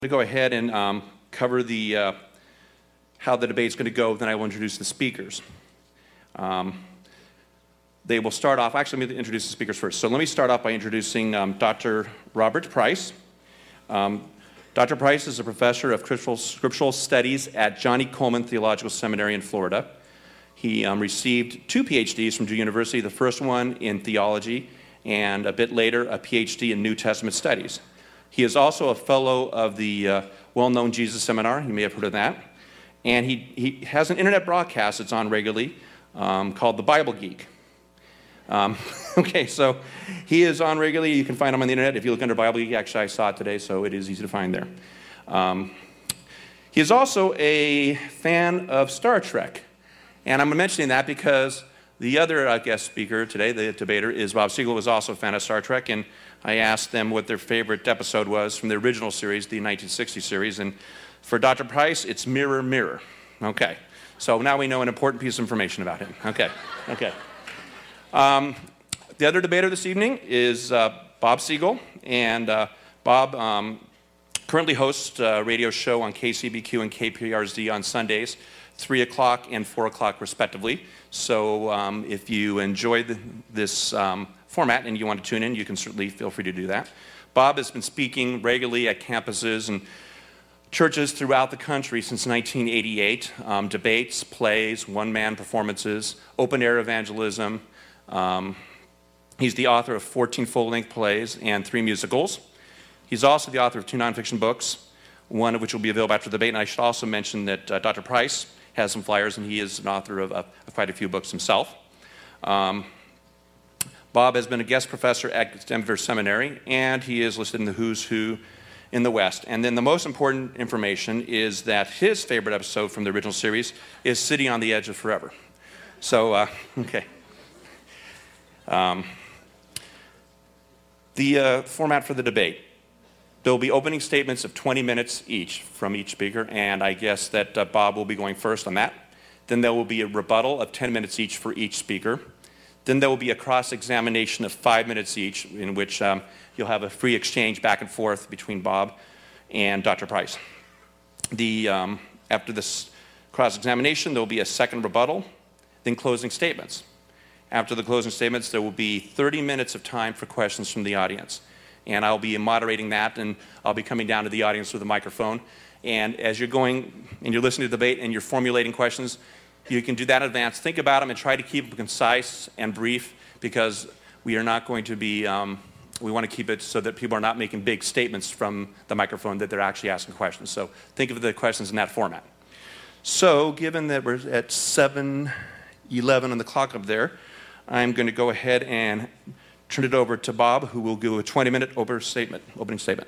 To go ahead and cover the how the debate's going to go, then I will introduce the speakers. They will start off, actually let me introduce the speakers first. So let me start off by introducing Dr. Robert Price. Dr. Price is a professor of scriptural studies at Johnny Coleman Theological Seminary in Florida. He received 2 PhDs from Duke University, the first one in theology, and a bit later a PhD in New Testament studies. He is also a fellow of the well-known Jesus Seminar. You may have heard of that. And he has an internet broadcast that's on regularly called The Bible Geek. Okay, so he is on regularly. You can find him on the internet. If you look under Bible Geek, actually I saw it today, so it is easy to find there. He is also a fan of Star Trek. And I'm mentioning that because the other guest speaker today, the debater, is Bob Siegel, who was also a fan of Star Trek. And I asked them what their favorite episode was from the original series, the 1960 series. And for Dr. Price, it's Mirror, Mirror. Okay. So now we know an important piece of information about him. Okay. The other debater this evening is Bob Siegel. And Bob currently hosts a radio show on KCBQ and KPRZ on Sundays, 3 o'clock and 4 o'clock respectively. So if you enjoyed this format and you want to tune in, you can certainly feel free to do that. Bob has been speaking regularly at campuses and churches throughout the country since 1988. Debates, plays, one-man performances, open-air evangelism. He's the author of 14 full-length plays and 3 musicals. He's also the author of 2 nonfiction books, one of which will be available after the debate. And I should also mention that Dr. Price has some flyers, and he is an author of quite a few books himself. Bob has been a guest professor at Denver Seminary, and he is listed in the Who's Who in the West. And then the most important information is that his favorite episode from the original series is City on the Edge of Forever. So, okay. The format for the debate. There will be opening statements of 20 minutes each from each speaker, and I guess that Bob will be going first on that. Then there will be a rebuttal of 10 minutes each for each speaker. Then there will be a cross-examination of 5 minutes each, in which you'll have a free exchange back and forth between Bob and Dr. Price. After this cross-examination, there will be a second rebuttal, then closing statements. After the closing statements, there will be 30 minutes of time for questions from the audience. And I'll be moderating that, and I'll be coming down to the audience with a microphone. And as you're going and you're listening to the debate and you're formulating questions, you can do that in advance. Think about them and try to keep them concise and brief, because we are not going to be, we want to keep it so that people are not making big statements from the microphone, that they're actually asking questions. So think of the questions in that format. So given that we're at 7:11 on the clock up there, I'm going to go ahead and turn it over to Bob, who will give a 20-minute opening statement.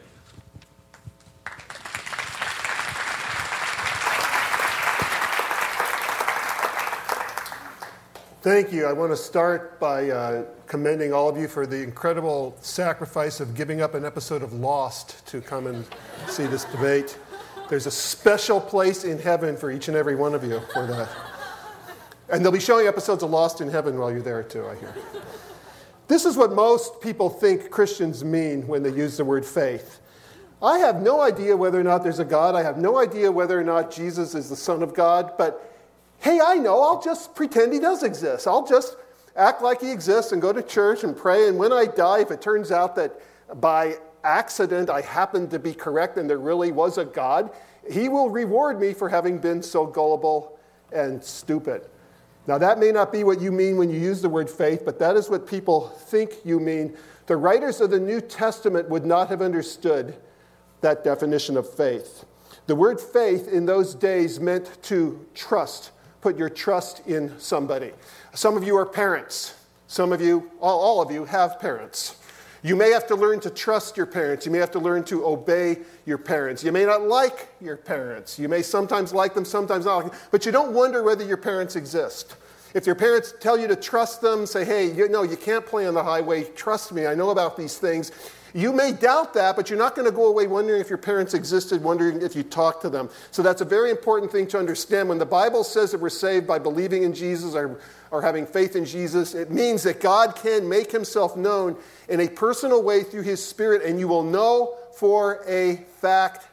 Thank you. I want to start by commending all of you for the incredible sacrifice of giving up an episode of Lost to come and see this debate. There's a special place in heaven for each and every one of you for that. And they'll be showing episodes of Lost in heaven while you're there too, I hear. This is what most people think Christians mean when they use the word faith. I have no idea whether or not there's a God. I have no idea whether or not Jesus is the Son of God. But hey, I know, I'll just pretend he does exist. I'll just act like he exists and go to church and pray. And when I die, if it turns out that by accident I happened to be correct and there really was a God, he will reward me for having been so gullible and stupid. Now, that may not be what you mean when you use the word faith, but that is what people think you mean. The writers of the New Testament would not have understood that definition of faith. The word faith in those days meant to trust, put your trust in somebody. Some of you are parents. Some of you, all of you, have parents. You may have to learn to trust your parents. You may have to learn to obey your parents. You may not like your parents. You may sometimes like them, sometimes not. But you don't wonder whether your parents exist. If your parents tell you to trust them, say, hey, you can't play on the highway. Trust me, I know about these things. You may doubt that, but you're not going to go away wondering if your parents existed, wondering if you talked to them. So that's a very important thing to understand. When the Bible says that we're saved by believing in Jesus or having faith in Jesus, it means that God can make himself known in a personal way through his Spirit, and you will know for a fact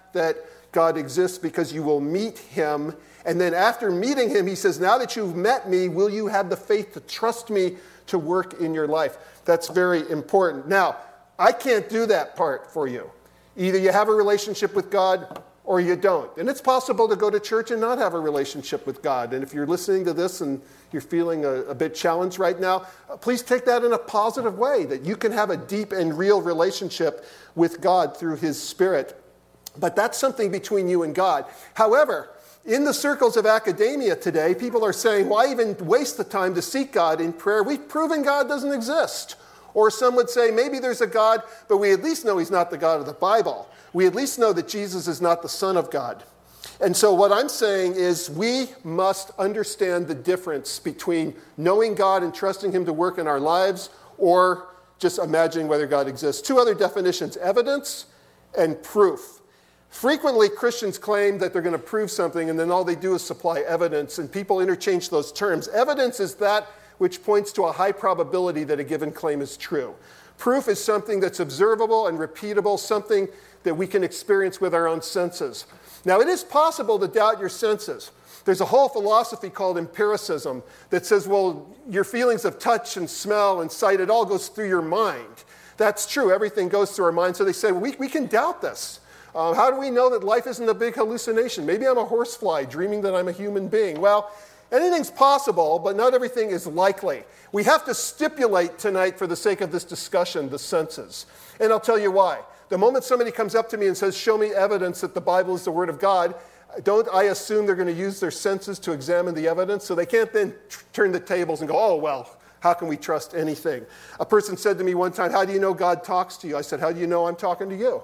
that God exists because you will meet him. And then after meeting him, he says, now that you've met me, will you have the faith to trust me to work in your life? That's very important. Now, I can't do that part for you. Either you have a relationship with God or you don't. And it's possible to go to church and not have a relationship with God. And if you're listening to this and you're feeling a bit challenged right now, please take that in a positive way, that you can have a deep and real relationship with God through his Spirit. But that's something between you and God. However, in the circles of academia today, people are saying, why even waste the time to seek God in prayer? We've proven God doesn't exist. Or some would say, maybe there's a God, but we at least know he's not the God of the Bible. We at least know that Jesus is not the Son of God. And so what I'm saying is we must understand the difference between knowing God and trusting him to work in our lives or just imagining whether God exists. Two other definitions, evidence and proof. Frequently, Christians claim that they're going to prove something, and then all they do is supply evidence, and people interchange those terms. Evidence is that which points to a high probability that a given claim is true. Proof is something that's observable and repeatable, something that we can experience with our own senses. Now, it is possible to doubt your senses. There's a whole philosophy called empiricism that says, well, your feelings of touch and smell and sight, it all goes through your mind. That's true. Everything goes through our mind. So they say, well, we can doubt this. How do we know that life isn't a big hallucination? Maybe I'm a horsefly dreaming that I'm a human being. Well, anything's possible, but not everything is likely. We have to stipulate tonight, for the sake of this discussion, the senses. And I'll tell you why. The moment somebody comes up to me and says, show me evidence that the Bible is the Word of God, don't I assume they're going to use their senses to examine the evidence? So they can't then turn the tables and go, oh, well, how can we trust anything? A person said to me one time, how do you know God talks to you? I said, how do you know I'm talking to you?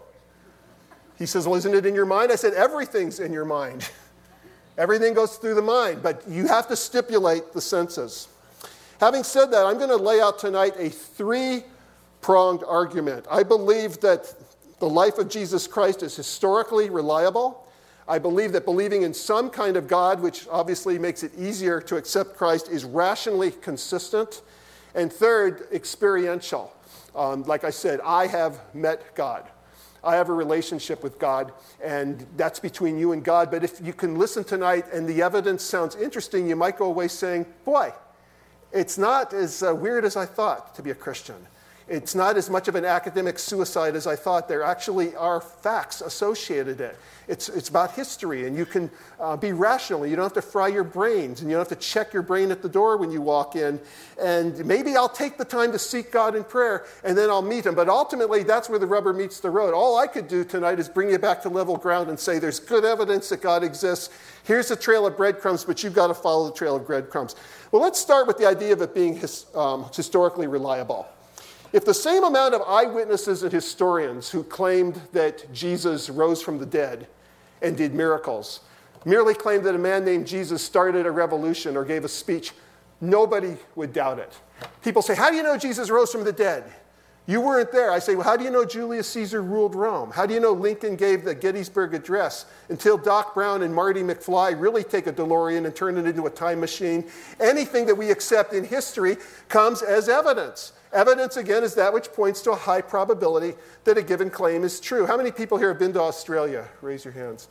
He says, well, isn't it in your mind? I said, everything's in your mind. Everything goes through the mind, but you have to stipulate the senses. Having said that, I'm going to lay out tonight a three-pronged argument. I believe that the life of Jesus Christ is historically reliable. I believe that believing in some kind of God, which obviously makes it easier to accept Christ, is rationally consistent. And third, experiential. Like I said, I have met God. I have a relationship with God, and that's between you and God. But if you can listen tonight and the evidence sounds interesting, you might go away saying, boy, it's not as weird as I thought to be a Christian. It's not as much of an academic suicide as I thought. There actually are facts associated with it. It's about history, and you can be rational. You don't have to fry your brains, and you don't have to check your brain at the door when you walk in. And maybe I'll take the time to seek God in prayer, and then I'll meet him. But ultimately, that's where the rubber meets the road. All I could do tonight is bring you back to level ground and say there's good evidence that God exists. Here's a trail of breadcrumbs, but you've got to follow the trail of breadcrumbs. Well, let's start with the idea of it being historically reliable. If the same amount of eyewitnesses and historians who claimed that Jesus rose from the dead and did miracles merely claimed that a man named Jesus started a revolution or gave a speech, nobody would doubt it. People say, how do you know Jesus rose from the dead? You weren't there. I say, well, how do you know Julius Caesar ruled Rome? How do you know Lincoln gave the Gettysburg Address? Until Doc Brown and Marty McFly really take a DeLorean and turn it into a time machine. Anything that we accept in history comes as evidence. Evidence, again, is that which points to a high probability that a given claim is true. How many people here have been to Australia? Raise your hands.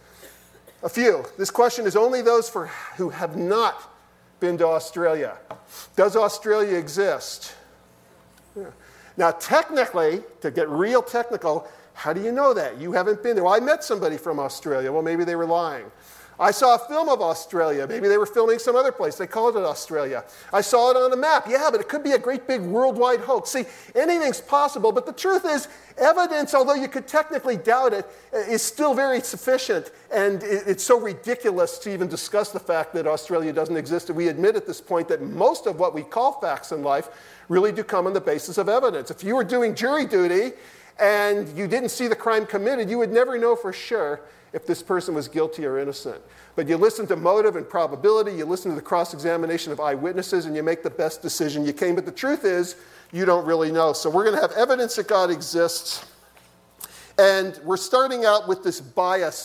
A few. This question is only those who have not been to Australia. Does Australia exist? Yeah. Now, technically, to get real technical, how do you know that? You haven't been there. Well, I met somebody from Australia. Well, maybe they were lying. I saw a film of Australia. Maybe they were filming some other place. They called it Australia. I saw it on a map. Yeah, but it could be a great big worldwide hoax. See, anything's possible, but the truth is, evidence, although you could technically doubt it, is still very sufficient. And it's so ridiculous to even discuss the fact that Australia doesn't exist. And we admit at this point that most of what we call facts in life really do come on the basis of evidence. If you were doing jury duty and you didn't see the crime committed, you would never know for sure if this person was guilty or innocent. But you listen to motive and probability, you listen to the cross-examination of eyewitnesses, and you make the best decision you can. But the truth is, you don't really know. So we're going to have evidence that God exists. And we're starting out with this bias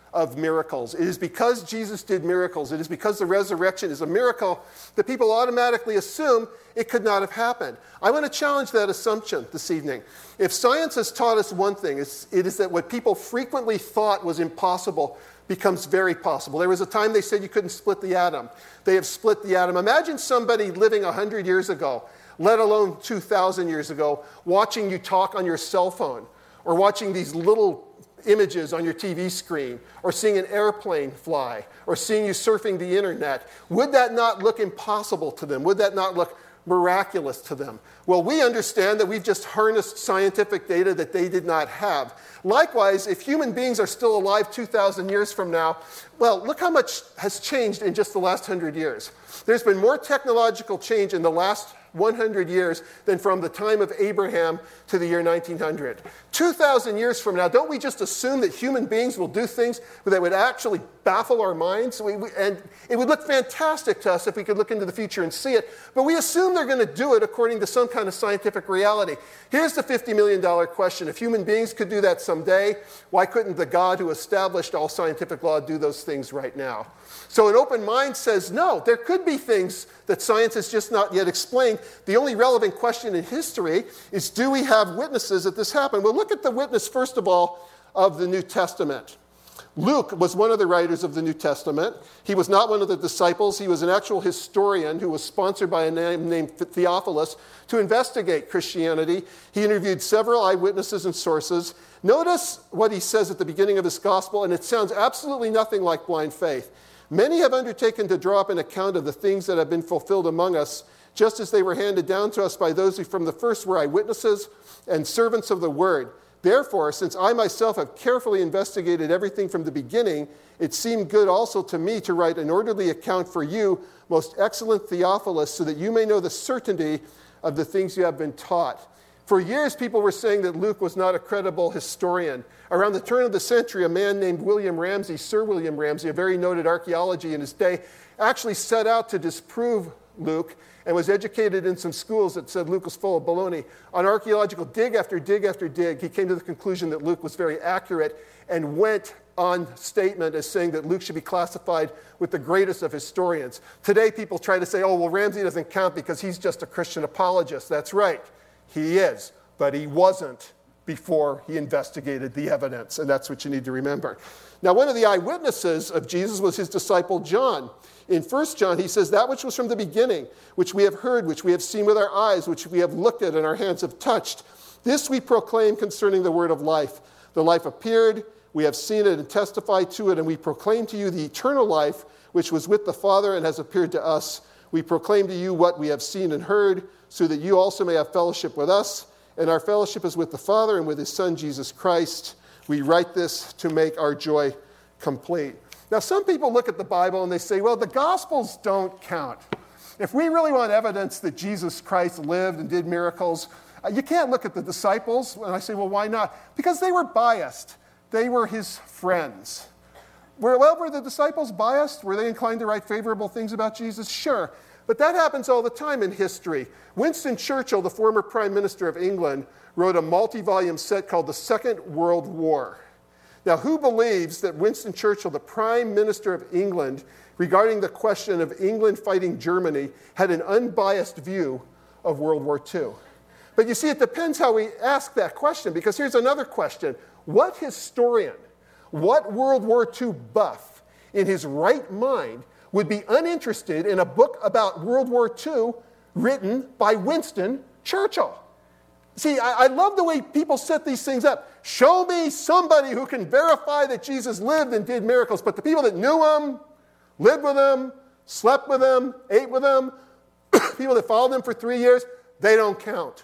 of miracles. It is because Jesus did miracles, it is because the resurrection is a miracle that people automatically assume it could not have happened. I want to challenge that assumption this evening. If science has taught us one thing, it is that what people frequently thought was impossible becomes very possible. There was a time they said you couldn't split the atom. They have split the atom. Imagine somebody living 100 years ago, let alone 2,000 years ago, watching you talk on your cell phone, or watching these little images on your TV screen, or seeing an airplane fly, or seeing you surfing the internet. Would that not look impossible to them? Would that not look miraculous to them? Well, we understand that we've just harnessed scientific data that they did not have. Likewise, if human beings are still alive 2,000 years from now, well, look how much has changed in just the last 100 years. There's been more technological change in the last 100 years than from the time of Abraham to the year 1900. 2,000 years from now, don't we just assume that human beings will do things that would actually baffle our minds? And it would look fantastic to us if we could look into the future and see it, but we assume they're going to do it according to some kind of scientific reality. Here's the $50 million question. If human beings could do that someday, why couldn't the God who established all scientific law do those things right now? So an open mind says, no, there could be things that science has just not yet explained. The only relevant question in history is, do we have witnesses that this happened? Well, look at the witness, first of all, of the New Testament. Luke was one of the writers of the New Testament. He was not one of the disciples. He was an actual historian who was sponsored by a man named Theophilus to investigate Christianity. He interviewed several eyewitnesses and sources. Notice what he says at the beginning of his gospel, and it sounds absolutely nothing like blind faith. Many have undertaken to draw up an account of the things that have been fulfilled among us, just as they were handed down to us by those who from the first were eyewitnesses and servants of the word. Therefore, since I myself have carefully investigated everything from the beginning, it seemed good also to me to write an orderly account for you, most excellent Theophilus, so that you may know the certainty of the things you have been taught. For years, people were saying that Luke was not a credible historian. Around the turn of the century, a man named William Ramsay, Sir William Ramsay, a very noted archaeologist in his day, actually set out to disprove Luke and was educated in some schools that said Luke was full of baloney. On archaeological dig after dig after dig, he came to the conclusion that Luke was very accurate and went on statement as saying that Luke should be classified with the greatest of historians. Today, people try to say, oh, well, Ramsay doesn't count because he's just a Christian apologist. That's right. He is, but he wasn't before he investigated the evidence, and that's what you need to remember. Now, one of the eyewitnesses of Jesus was his disciple John. In 1 John, he says, that which was from the beginning, which we have heard, which we have seen with our eyes, which we have looked at and our hands have touched, this we proclaim concerning the word of life. The life appeared, we have seen it and testified to it, and we proclaim to you the eternal life, which was with the Father and has appeared to us. We proclaim to you what we have seen and heard, so that you also may have fellowship with us. And our fellowship is with the Father and with his Son, Jesus Christ. We write this to make our joy complete. Now, some people look at the Bible and they say, well, the Gospels don't count. If we really want evidence that Jesus Christ lived and did miracles, you can't look at the disciples. And I say, well, why not? Because they were biased. They were his friends. Were the disciples biased? Were they inclined to write favorable things about Jesus? Sure. But that happens all the time in history. Winston Churchill, the former Prime Minister of England, wrote a multi-volume set called The Second World War. Now, who believes that Winston Churchill, the Prime Minister of England, regarding the question of England fighting Germany, had an unbiased view of World War II? But you see, it depends how we ask that question, because here's another question. What historian, what World War II buff in his right mind would be uninterested in a book about World War II written by Winston Churchill? See, I love the way people set these things up. Show me somebody who can verify that Jesus lived and did miracles, but the people that knew him, lived with him, slept with him, ate with him, people that followed him for 3 years, they don't count.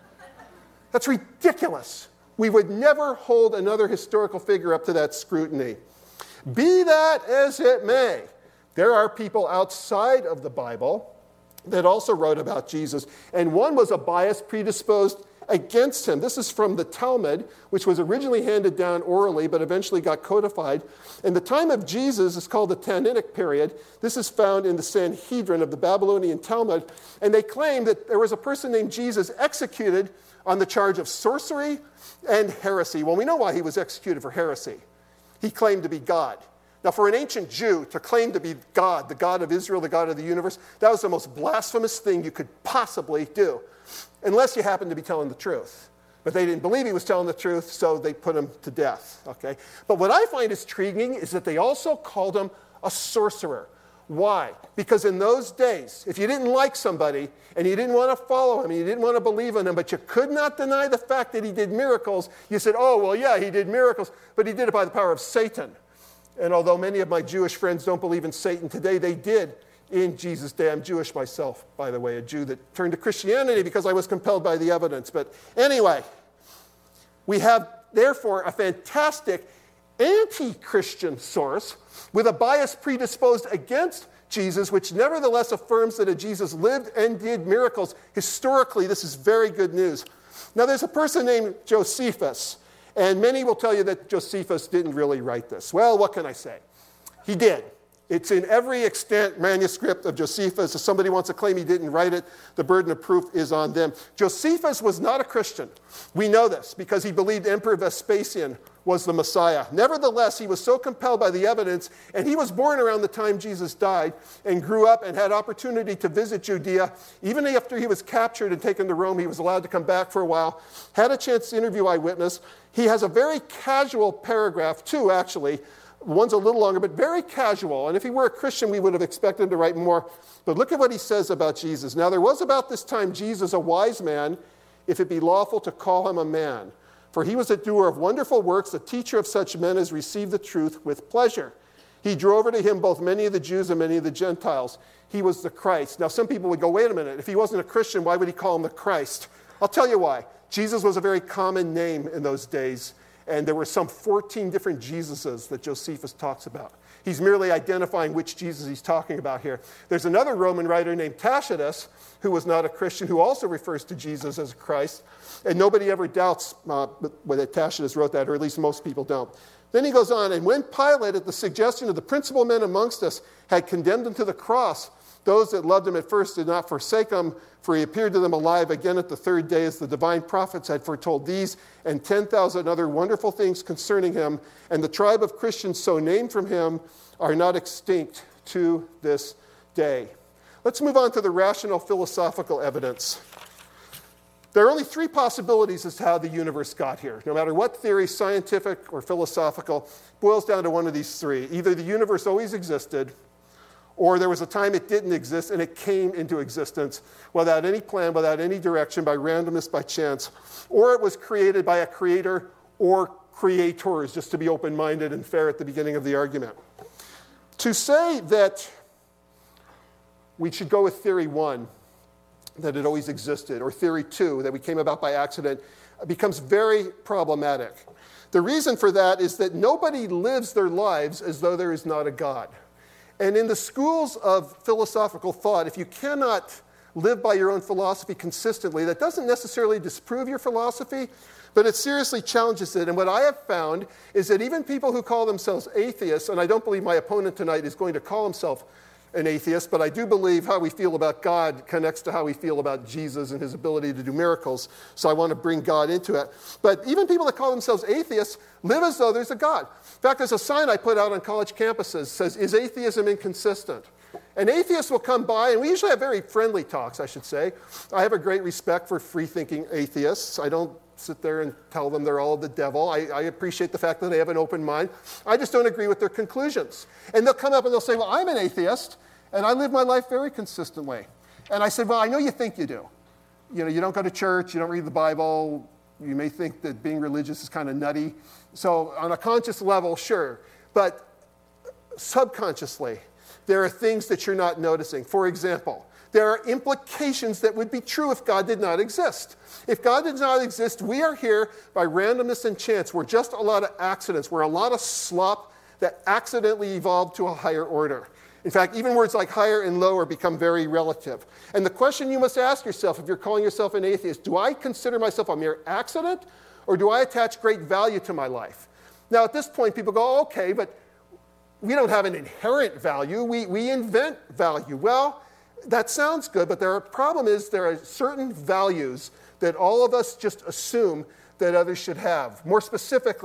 That's ridiculous. We would never hold another historical figure up to that scrutiny. Be that as it may, there are people outside of the Bible that also wrote about Jesus, and one was a bias predisposed against him. This is from the Talmud, which was originally handed down orally, but eventually got codified. And the time of Jesus is called the Tannitic period. This is found in the Sanhedrin of the Babylonian Talmud, and they claim that there was a person named Jesus executed on the charge of sorcery and heresy. Well, we know why he was executed for heresy. he claimed to be God. Now, for an ancient Jew to claim to be God, the God of Israel, the God of the universe, that was the most blasphemous thing you could possibly do, unless you happened to be telling the truth. But they didn't believe he was telling the truth, so they put him to death. Okay? But what I find intriguing is that they also called him a sorcerer. Why? Because in those days, if you didn't like somebody and you didn't want to follow him, and you didn't want to believe in him, but you could not deny the fact that he did miracles, you said, oh, well, yeah, he did miracles, but he did it by the power of Satan. And although many of my Jewish friends don't believe in Satan today, they did in Jesus' day. I'm Jewish myself, by the way, a Jew that turned to Christianity because I was compelled by the evidence. But anyway, we have, therefore, a fantastic anti-Christian source with a bias predisposed against Jesus, which nevertheless affirms that Jesus lived and did miracles. Historically, this is very good news. Now, there's a person named Josephus, and many will tell you that Josephus didn't really write this. Well, what can I say? He did. It's in every extant manuscript of Josephus. If somebody wants to claim he didn't write it, the burden of proof is on them. Josephus was not a Christian. We know this because he believed Emperor Vespasian was the Messiah. Nevertheless, he was so compelled by the evidence, and he was born around the time Jesus died and grew up and had opportunity to visit Judea. Even after he was captured and taken to Rome, he was allowed to come back for a while, had a chance to interview eyewitness. He has a very casual paragraph, too, actually. One's a little longer, but very casual. And if he were a Christian, we would have expected him to write more. But look at what he says about Jesus. Now, there was about this time Jesus a wise man, if it be lawful to call him a man. For he was a doer of wonderful works, a teacher of such men as received the truth with pleasure. He drew over to him both many of the Jews and many of the Gentiles. He was the Christ. Now, some people would go, wait a minute, if he wasn't a Christian, why would he call him the Christ? I'll tell you why. Jesus was a very common name in those days, and there were some 14 different Jesuses that Josephus talks about. He's merely identifying which Jesus he's talking about here. There's another Roman writer named Tacitus, who was not a Christian, who also refers to Jesus as Christ. And nobody ever doubts whether Tacitus wrote that, or at least most people don't. Then he goes on, and when Pilate, at the suggestion of the principal men amongst us, had condemned him to the cross, those that loved him at first did not forsake him, for he appeared to them alive again at the third day, as the divine prophets had foretold these and 10,000 other wonderful things concerning him. And the tribe of Christians so named from him are not extinct to this day. Let's move on to the rational philosophical evidence. There are only three possibilities as to how the universe got here. No matter what theory, scientific or philosophical, boils down to one of these three. Either the universe always existed, or there was a time it didn't exist and it came into existence without any plan, without any direction, by randomness, by chance, or it was created by a creator or creators, just to be open-minded and fair at the beginning of the argument. To say that we should go with theory one, that it always existed, or theory two, that we came about by accident, becomes very problematic. The reason for that is that nobody lives their lives as though there is not a God. And in the schools of philosophical thought, if you cannot live by your own philosophy consistently, that doesn't necessarily disprove your philosophy, but it seriously challenges it. And what I have found is that even people who call themselves atheists, and I don't believe my opponent tonight is going to call himself an atheist, but I do believe how we feel about God connects to how we feel about Jesus and his ability to do miracles. So I want to bring God into it. But even people that call themselves atheists live as though there's a God. In fact, there's a sign I put out on college campuses that says, "Is atheism inconsistent?" And atheists will come by, and we usually have very friendly talks, I should say. I have a great respect for free-thinking atheists. I don't sit there and tell them they're all the devil. I appreciate the fact that they have an open mind. I just don't agree with their conclusions. And they'll come up and they'll say, well, I'm an atheist, and I live my life very consistently. And I said, well, I know you think you do. You know, you don't go to church, you don't read the Bible, you may think that being religious is kind of nutty. So on a conscious level, sure. But subconsciously, there are things that you're not noticing. For example, there are implications that would be true if God did not exist. If God did not exist, we are here by randomness and chance. We're just a lot of accidents. We're a lot of slop that accidentally evolved to a higher order. In fact, even words like higher and lower become very relative. And the question you must ask yourself if you're calling yourself an atheist, do I consider myself a mere accident, or do I attach great value to my life? Now, at this point, people go, okay, but we don't have an inherent value. We invent value. Well, that sounds good, but the problem is there are certain values that all of us just assume that others should have. More specifically,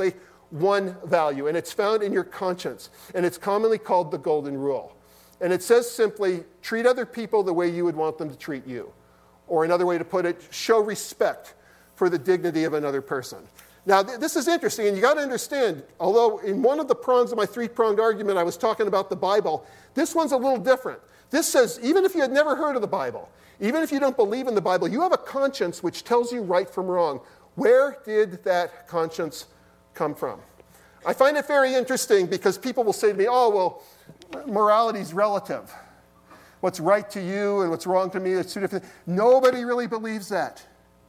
one value, and it's found in your conscience, and it's commonly called the Golden Rule. And it says simply, treat other people the way you would want them to treat you. Or another way to put it, show respect for the dignity of another person. Now, this is interesting, and you got to understand, although in one of the prongs of my three-pronged argument I was talking about the Bible, this one's a little different. This says, even if you had never heard of the Bible, even if you don't believe in the Bible, you have a conscience which tells you right from wrong. Where did that conscience come from? I find it very interesting because people will say to me, oh, well, morality is relative. What's right to you and what's wrong to me, it's two different things. Nobody really believes that.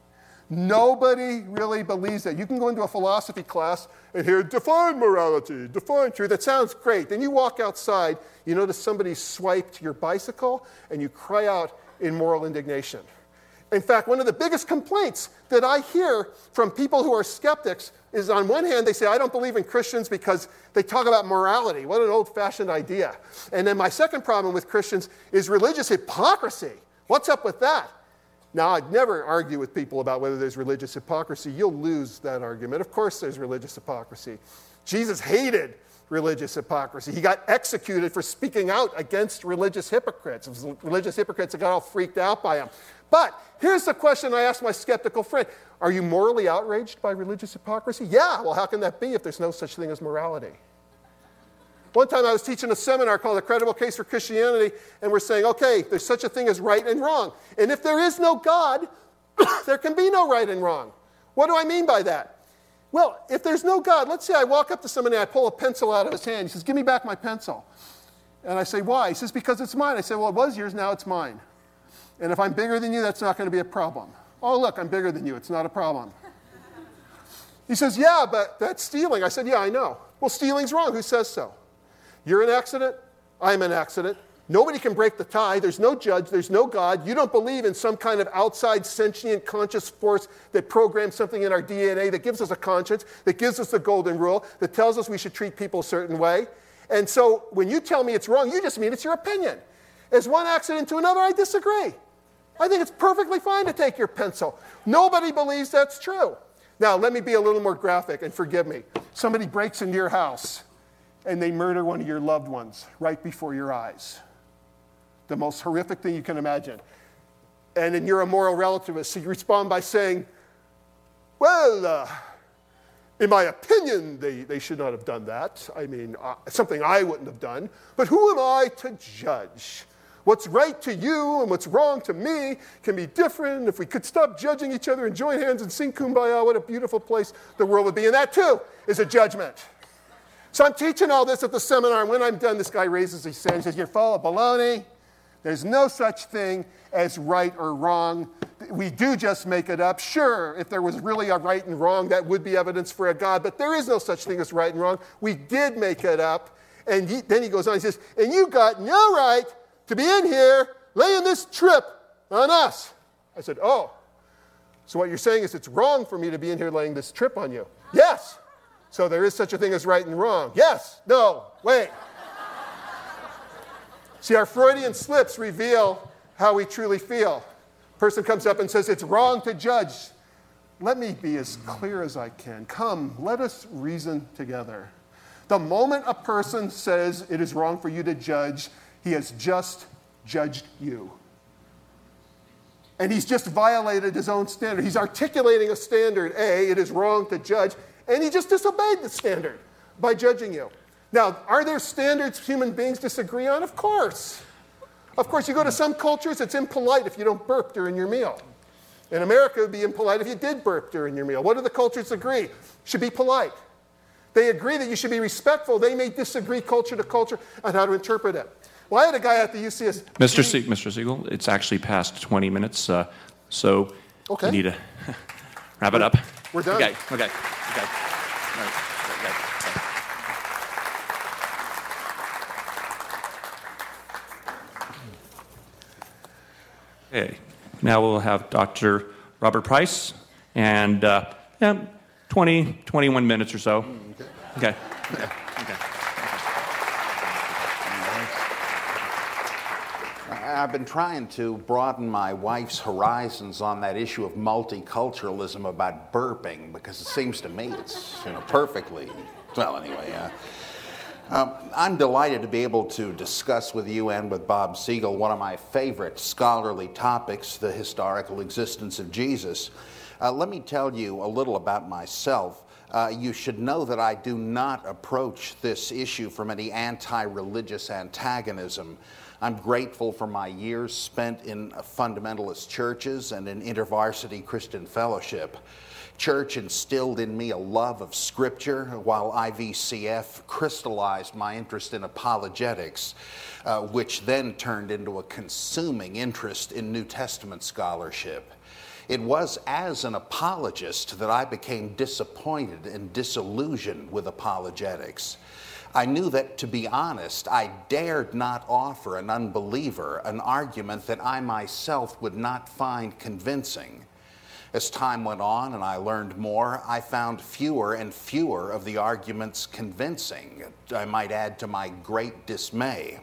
Nobody really believes that. You can go into a philosophy class and hear, define morality, define truth. That sounds great. Then you walk outside, you notice somebody swiped your bicycle, and you cry out in moral indignation. In fact, one of the biggest complaints that I hear from people who are skeptics is, on one hand, they say, I don't believe in Christians because they talk about morality. What an old-fashioned idea. And then my second problem with Christians is religious hypocrisy. What's up with that? Now, I'd never argue with people about whether there's religious hypocrisy. You'll lose that argument. Of course there's religious hypocrisy. Jesus hated religious hypocrisy. He got executed for speaking out against religious hypocrites. It was religious hypocrites that got all freaked out by him. But here's the question I asked my skeptical friend. Are you morally outraged by religious hypocrisy? Yeah. Well, how can that be if there's no such thing as morality? One time I was teaching a seminar called A Credible Case for Christianity, and we're saying, okay, there's such a thing as right and wrong. And if there is no God, there can be no right and wrong. What do I mean by that? Well, if there's no God, let's say I walk up to somebody and I pull a pencil out of his hand. He says, give me back my pencil. And I say, why? He says, because it's mine. I say, well, it was yours, now it's mine. And if I'm bigger than you, that's not going to be a problem. Oh, look, I'm bigger than you. It's not a problem. He says, yeah, but that's stealing. I said, yeah, I know. Well, stealing's wrong. Who says so? You're an accident. I'm an accident. Nobody can break the tie. There's no judge. There's no God. You don't believe in some kind of outside sentient conscious force that programs something in our DNA that gives us a conscience, that gives us the golden rule, that tells us we should treat people a certain way. And so when you tell me it's wrong, you just mean it's your opinion. As one accident to another, I disagree. I think it's perfectly fine to take your pencil. Nobody believes that's true. Now, let me be a little more graphic, and forgive me. Somebody breaks into your house, and they murder one of your loved ones right before your eyes. The most horrific thing you can imagine. And then you're a moral relativist, so you respond by saying, well, in my opinion, they should not have done that. I mean, something I wouldn't have done. But who am I to judge? What's right to you and what's wrong to me can be different. If we could stop judging each other and join hands and sing Kumbaya, what a beautiful place the world would be. And that, too, is a judgment. So I'm teaching all this at the seminar, and when I'm done, this guy raises his hand and says, you're full of baloney. There's no such thing as right or wrong. We do just make it up. Sure, if there was really a right and wrong, that would be evidence for a God, but there is no such thing as right and wrong. We did make it up. And then he goes on, he says, and you got no right to be in here laying this trip on us. I said, oh, so what you're saying is it's wrong for me to be in here laying this trip on you? Yes. So there is such a thing as right and wrong. Yes. No. Wait. See, our Freudian slips reveal how we truly feel. Person comes up and says, it's wrong to judge. Let me be as clear as I can. Come, let us reason together. The moment a person says it is wrong for you to judge, he has just judged you. And he's just violated his own standard. He's articulating a standard, A, it is wrong to judge, and he just disobeyed the standard by judging you. Now, are there standards human beings disagree on? Of course. Of course, you go to some cultures, it's impolite if you don't burp during your meal. In America, it would be impolite if you did burp during your meal. What do the cultures agree? You should be polite. They agree that you should be respectful. They may disagree culture to culture on how to interpret it. Well, I had a guy at the UCS. Mr. Siegel, it's actually past 20 minutes, so okay. You need to wrap it up. We're done. Okay. All right. Okay, now we'll have Dr. Robert Price, and 21 minutes or so. Okay. I've been trying to broaden my wife's horizons on that issue of multiculturalism about burping, because it seems to me it's perfectly. Well, anyway, I'm delighted to be able to discuss with you and with Bob Siegel one of my favorite scholarly topics, the historical existence of Jesus. Let me tell you a little about myself. You should know that I do not approach this issue from any anti-religious antagonism. I'm grateful for my years spent in fundamentalist churches and in InterVarsity Christian Fellowship. Church instilled in me a love of Scripture, while IVCF crystallized my interest in apologetics, which then turned into a consuming interest in New Testament scholarship. It was as an apologist that I became disappointed and disillusioned with apologetics. I knew that, to be honest, I dared not offer an unbeliever an argument that I myself would not find convincing. As time went on and I learned more, I found fewer and fewer of the arguments convincing. I might add, to my great dismay.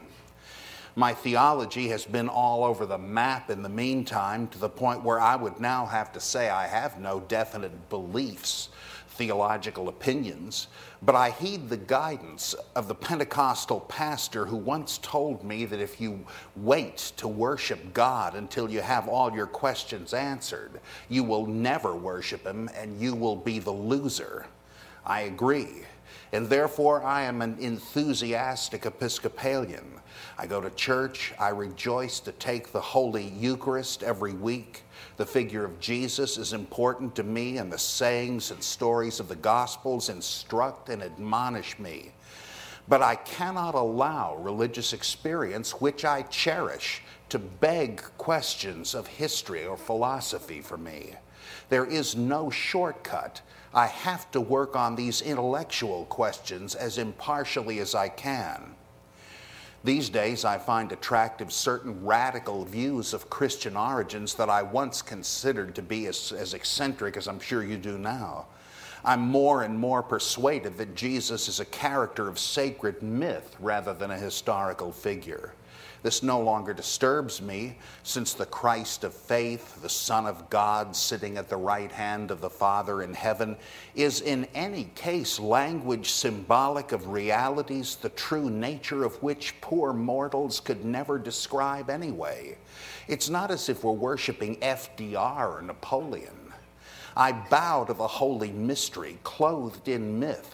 My theology has been all over the map in the meantime, to the point where I would now have to say I have no definite beliefs, theological opinions, but I heed the guidance of the Pentecostal pastor who once told me that if you wait to worship God until you have all your questions answered, you will never worship Him and you will be the loser. I agree, and therefore I am an enthusiastic Episcopalian. I go to church, I rejoice to take the Holy Eucharist every week. The figure of Jesus is important to me, and the sayings and stories of the Gospels instruct and admonish me. But I cannot allow religious experience, which I cherish, to beg questions of history or philosophy for me. There is no shortcut. I have to work on these intellectual questions as impartially as I can. These days, I find attractive certain radical views of Christian origins that I once considered to be as eccentric as I'm sure you do now. I'm more and more persuaded that Jesus is a character of sacred myth rather than a historical figure. This no longer disturbs me, since the Christ of faith, the Son of God sitting at the right hand of the Father in heaven, is in any case language symbolic of realities the true nature of which poor mortals could never describe anyway. It's not as if we're worshiping FDR or Napoleon. I bow to the holy mystery clothed in myth.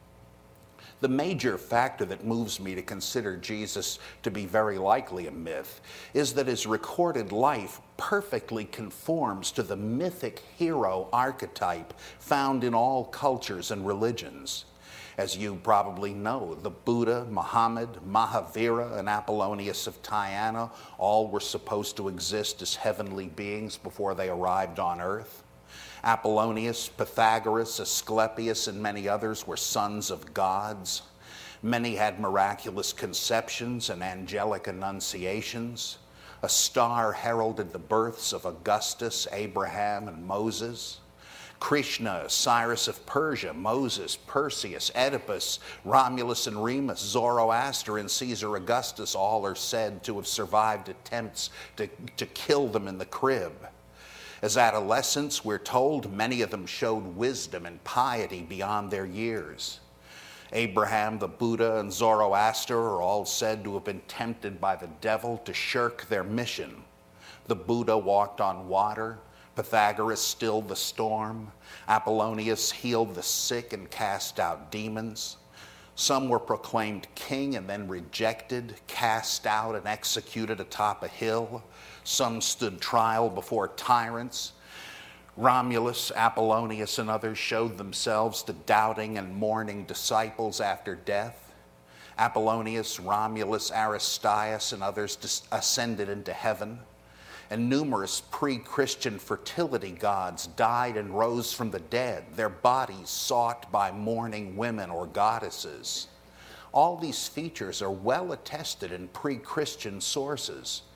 The major factor that moves me to consider Jesus to be very likely a myth is that his recorded life perfectly conforms to the mythic hero archetype found in all cultures and religions. As you probably know, the Buddha, Muhammad, Mahavira, and Apollonius of Tyana all were supposed to exist as heavenly beings before they arrived on earth. Apollonius, Pythagoras, Asclepius, and many others were sons of gods. Many had miraculous conceptions and angelic annunciations. A star heralded the births of Augustus, Abraham, and Moses. Krishna, Cyrus of Persia, Moses, Perseus, Oedipus, Romulus and Remus, Zoroaster, and Caesar Augustus all are said to have survived attempts to kill them in the crib. As adolescents, we're told many of them showed wisdom and piety beyond their years. Abraham, the Buddha, and Zoroaster are all said to have been tempted by the devil to shirk their mission. The Buddha walked on water. Pythagoras stilled the storm. Apollonius healed the sick and cast out demons. Some were proclaimed king and then rejected, cast out, and executed atop a hill. Some stood trial before tyrants. Romulus, Apollonius, and others showed themselves to doubting and mourning disciples after death. Apollonius, Romulus, Aristeas, and others ascended into heaven. And numerous pre-Christian fertility gods died and rose from the dead, their bodies sought by mourning women or goddesses. All these features are well attested in pre-Christian sources.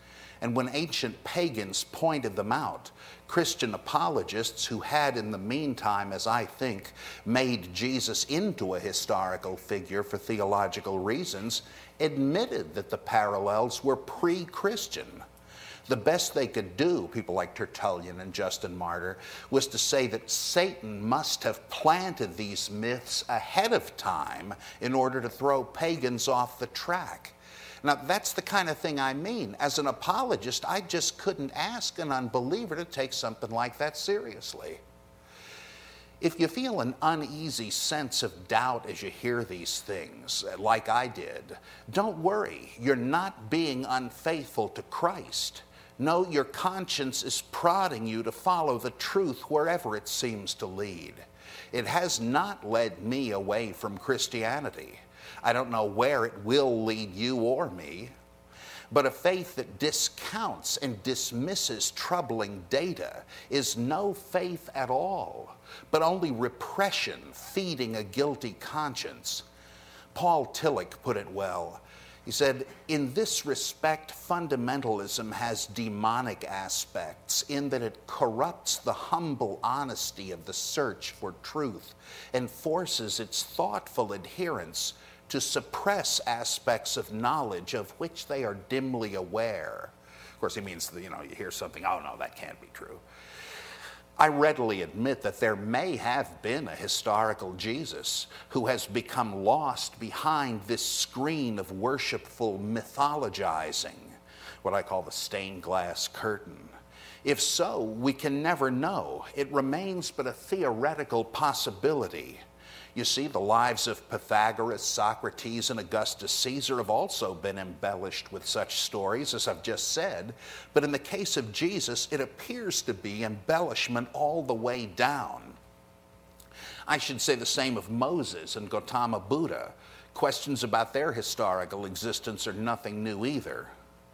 And when ancient pagans pointed them out, Christian apologists who had in the meantime, as I think, made Jesus into a historical figure for theological reasons, admitted that the parallels were pre-Christian. The best they could do, people like Tertullian and Justin Martyr, was to say that Satan must have planted these myths ahead of time in order to throw pagans off the track. Now, that's the kind of thing I mean. As an apologist, I just couldn't ask an unbeliever to take something like that seriously. If you feel an uneasy sense of doubt as you hear these things, like I did, don't worry. You're not being unfaithful to Christ. No, your conscience is prodding you to follow the truth wherever it seems to lead. It has not led me away from Christianity. I don't know where it will lead you or me. But a faith that discounts and dismisses troubling data is no faith at all, but only repression feeding a guilty conscience. Paul Tillich put it well. He said, in this respect, fundamentalism has demonic aspects in that it corrupts the humble honesty of the search for truth and forces its thoughtful adherents to suppress aspects of knowledge of which they are dimly aware. Of course, he means, you hear something, oh no, that can't be true. I readily admit that there may have been a historical Jesus who has become lost behind this screen of worshipful mythologizing, what I call the stained glass curtain. If so, we can never know. It remains but a theoretical possibility. You see, the lives of Pythagoras, Socrates, and Augustus Caesar have also been embellished with such stories, as I've just said. But in the case of Jesus, it appears to be embellishment all the way down. I should say the same of Moses and Gautama Buddha. Questions about their historical existence are nothing new either.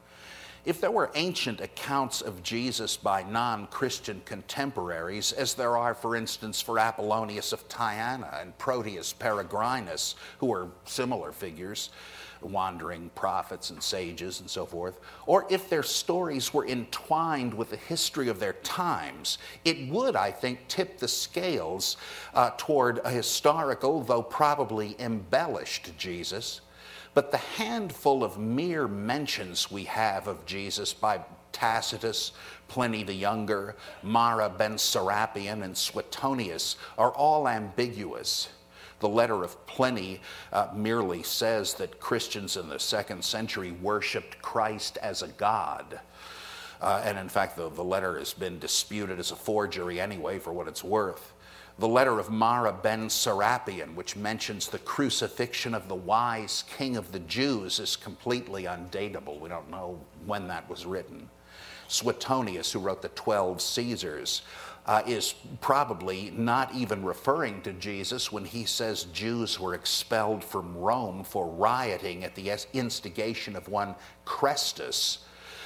If there were ancient accounts of Jesus by non-Christian contemporaries, as there are, for instance, for Apollonius of Tyana and Proteus Peregrinus, who are similar figures, wandering prophets and sages and so forth, or if their stories were entwined with the history of their times, it would, I think, tip the scales toward a historical, though probably embellished Jesus. But the handful of mere mentions we have of Jesus by Tacitus, Pliny the Younger, Mara ben Serapion, and Suetonius are all ambiguous. The letter of Pliny merely says that Christians in the 2nd century worshipped Christ as a god. And in fact, the letter has been disputed as a forgery anyway, for what it's worth. The letter of Mara ben Serapion, which mentions the crucifixion of the wise king of the Jews, is completely undatable. We don't know when that was written. Suetonius, who wrote the 12 Caesars, is probably not even referring to Jesus when he says Jews were expelled from Rome for rioting at the instigation of one Chrestus,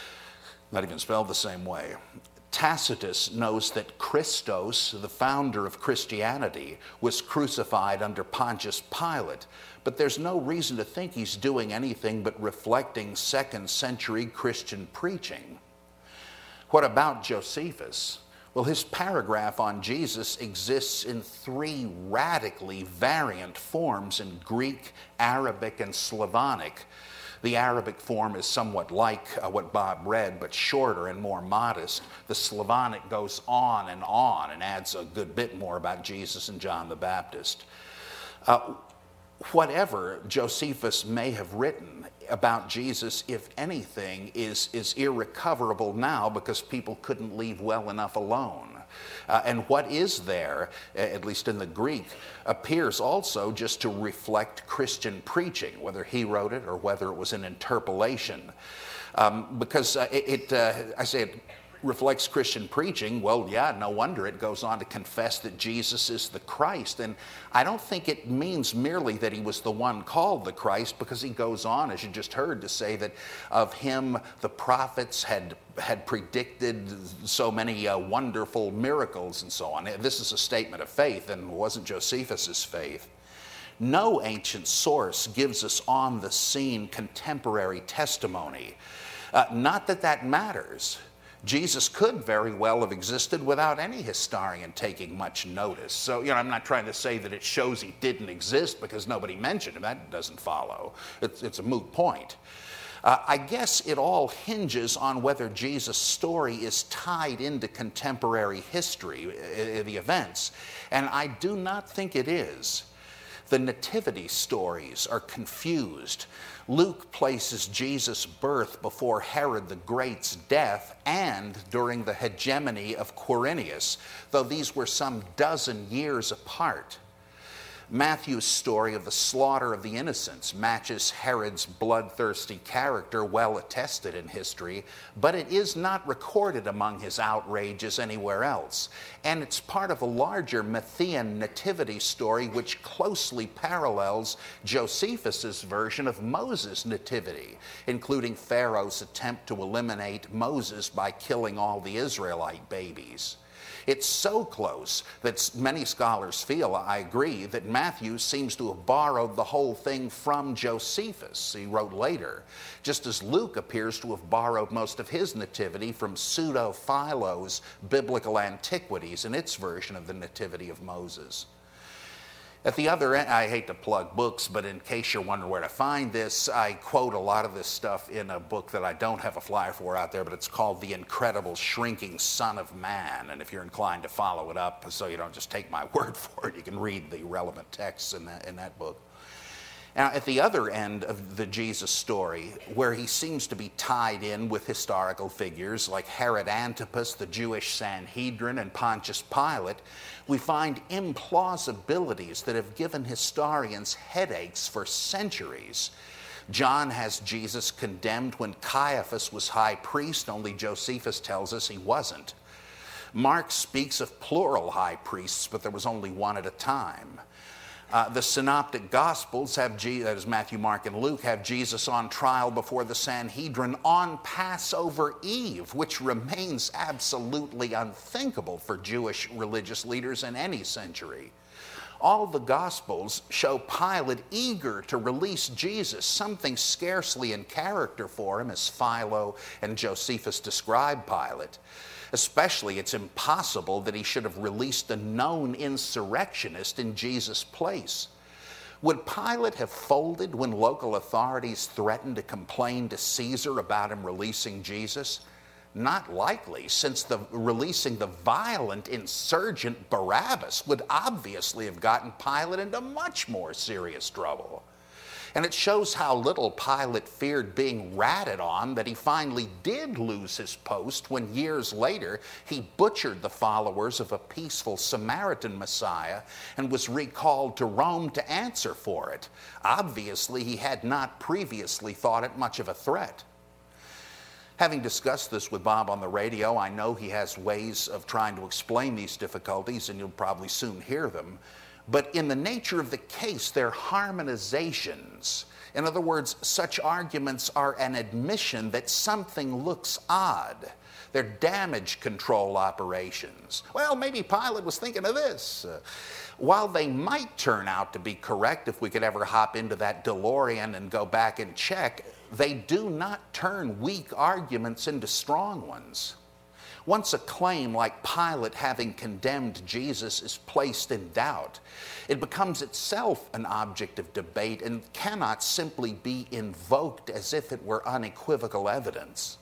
not even spelled the same way. Tacitus knows that Christos, the founder of Christianity, was crucified under Pontius Pilate, but there's no reason to think he's doing anything but reflecting 2nd century Christian preaching. What about Josephus? Well, his paragraph on Jesus exists in 3 radically variant forms in Greek, Arabic, and Slavonic. The Arabic form is somewhat like what Bob read, but shorter and more modest. The Slavonic goes on and adds a good bit more about Jesus and John the Baptist. Whatever Josephus may have written about Jesus, if anything, is irrecoverable now because people couldn't leave well enough alone. And what is there, at least in the Greek, appears also just to reflect Christian preaching, whether he wrote it or whether it was an interpolation. Because I say it reflects Christian preaching. Well, yeah, no wonder it goes on to confess that Jesus is the Christ. And I don't think it means merely that he was the one called the Christ, because he goes on, as you just heard, to say that of him the prophets had predicted so many wonderful miracles and so on. This is a statement of faith, and it wasn't Josephus's faith. No ancient source gives us on the scene contemporary testimony Not that that matters. Jesus could very well have existed without any historian taking much notice. So, I'm not trying to say that it shows he didn't exist because nobody mentioned him. That doesn't follow. It's a moot point. I guess it all hinges on whether Jesus' story is tied into contemporary history, the events, and I do not think it is. The nativity stories are confused. Luke places Jesus' birth before Herod the Great's death and during the hegemony of Quirinius, though these were some dozen years apart. Matthew's story of the slaughter of the innocents matches Herod's bloodthirsty character, well attested in history, but it is not recorded among his outrages anywhere else. And it's part of a larger Matthean nativity story which closely parallels Josephus's version of Moses' nativity, including Pharaoh's attempt to eliminate Moses by killing all the Israelite babies. It's so close that many scholars feel, I agree, that Matthew seems to have borrowed the whole thing from Josephus, he wrote later, just as Luke appears to have borrowed most of his nativity from Pseudo-Philo's Biblical Antiquities and its version of the Nativity of Moses. At the other end, I hate to plug books, but in case you're wondering where to find this, I quote a lot of this stuff in a book that I don't have a flyer for out there, but it's called The Incredible Shrinking Son of Man. And if you're inclined to follow it up so you don't just take my word for it, you can read the relevant texts in that book. Now, at the other end of the Jesus story, where he seems to be tied in with historical figures like Herod Antipas, the Jewish Sanhedrin, and Pontius Pilate, we find implausibilities that have given historians headaches for centuries. John has Jesus condemned when Caiaphas was high priest, only Josephus tells us he wasn't. Mark speaks of plural high priests, but there was only one at a time. The Synoptic Gospels have, that is Matthew, Mark, and Luke, have Jesus on trial before the Sanhedrin on Passover Eve, which remains absolutely unthinkable for Jewish religious leaders in any century. All the Gospels show Pilate eager to release Jesus, something scarcely in character for him, as Philo and Josephus describe Pilate. Especially, it's impossible that he should have released a known insurrectionist in Jesus' place. Would Pilate have folded when local authorities threatened to complain to Caesar about him releasing Jesus? Not likely, since releasing the violent insurgent Barabbas would obviously have gotten Pilate into much more serious trouble. And it shows how little Pilate feared being ratted on that he finally did lose his post when years later he butchered the followers of a peaceful Samaritan Messiah and was recalled to Rome to answer for it. Obviously, he had not previously thought it much of a threat. Having discussed this with Bob on the radio, I know he has ways of trying to explain these difficulties, and you'll probably soon hear them. But in the nature of the case, they're harmonizations. In other words, such arguments are an admission that something looks odd. They're damage control operations. Well, maybe Pilate was thinking of this. While they might turn out to be correct if we could ever hop into that DeLorean and go back and check, they do not turn weak arguments into strong ones. Once a claim like Pilate having condemned Jesus is placed in doubt, it becomes itself an object of debate and cannot simply be invoked as if it were unequivocal evidence.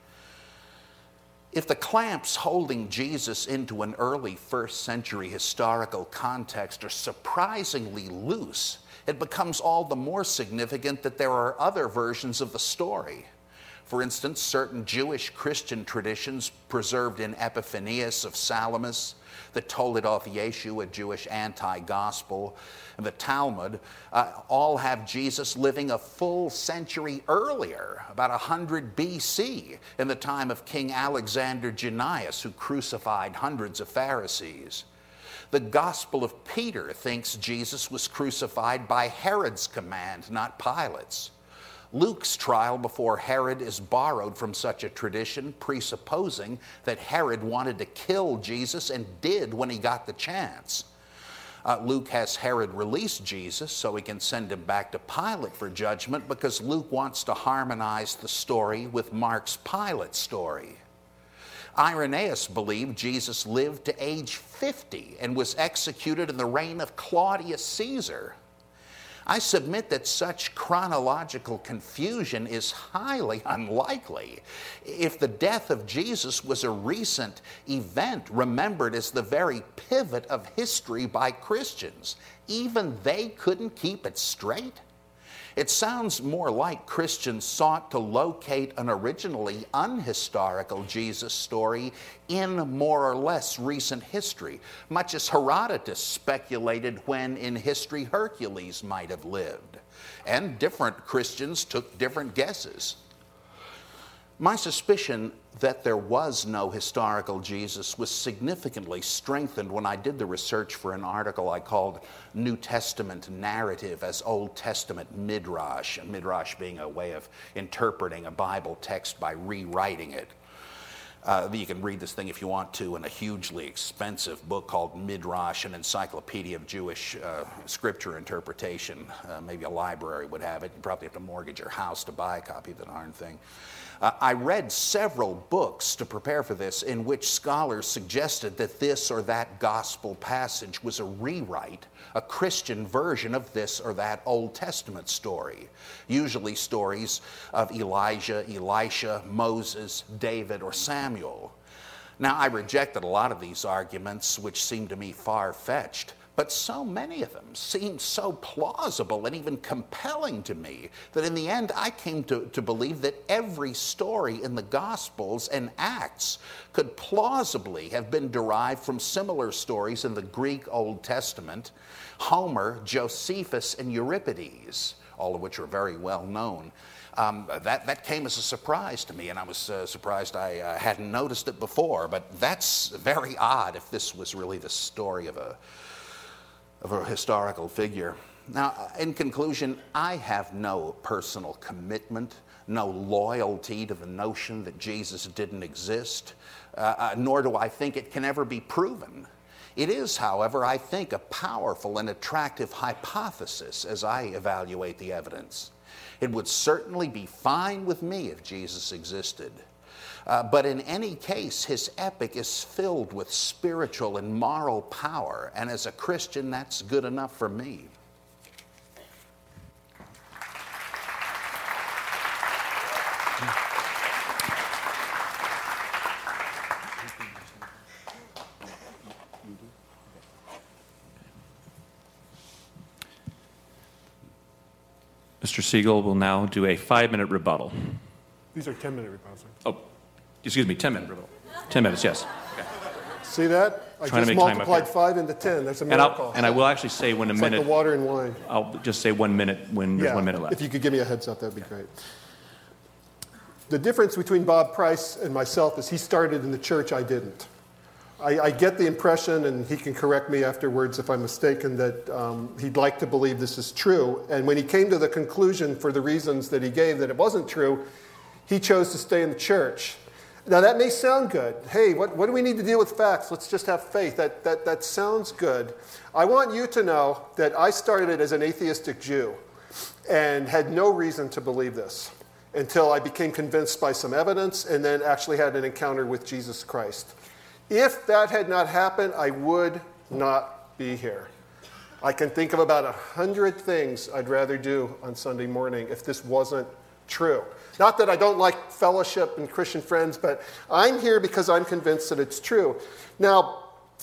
If the clamps holding Jesus into an early first century historical context are surprisingly loose, it becomes all the more significant that there are other versions of the story. For instance, certain Jewish Christian traditions preserved in Epiphanius of Salamis, the Toledoth Yeshu, a Jewish anti-gospel, and the Talmud, all have Jesus living a full century earlier, about 100 BC, in the time of King Alexander Jannaeus, who crucified hundreds of Pharisees. The Gospel of Peter thinks Jesus was crucified by Herod's command, not Pilate's. Luke's trial before Herod is borrowed from such a tradition, presupposing that Herod wanted to kill Jesus and did when he got the chance. Luke has Herod release Jesus so he can send him back to Pilate for judgment, because Luke wants to harmonize the story with Mark's Pilate story. Irenaeus believed Jesus lived to age 50 and was executed in the reign of Claudius Caesar. I submit that such chronological confusion is highly unlikely. If the death of Jesus was a recent event remembered as the very pivot of history by Christians, even they couldn't keep it straight. It sounds more like Christians sought to locate an originally unhistorical Jesus story in more or less recent history, much as Herodotus speculated when in history Hercules might have lived. And different Christians took different guesses. My suspicion that there was no historical Jesus was significantly strengthened when I did the research for an article I called New Testament Narrative as Old Testament Midrash, Midrash being a way of interpreting a Bible text by rewriting it. You can read this thing if you want to in a hugely expensive book called Midrash, an encyclopedia of Jewish scripture interpretation. Maybe a library would have it. You probably have to mortgage your house to buy a copy of the darn thing. I read several books to prepare for this in which scholars suggested that this or that gospel passage was a rewrite, a Christian version of this or that Old Testament story, usually stories of Elijah, Elisha, Moses, David, or Samuel. Now, I rejected a lot of these arguments, which seemed to me far-fetched, but so many of them seemed so plausible and even compelling to me that in the end I came to believe that every story in the Gospels and Acts could plausibly have been derived from similar stories in the Greek Old Testament, Homer, Josephus, and Euripides, all of which are very well known. That came as a surprise to me, and I was surprised I hadn't noticed it before, but that's very odd if this was really the story of a historical figure. Now, in conclusion, I have no personal commitment, no loyalty to the notion that Jesus didn't exist, nor do I think it can ever be proven. It is, however, I think, a powerful and attractive hypothesis as I evaluate the evidence. It would certainly be fine with me if Jesus existed. But in any case, his epic is filled with spiritual and moral power, and as a Christian, that's good enough for me. Mr. Siegel will now do a 5-minute rebuttal. These are 10-minute rebuttals. Oh, excuse me, 10-minute rebuttal. 10 minutes, yes. Okay. See that? I Trying to just make time multiplied up here. 5 into 10. That's a miracle. And I will actually say when a It's minute. like the water and wine. I'll just say 1 minute when there's 1 minute left. If you could give me a heads up, that'd be great. The difference between Bob Price and myself is he started in the church, I didn't. I get the impression, and he can correct me afterwards if I'm mistaken, that he'd like to believe this is true. And when he came to the conclusion, for the reasons that he gave, that it wasn't true, he chose to stay in the church. Now, that may sound good. Hey, what do we need to deal with facts? Let's just have faith. That sounds good. I want you to know that I started as an atheistic Jew and had no reason to believe this until I became convinced by some evidence and then actually had an encounter with Jesus Christ. If that had not happened, I would not be here. I can think of about 100 things I'd rather do on Sunday morning if this wasn't true. Not that I don't like fellowship and Christian friends, but I'm here because I'm convinced that it's true. Now,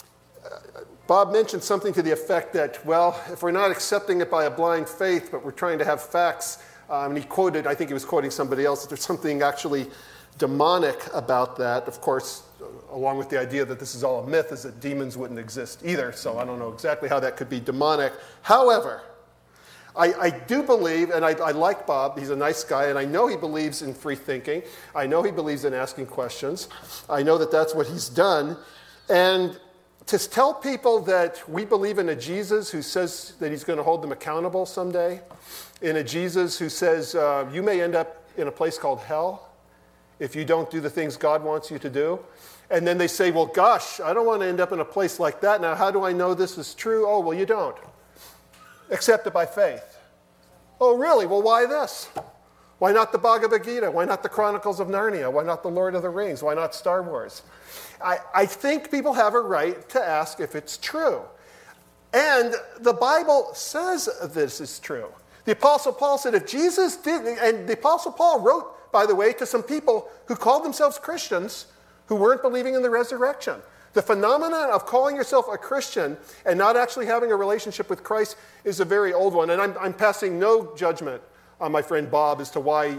Bob mentioned something to the effect that, well, if we're not accepting it by a blind faith, but we're trying to have facts, and he quoted, I think he was quoting somebody else, that there's something actually demonic about that. Of course, along with the idea that this is all a myth, is that demons wouldn't exist either, so I don't know exactly how that could be demonic. However, I do believe, and I like Bob, he's a nice guy, and I know he believes in free thinking. I know he believes in asking questions. I know that that's what he's done. And to tell people that we believe in a Jesus who says that he's going to hold them accountable someday, in a Jesus who says you may end up in a place called hell, if you don't do the things God wants you to do. And then they say, well, gosh, I don't want to end up in a place like that. Now, how do I know this is true? Oh, well, you don't. Accept it by faith. Oh, really? Well, why this? Why not the Bhagavad Gita? Why not the Chronicles of Narnia? Why not the Lord of the Rings? Why not Star Wars? I think people have a right to ask if it's true. And the Bible says this is true. The Apostle Paul said if Jesus didn't, and the Apostle Paul wrote, by the way, to some people who called themselves Christians who weren't believing in the resurrection. The phenomenon of calling yourself a Christian and not actually having a relationship with Christ is a very old one. And I'm passing no judgment on my friend Bob as to why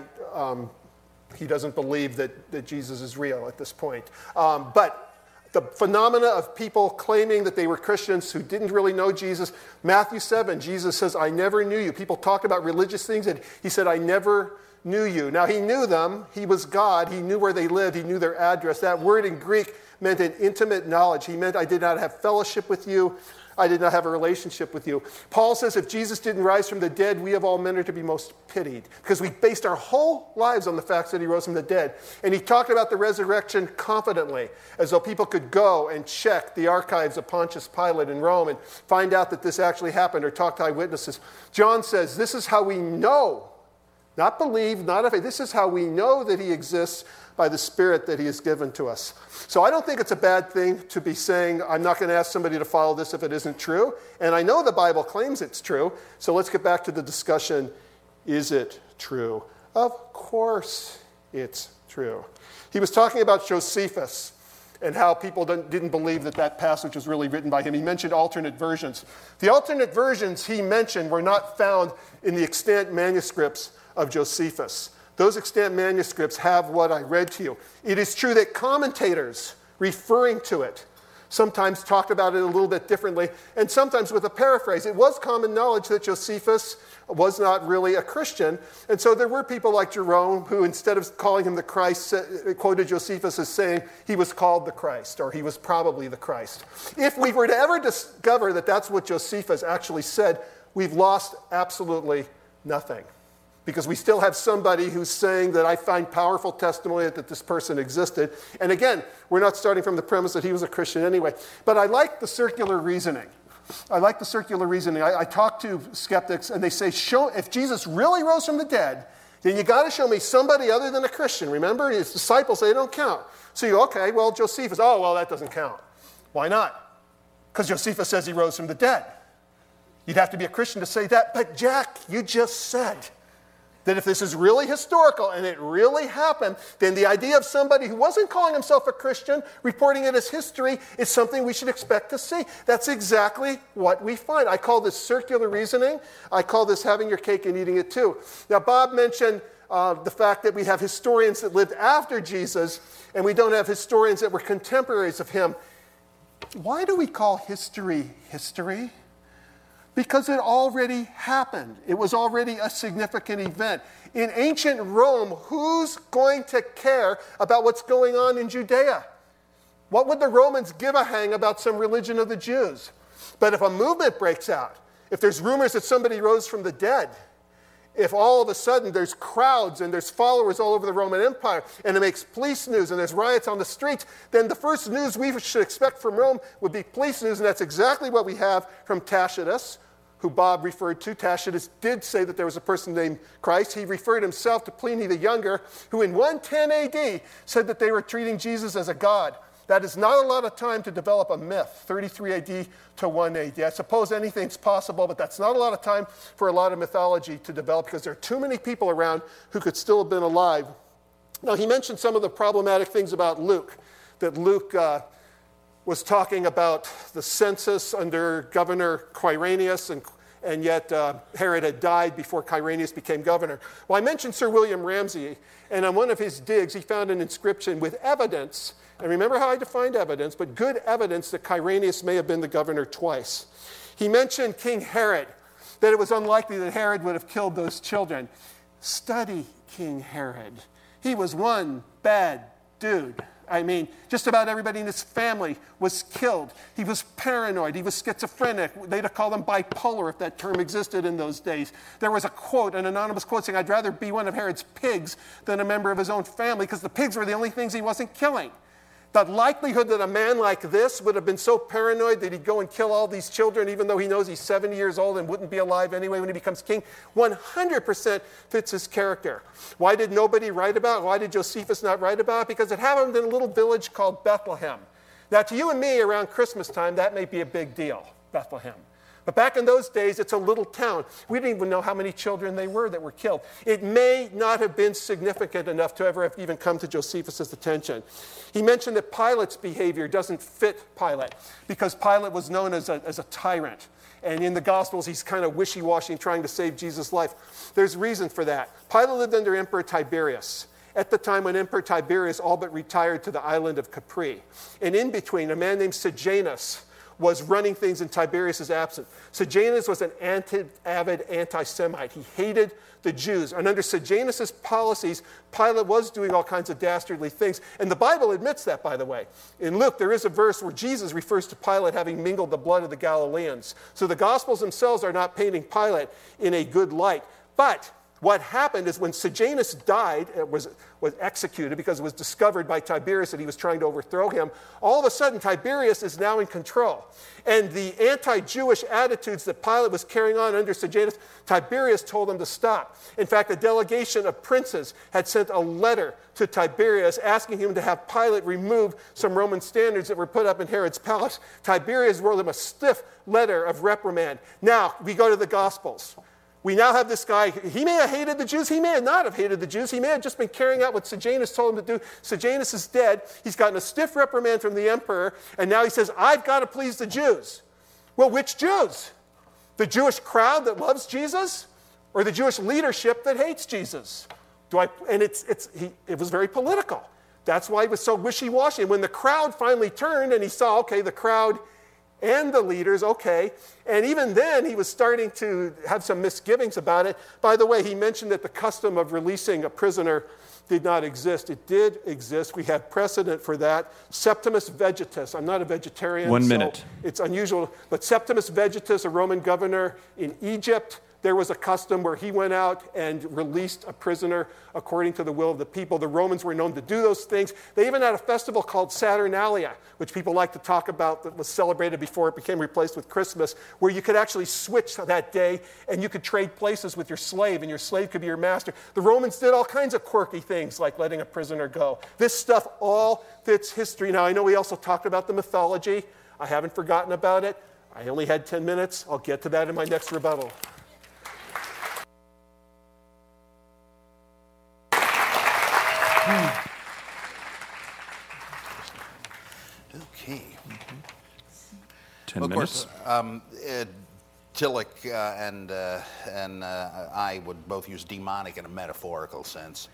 he doesn't believe that Jesus is real at this point. But the phenomena of people claiming that they were Christians who didn't really know Jesus. Matthew 7, Jesus says, I never knew you. People talk about religious things, and he said, I never knew you. Now, he knew them. He was God. He knew where they lived. He knew their address. That word in Greek meant an intimate knowledge. He meant I did not have fellowship with you. I did not have a relationship with you. Paul says if Jesus didn't rise from the dead, we of all men are to be most pitied, because we based our whole lives on the facts that he rose from the dead. And he talked about the resurrection confidently, as though people could go and check the archives of Pontius Pilate in Rome and find out that this actually happened, or talk to eyewitnesses. John says this is how we know, not believe, not faith. This is how we know that he exists, by the Spirit that he has given to us. So I don't think it's a bad thing to be saying, I'm not going to ask somebody to follow this if it isn't true. And I know the Bible claims it's true. So let's get back to the discussion. Is it true? Of course it's true. He was talking about Josephus and how people didn't believe that passage was really written by him. He mentioned alternate versions. The alternate versions he mentioned were not found in the extant manuscripts of Josephus. Those extant manuscripts have what I read to you. It is true that commentators referring to it sometimes talked about it a little bit differently, and sometimes with a paraphrase. It was common knowledge that Josephus was not really a Christian, and so there were people like Jerome who, instead of calling him the Christ, quoted Josephus as saying he was called the Christ, or he was probably the Christ. If we were to ever discover that that's what Josephus actually said, we've lost absolutely nothing. Because we still have somebody who's saying that I find powerful testimony that this person existed. And again, we're not starting from the premise that he was a Christian anyway. But I like the circular reasoning. I talk to skeptics, and they say, if Jesus really rose from the dead, then you got to show me somebody other than a Christian. Remember, his disciples, they don't count. So you go, okay, well, Josephus, that doesn't count. Why not? Because Josephus says he rose from the dead. You'd have to be a Christian to say that. But Jack, you just said that if this is really historical and it really happened, then the idea of somebody who wasn't calling himself a Christian, reporting it as history, is something we should expect to see. That's exactly what we find. I call this circular reasoning. I call this having your cake and eating it too. Now, Bob mentioned the fact that we have historians that lived after Jesus, and we don't have historians that were contemporaries of him. Why do we call history history? Because it already happened. It was already a significant event. In ancient Rome, who's going to care about what's going on in Judea? What would the Romans give a hang about some religion of the Jews? But if a movement breaks out, if there's rumors that somebody rose from the dead, if all of a sudden there's crowds and there's followers all over the Roman Empire, and it makes police news and there's riots on the streets, then the first news we should expect from Rome would be police news, and that's exactly what we have from Tacitus, who Bob referred to. Tacitus did say that there was a person named Christ. He referred himself to Pliny the Younger, who in 110 AD said that they were treating Jesus as a god. That is not a lot of time to develop a myth, 33 AD to 1 AD. I suppose anything's possible, but that's not a lot of time for a lot of mythology to develop, because there are too many people around who could still have been alive. Now, he mentioned some of the problematic things about Luke, that Luke was talking about the census under Governor Quirinius, and yet Herod had died before Quirinius became governor. Well, I mentioned Sir William Ramsay, and on one of his digs, he found an inscription with evidence, and remember how I defined evidence, but good evidence that Quirinius may have been the governor twice. He mentioned King Herod, that it was unlikely that Herod would have killed those children. Study King Herod. He was one bad dude. I mean, just about everybody in his family was killed. He was paranoid. He was schizophrenic. They'd have called him bipolar if that term existed in those days. There was a quote, an anonymous quote saying, I'd rather be one of Herod's pigs than a member of his own family because the pigs were the only things he wasn't killing. The likelihood that a man like this would have been so paranoid that he'd go and kill all these children, even though he knows he's 70 years old and wouldn't be alive anyway when he becomes king, 100% fits his character. Why did nobody write about it? Why did Josephus not write about it? Because it happened in a little village called Bethlehem. Now, to you and me, around Christmas time, that may be a big deal, Bethlehem. But back in those days, it's a little town. We didn't even know how many children they were that were killed. It may not have been significant enough to ever have even come to Josephus' attention. He mentioned that Pilate's behavior doesn't fit Pilate because Pilate was known as a tyrant. And in the Gospels, he's kind of wishy-washy trying to save Jesus' life. There's reason for that. Pilate lived under Emperor Tiberius at the time when Emperor Tiberius all but retired to the island of Capri. And in between, a man named Sejanus was running things in Tiberius' absence. Sejanus was an avid anti-Semite. He hated the Jews. And under Sejanus' policies, Pilate was doing all kinds of dastardly things. And the Bible admits that, by the way. In Luke, there is a verse where Jesus refers to Pilate having mingled the blood of the Galileans. So the Gospels themselves are not painting Pilate in a good light. But what happened is when Sejanus died, was executed because it was discovered by Tiberius that he was trying to overthrow him, all of a sudden Tiberius is now in control. And the anti-Jewish attitudes that Pilate was carrying on under Sejanus, Tiberius told him to stop. In fact, a delegation of princes had sent a letter to Tiberius asking him to have Pilate remove some Roman standards that were put up in Herod's palace. Tiberius wrote him a stiff letter of reprimand. Now, we go to the Gospels. We now have this guy, he may have hated the Jews, he may have not have hated the Jews, he may have just been carrying out what Sejanus told him to do. Sejanus is dead, he's gotten a stiff reprimand from the emperor, and now he says, I've got to please the Jews. Well, which Jews? The Jewish crowd that loves Jesus, or the Jewish leadership that hates Jesus? It was very political. That's why he was so wishy-washy. And when the crowd finally turned and he saw, okay, the crowd and the leaders, okay. And even then, he was starting to have some misgivings about it. By the way, he mentioned that the custom of releasing a prisoner did not exist. It did exist. We have precedent for that. Septimus Vegetus. I'm not a vegetarian. 1 minute. So it's unusual. But Septimus Vegetus, a Roman governor in Egypt, there was a custom where he went out and released a prisoner according to the will of the people. The Romans were known to do those things. They even had a festival called Saturnalia, which people like to talk about, that was celebrated before it became replaced with Christmas, where you could actually switch that day and you could trade places with your slave, and your slave could be your master. The Romans did all kinds of quirky things like letting a prisoner go. This stuff all fits history. Now, I know we also talked about the mythology. I haven't forgotten about it. I only had 10 minutes. I'll get to that in my next rebuttal. Okay. 10 Of minutes. course, Tillich and I would both use demonic in a metaphorical sense,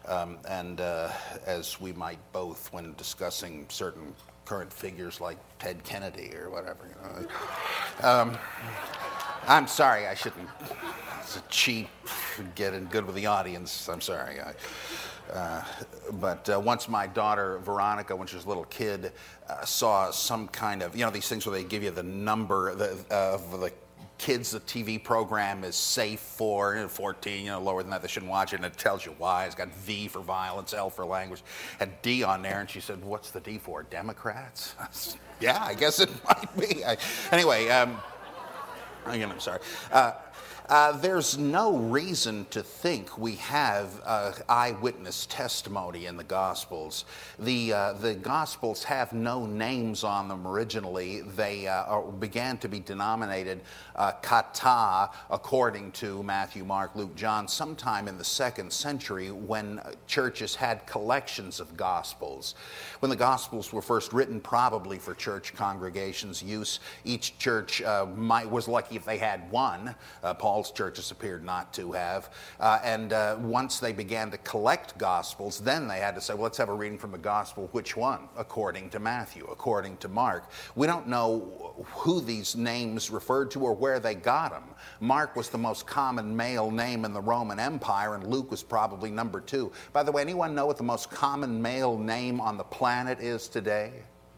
as we might both when discussing certain current figures like Ted Kennedy or whatever. You know. I'm sorry, I shouldn't. It's a cheap, getting good with the audience. I'm sorry. But once my daughter, Veronica, when she was a little kid, saw some kind of, these things where they give you the number of the kids the TV program is safe for, 14, lower than that, they shouldn't watch it, and it tells you why. It's got V for violence, L for language, had D on there, and she said, what's the D for, Democrats? Yeah, I guess it might be. Anyway, again, I'm sorry. There's no reason to think we have eyewitness testimony in the Gospels. The Gospels have no names on them originally. They began to be denominated kata, according to Matthew, Mark, Luke, John, sometime in the 2nd century when churches had collections of Gospels. When the Gospels were first written, probably for church congregations' use, each church was lucky if they had one. Paul Paul's churches appeared not to have. Once they began to collect Gospels, then they had to say, well, let's have a reading from the Gospel. Which one? According to Matthew, according to Mark. We don't know who these names referred to or where they got them. Mark was the most common male name in the Roman Empire, and Luke was probably number 2. By the way, anyone know what the most common male name on the planet is today?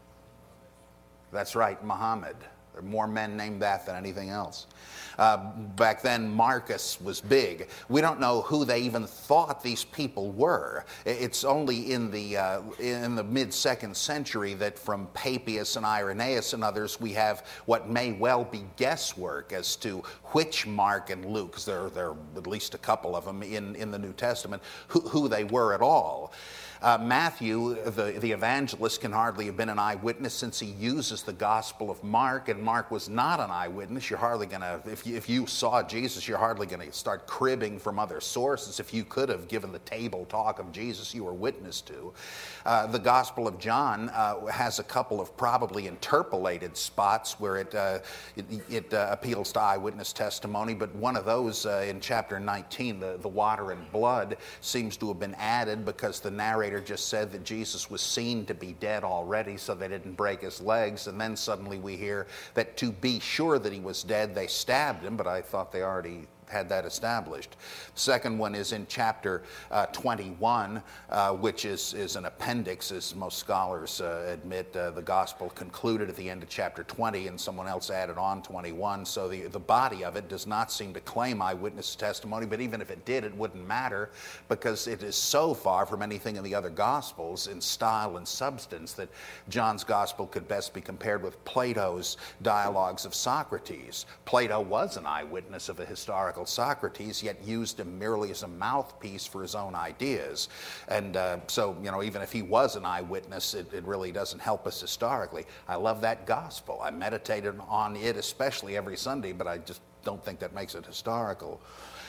That's right, Muhammad. There are more men named that than anything else. Back then, Marcus was big. We don't know who they even thought these people were. It's only in the mid-2nd century that from Papias and Irenaeus and others we have what may well be guesswork as to which Mark and Luke, because there are at least a couple of them in the New Testament, who they were at all. Matthew, the evangelist, can hardly have been an eyewitness since he uses the Gospel of Mark, and Mark was not an eyewitness. You're hardly going to, if you saw Jesus, you're hardly going to start cribbing from other sources. If you could have given the table talk of Jesus you were witness to. The Gospel of John has a couple of probably interpolated spots where it appeals to eyewitness testimony, but one of those in chapter 19, the water and blood, seems to have been added because the narrator just said that Jesus was seen to be dead already, so they didn't break his legs, and then suddenly we hear that to be sure that he was dead, they stabbed him, but I thought they already had that established. The second one is in chapter 21, which is an appendix, as most scholars admit. The gospel concluded at the end of chapter 20, and someone else added on 21, so the body of it does not seem to claim eyewitness testimony, but even if it did, it wouldn't matter, because it is so far from anything in the other gospels in style and substance that John's gospel could best be compared with Plato's dialogues of Socrates. Plato was an eyewitness of a historical Socrates, yet used him merely as a mouthpiece for his own ideas. And so, even if he was an eyewitness, it really doesn't help us historically. I love that gospel. I meditated on it especially every Sunday, but I just don't think that makes it historical.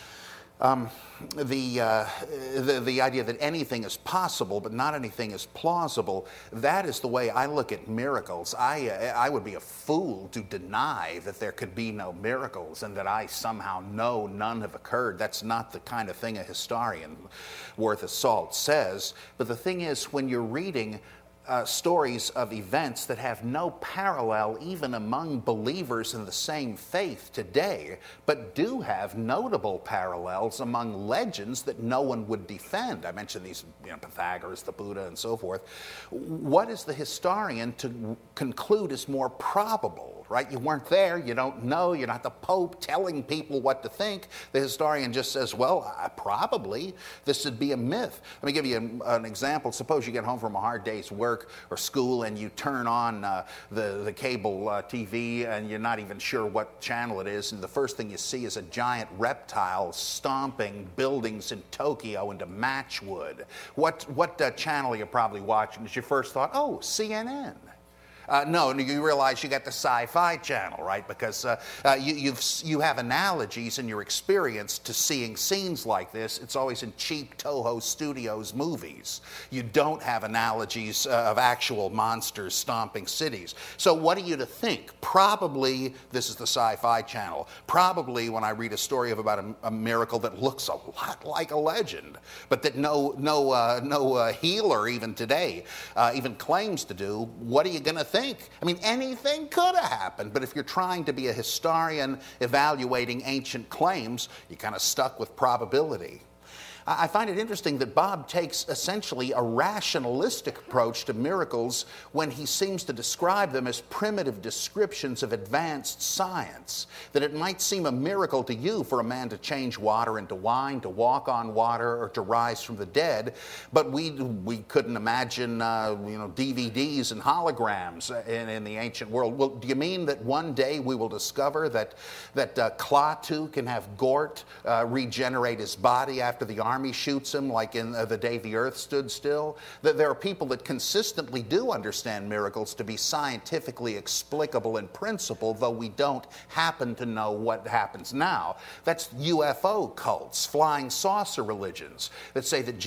The idea that anything is possible but not anything is plausible, that is the way I look at miracles. I would be a fool to deny that there could be no miracles and that I somehow know none have occurred. That's not the kind of thing a historian worth of salt says. But the thing is, when you're reading stories of events that have no parallel even among believers in the same faith today, but do have notable parallels among legends that no one would defend. I mentioned these, Pythagoras, the Buddha, and so forth. What is the historian to conclude is more probable? Right? You weren't there, you don't know, you're not the Pope telling people what to think. The historian just says, well, probably this would be a myth. Let me give you an example. Suppose you get home from a hard day's work or school and you turn on the cable TV and you're not even sure what channel it is, and the first thing you see is a giant reptile stomping buildings in Tokyo into matchwood. What channel are you probably watching? Is your first thought, oh, CNN? No, you realize you got the Sci-Fi Channel, right? Because you have analogies in your experience to seeing scenes like this. It's always in cheap Toho Studios movies. You don't have analogies of actual monsters stomping cities. So what are you to think? Probably this is the Sci-Fi Channel. Probably when I read a story about a miracle that looks a lot like a legend, but that no healer even today even claims to do, what are you going to think? I mean, anything could have happened, but if you're trying to be a historian evaluating ancient claims, you're kind of stuck with probability. I find it interesting that Bob takes essentially a rationalistic approach to miracles when he seems to describe them as primitive descriptions of advanced science. That it might seem a miracle to you for a man to change water into wine, to walk on water, or to rise from the dead, but we couldn't imagine DVDs and holograms in the ancient world. Well, do you mean that one day we will discover that Klaatu can have Gort regenerate his body after the army army shoots him, like in the day the earth stood still. That there are people that consistently do understand miracles to be scientifically explicable in principle, though we don't happen to know what happens now. That's UFO cults, flying saucer religions that say that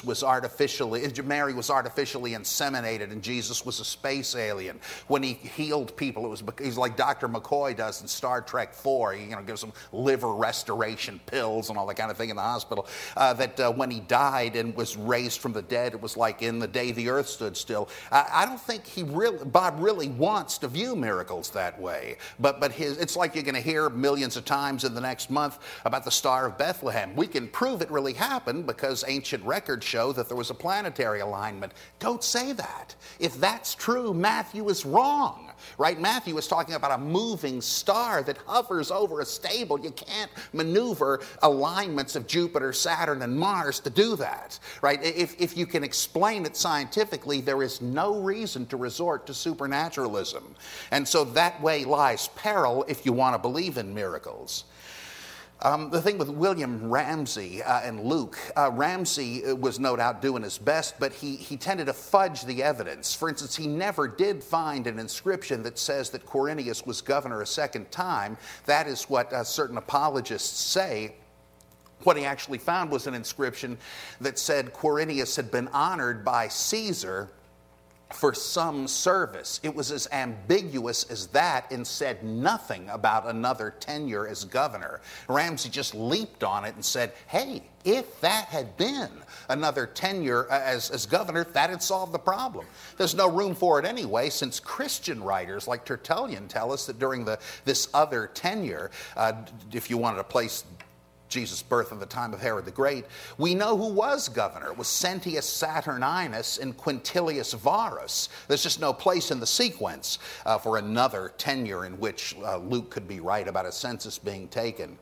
Mary was artificially inseminated and Jesus was a space alien. When he healed people, he's like Dr. McCoy does in Star Trek 4. He gives them liver restoration pills and all that kind of thing in the hospital. That when he died and was raised from the dead, it was like in the day the earth stood still. I don't think Bob really wants to view miracles that way. But it's like you're going to hear millions of times in the next month about the Star of Bethlehem. We can prove it really happened because ancient records show that there was a planetary alignment. Don't say that. If that's true, Matthew is wrong. Right? Matthew is talking about a moving star that hovers over a stable. You can't maneuver alignments of Jupiter, Saturn, and Mars to do that. Right? If you can explain it scientifically, there is no reason to resort to supernaturalism. And so that way lies peril if you want to believe in miracles. The thing with William Ramsey and Luke, Ramsey was no doubt doing his best, but he tended to fudge the evidence. For instance, he never did find an inscription that says that Quirinius was governor a second time. That is what certain apologists say. What he actually found was an inscription that said Quirinius had been honored by Caesar for some service. It was as ambiguous as that and said nothing about another tenure as governor. Ramsey just leaped on it and said, hey, if that had been another tenure as governor, that had solved the problem. There's no room for it anyway, since Christian writers like Tertullian tell us that during this other tenure, if you wanted to place Jesus' birth at the time of Herod the Great, we know who was governor. It was Sentius Saturninus and Quintilius Varus. There's just no place in the sequence for another tenure in which Luke could be right about a census being taken.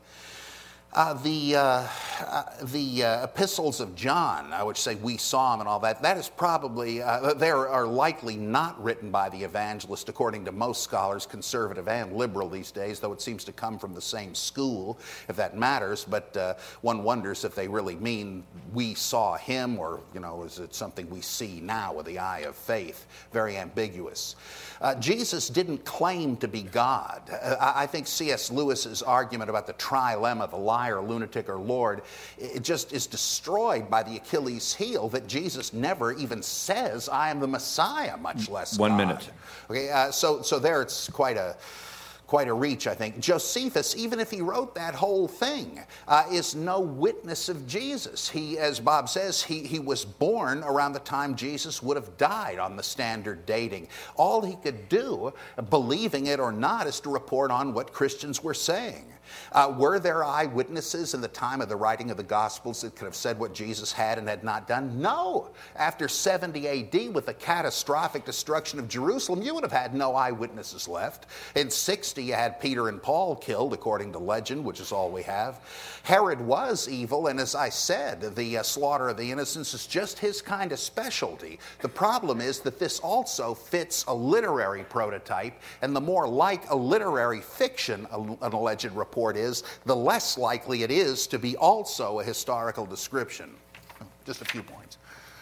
The epistles of John, which say we saw him and all that, that is probably, they are likely not written by the evangelist, according to most scholars, conservative and liberal these days, though it seems to come from the same school, if that matters. But one wonders if they really mean we saw him, or, is it something we see now with the eye of faith? Very ambiguous. Jesus didn't claim to be God. I think C.S. Lewis's argument about the trilemma, the liar, lunatic, or Lord, it just is destroyed by the Achilles heel that Jesus never even says, I am the Messiah, much less God. 1 minute. Okay, so there it's quite a reach, I think. Josephus, even if he wrote that whole thing, is no witness of Jesus. He, as Bob says, he was born around the time Jesus would have died on the standard dating. All he could do, believing it or not, is to report on what Christians were saying. Were there eyewitnesses in the time of the writing of the Gospels that could have said what Jesus had and had not done? No. After 70 AD, with the catastrophic destruction of Jerusalem, you would have had no eyewitnesses left. In 60, you had Peter and Paul killed, according to legend, which is all we have. Herod was evil, and as I said, the slaughter of the innocents is just his kind of specialty. The problem is that this also fits a literary prototype, and the more like a literary fiction an alleged report is, the less likely it is to be also a historical description. Just a few points.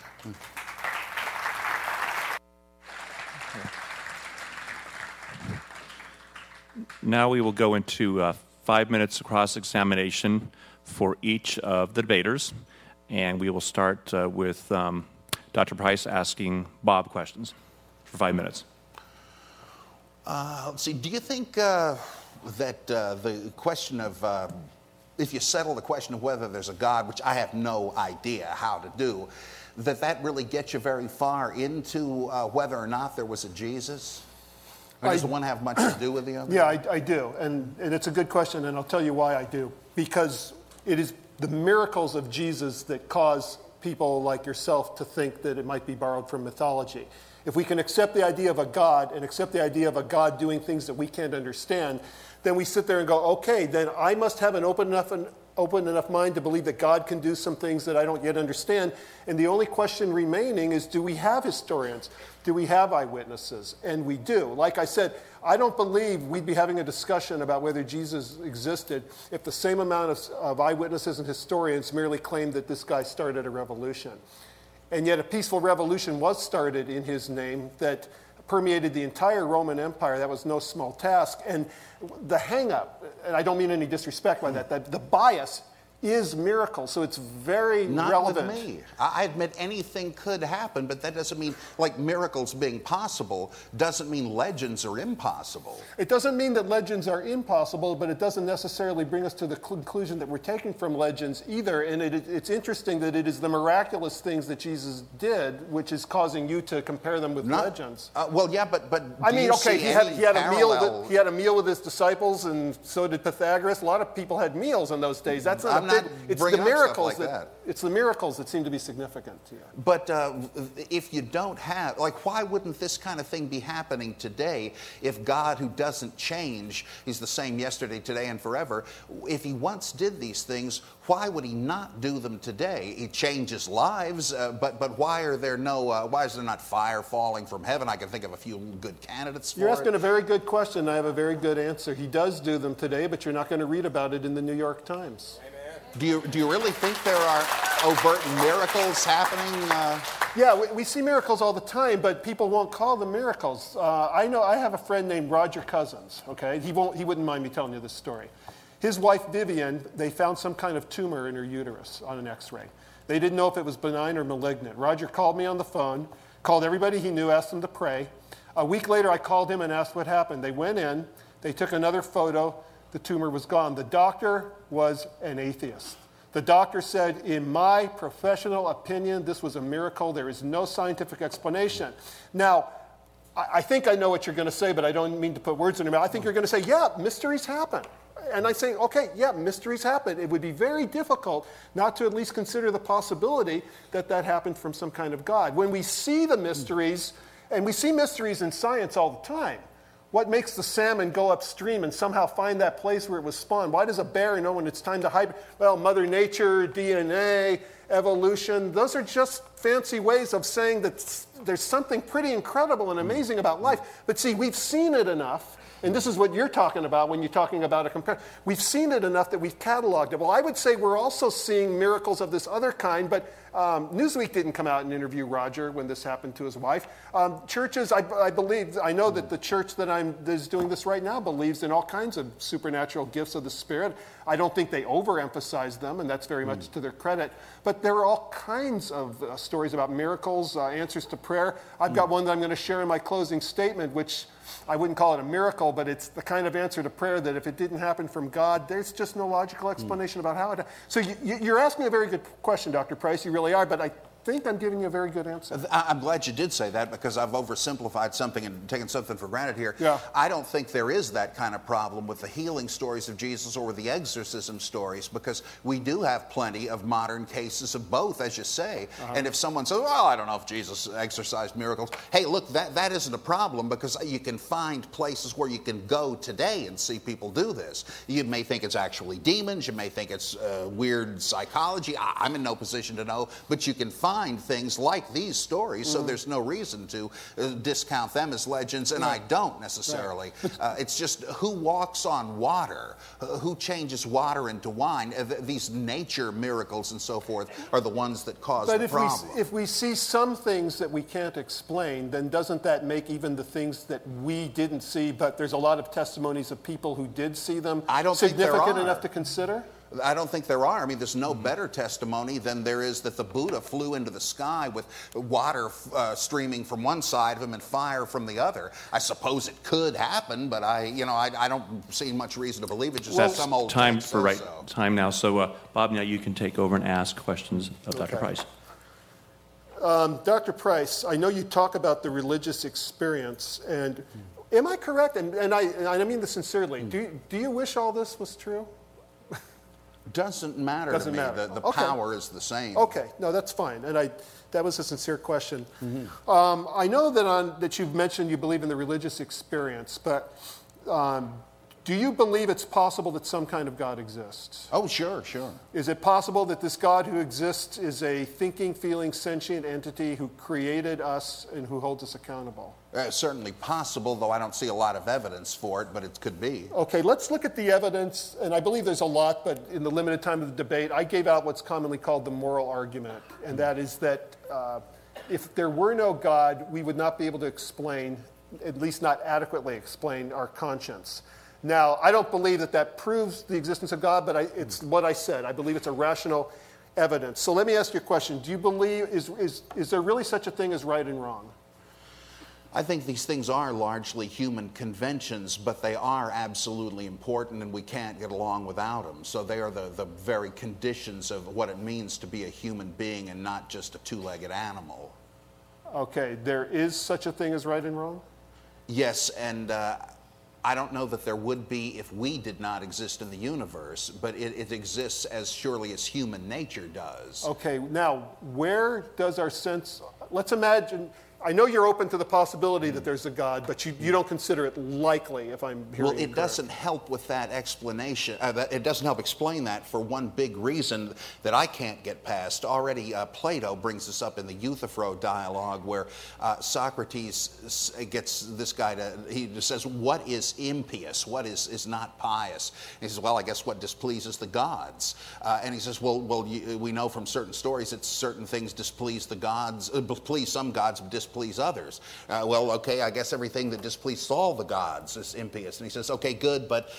Now we will go into 5 minutes of cross-examination for each of the debaters, and we will start with Dr. Price asking Bob questions for 5 minutes. Let's see, do you think that the question of, if you settle the question of whether there's a God, which I have no idea how to do, that really gets you very far into whether or not there was a Jesus? Or does one have much to do with the other? Yeah, I do. And it's a good question, and I'll tell you why I do. Because it is the miracles of Jesus that cause people like yourself to think that it might be borrowed from mythology. If we can accept the idea of a God and accept the idea of a God doing things that we can't understand, then we sit there and go, okay, then I must have an open enough open enough mind to believe that God can do some things that I don't yet understand. And the only question remaining is, do we have historians? Do we have eyewitnesses? And we do. Like I said, I don't believe we'd be having a discussion about whether Jesus existed if the same amount of eyewitnesses and historians merely claimed that this guy started a revolution. And yet a peaceful revolution was started in his name that permeated the entire Roman Empire. That was no small task. And the hang-up, and I don't mean any disrespect by that, the bias is miracles. So it's very relevant. Not with me. I admit anything could happen, but that doesn't mean, like miracles being possible, doesn't mean legends are impossible. It doesn't mean that legends are impossible, but it doesn't necessarily bring us to the conclusion that we're taking from legends either. And it's interesting that it is the miraculous things that Jesus did, which is causing you to compare them with legends. Well, yeah, but I mean, okay, he had a meal with his disciples, and so did Pythagoras. A lot of people had meals in those days. That's not it's the miracles it's the miracles that seem to be significant to you. But if you don't have, like, why wouldn't this kind of thing be happening today if God, who doesn't change, he's the same yesterday, today, and forever, if he once did these things, why would he not do them today? He changes lives, but why is there not fire falling from heaven? I can think of a few good candidates for it. You're asking a very good question. I have a very good answer. He does do them today, but you're not going to read about it in the New York Times. Do you really think there are overt miracles happening? Yeah, we see miracles all the time, but people won't call them miracles. I have a friend named Roger Cousins. Okay, he wouldn't mind me telling you this story. His wife Vivian, they found some kind of tumor in her uterus on an X-ray. They didn't know if it was benign or malignant. Roger called me on the phone, called everybody he knew, asked them to pray. A week later, I called him and asked what happened. They went in, they took another photo. The tumor was gone. The doctor was an atheist. The doctor said, in my professional opinion, this was a miracle. There is no scientific explanation. Now, I think I know what you're going to say, but I don't mean to put words in your mouth. I think you're going to say, yeah, mysteries happen. And I say, okay, yeah, mysteries happen. It would be very difficult not to at least consider the possibility that that happened from some kind of God. When we see the mysteries, and we see mysteries in science all the time, what makes the salmon go upstream and somehow find that place where it was spawned? Why does a bear know when it's time to hibernate? Well, Mother Nature, DNA, evolution, those are just fancy ways of saying that there's something pretty incredible and amazing about life. But see, we've seen it enough, and this is what you're talking about when you're talking about a comparison. We've seen it enough that we've cataloged it. Well, I would say we're also seeing miracles of this other kind, but Newsweek didn't come out and interview Roger when this happened to his wife. Churches, I know that the church that is doing this right now believes in all kinds of supernatural gifts of the Spirit. I don't think they overemphasize them, and that's very much to their credit. But there are all kinds of stories about miracles, answers to prayer. I've got one that I'm going to share in my closing statement, which I wouldn't call it a miracle, but it's the kind of answer to prayer that if it didn't happen from God, there's just no logical explanation about how it happened. So you're asking a very good question, Dr. Price. You really are, but I think I'm giving you a very good answer. I'm glad you did say that, because I've oversimplified something and taken something for granted here. Yeah. I don't think there is that kind of problem with the healing stories of Jesus or with the exorcism stories, because we do have plenty of modern cases of both, as you say. And if someone says, well, I don't know if Jesus exorcised miracles, hey, look, that isn't a problem, because you can find places where you can go today and see people do this. You may think it's actually demons, you may think it's weird psychology. I'm in no position to know, but you can find things like these stories, so there's no reason to discount them as legends, and I don't necessarily. It's just who walks on water, who changes water into wine. These nature miracles and so forth are the ones that cause the problem. But if we see some things that we can't explain, then doesn't that make even the things that we didn't see, but there's a lot of testimonies of people who did see them, significant enough to consider? I don't think there are. I mean, there's no better testimony than there is that the Buddha flew into the sky with water streaming from one side of him and fire from the other. I suppose it could happen, but I don't see much reason to believe it. Just That's some old time text for says so. time now. So, Bob, now you can take over and ask questions of Dr. Price. Dr. Price, I know you talk about the religious experience, and am I correct? And I mean this sincerely. Do you wish all this was true? Doesn't matter to me. The Okay. power is the same. Okay, no, that's fine. And that was a sincere question. I know that you've mentioned you believe in the religious experience, but do Do you believe it's possible that some kind of God exists? Oh, sure, sure. Is it possible that this God who exists is a thinking, feeling, sentient entity who created us and who holds us accountable? Certainly possible, though I don't see a lot of evidence for it, but it could be. Okay, let's look at the evidence, and I believe there's a lot, but in the limited time of the debate, I gave out what's commonly called the moral argument, and that is that if there were no God, we would not be able to explain, at least not adequately explain, our conscience. Now, I don't believe that that proves the existence of God, but it's what I said. I believe it's a rational evidence. So let me ask you a question. Do you believe, is there really such a thing as right and wrong? I think these things are largely human conventions, but they are absolutely important, and we can't get along without them. So they are the very conditions of what it means to be a human being and not just a two-legged animal. Okay, there is such a thing as right and wrong? Yes, and I don't know that there would be if we did not exist in the universe, but it exists as surely as human nature does. Okay, now, where does our sense, let's imagine, I know you're open to the possibility that there's a God, but you don't consider it likely, if I'm hearing Well, you it doesn't help with that explanation. It doesn't help explain that for one big reason that I can't get past. Already, Plato brings this up in the Euthyphro dialogue, where Socrates gets this guy he says, what is impious? What is not pious? And he says, well, I guess what displeases the gods. And he says, well, we know from certain stories that certain things displease the gods, please some gods, but displease others. Well, okay, I guess everything that displeases all the gods is impious. And he says, okay, good, but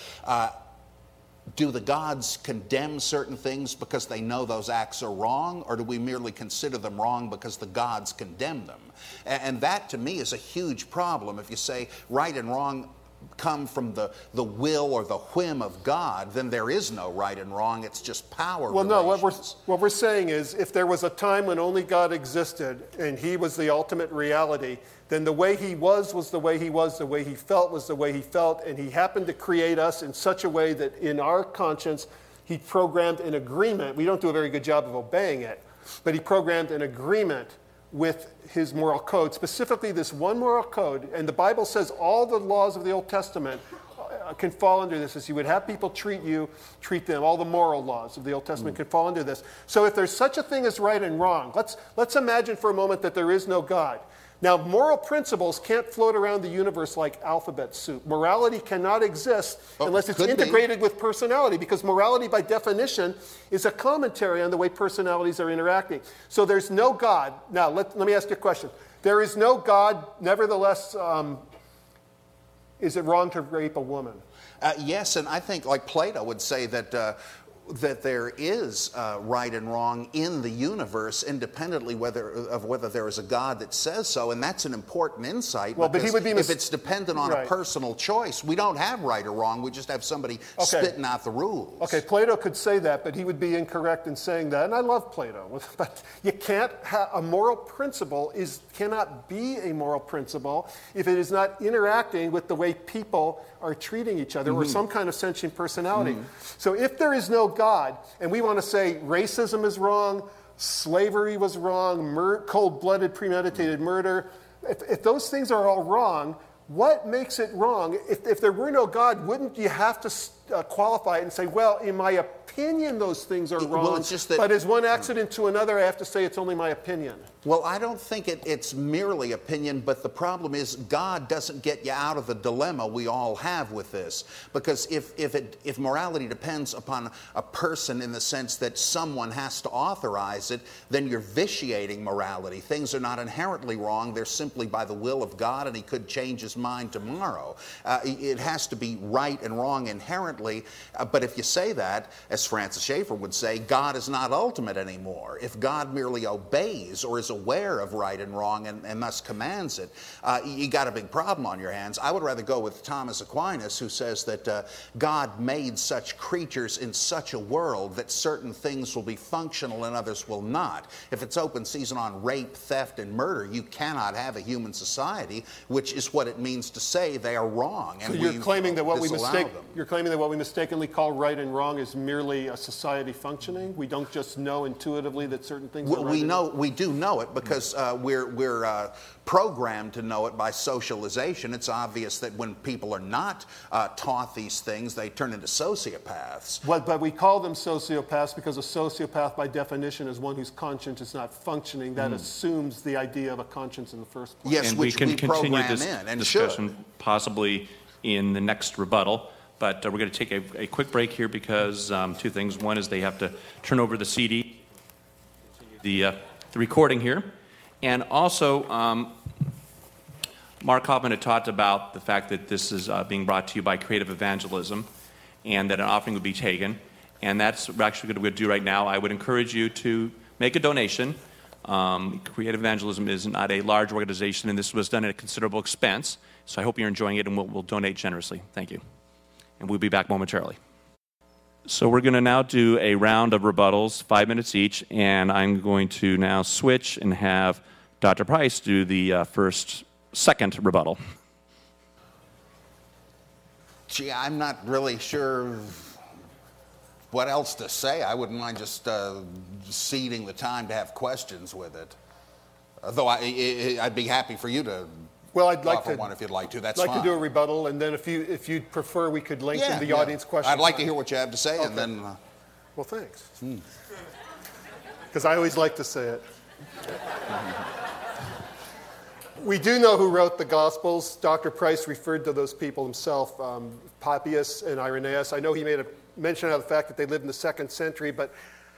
do the gods condemn certain things because they know those acts are wrong, or do we merely consider them wrong because the gods condemn them? And that, to me, is a huge problem. If you say right and wrong come from the will or the whim of God, then there is no right and wrong. It's just power Well, relations. no, what we're saying is if there was a time when only God existed and he was the ultimate reality, then the way he was the way he was, the way he felt was the way he felt, and he happened to create us in such a way that in our conscience he programmed an agreement. We don't do a very good job of obeying it, but he programmed an agreement with his moral code, specifically this one moral code. And the Bible says all the laws of the Old Testament can fall under this. As you would have people treat them. All the moral laws of the Old Testament can fall under this. So if there's such a thing as right and wrong, let's imagine for a moment that there is no God. Now, moral principles can't float around the universe like alphabet soup. Morality cannot exist unless it's integrated with personality, because morality, by definition, is a commentary on the way personalities are interacting. So there's no God. Now, let me ask you a question. There is no God, nevertheless, is it wrong to rape a woman? Yes, and I think, like Plato would say, that there is right and wrong in the universe, independently of whether there is a God that says so, and that's an important insight. Well, but he would be if it's dependent on a personal choice, we don't have right or wrong. We just have somebody spitting out the rules. Okay, Plato could say that, but he would be incorrect in saying that, and I love Plato. But you can't have a moral principle cannot be a moral principle if it is not interacting with the way people are treating each other or some kind of sentient personality. So if there is no God, and we want to say racism is wrong, slavery was wrong, cold-blooded premeditated murder, if those things are all wrong, what makes it wrong? If there were no God, wouldn't you have to qualify it and say, well, in my opinion, those things are wrong, well, it's just that, but as one accident to another, I have to say it's only my opinion? Well, I don't think it's merely opinion, but the problem is God doesn't get you out of the dilemma we all have with this. Because if morality depends upon a person in the sense that someone has to authorize it, then you're vitiating morality. Things are not inherently wrong. They're simply by the will of God, and he could change his mind tomorrow. It has to be right and wrong inherently. But if you say that, as Francis Schaeffer would say, God is not ultimate anymore. If God merely obeys or is aware of right and wrong and thus commands it, you got a big problem on your hands. I would rather go with Thomas Aquinas, who says that God made such creatures in such a world that certain things will be functional and others will not. If it's open season on rape, theft, and murder, you cannot have a human society, which is what it means to say they are wrong. And so you're claiming that what we what we mistakenly call right and wrong is merely a society functioning? We don't just know intuitively that certain things are right? We do know it because we're programmed to know it by socialization. It's obvious that when people are not taught these things, they turn into sociopaths. But we call them sociopaths because a sociopath, by definition, is one whose conscience is not functioning. That assumes the idea of a conscience in the first place. Yes, And we which can we continue program this in and discussion should. possibly in the next rebuttal. But we're going to take a quick break here because two things. One is they have to turn over the CD, the recording here. And also, Mark Hoffman had talked about the fact that this is being brought to you by Creative Evangelism and that an offering would be taken. And that's what we're actually going to do right now. I would encourage you to make a donation. Creative Evangelism is not a large organization, and this was done at a considerable expense. So I hope you're enjoying it, and we'll donate generously. Thank you. And we'll be back momentarily. So we're going to now do a round of rebuttals, 5 minutes each, and I'm going to now switch and have Dr. Price do the second rebuttal. Gee, I'm not really sure what else to say. I wouldn't mind just ceding the time to have questions with it. Though I'd be happy for you to offer one if you'd like to. That's fine. I'd like to do a rebuttal, and then if you'd prefer, we could lengthen the audience question. I'd like to hear what you have to say, Okay. and then... Well, thanks. Because I always like to say it. We do know who wrote the Gospels. Dr. Price referred to those people himself, Papias and Irenaeus. I know he made a mention of the fact that they lived in the 2nd century, but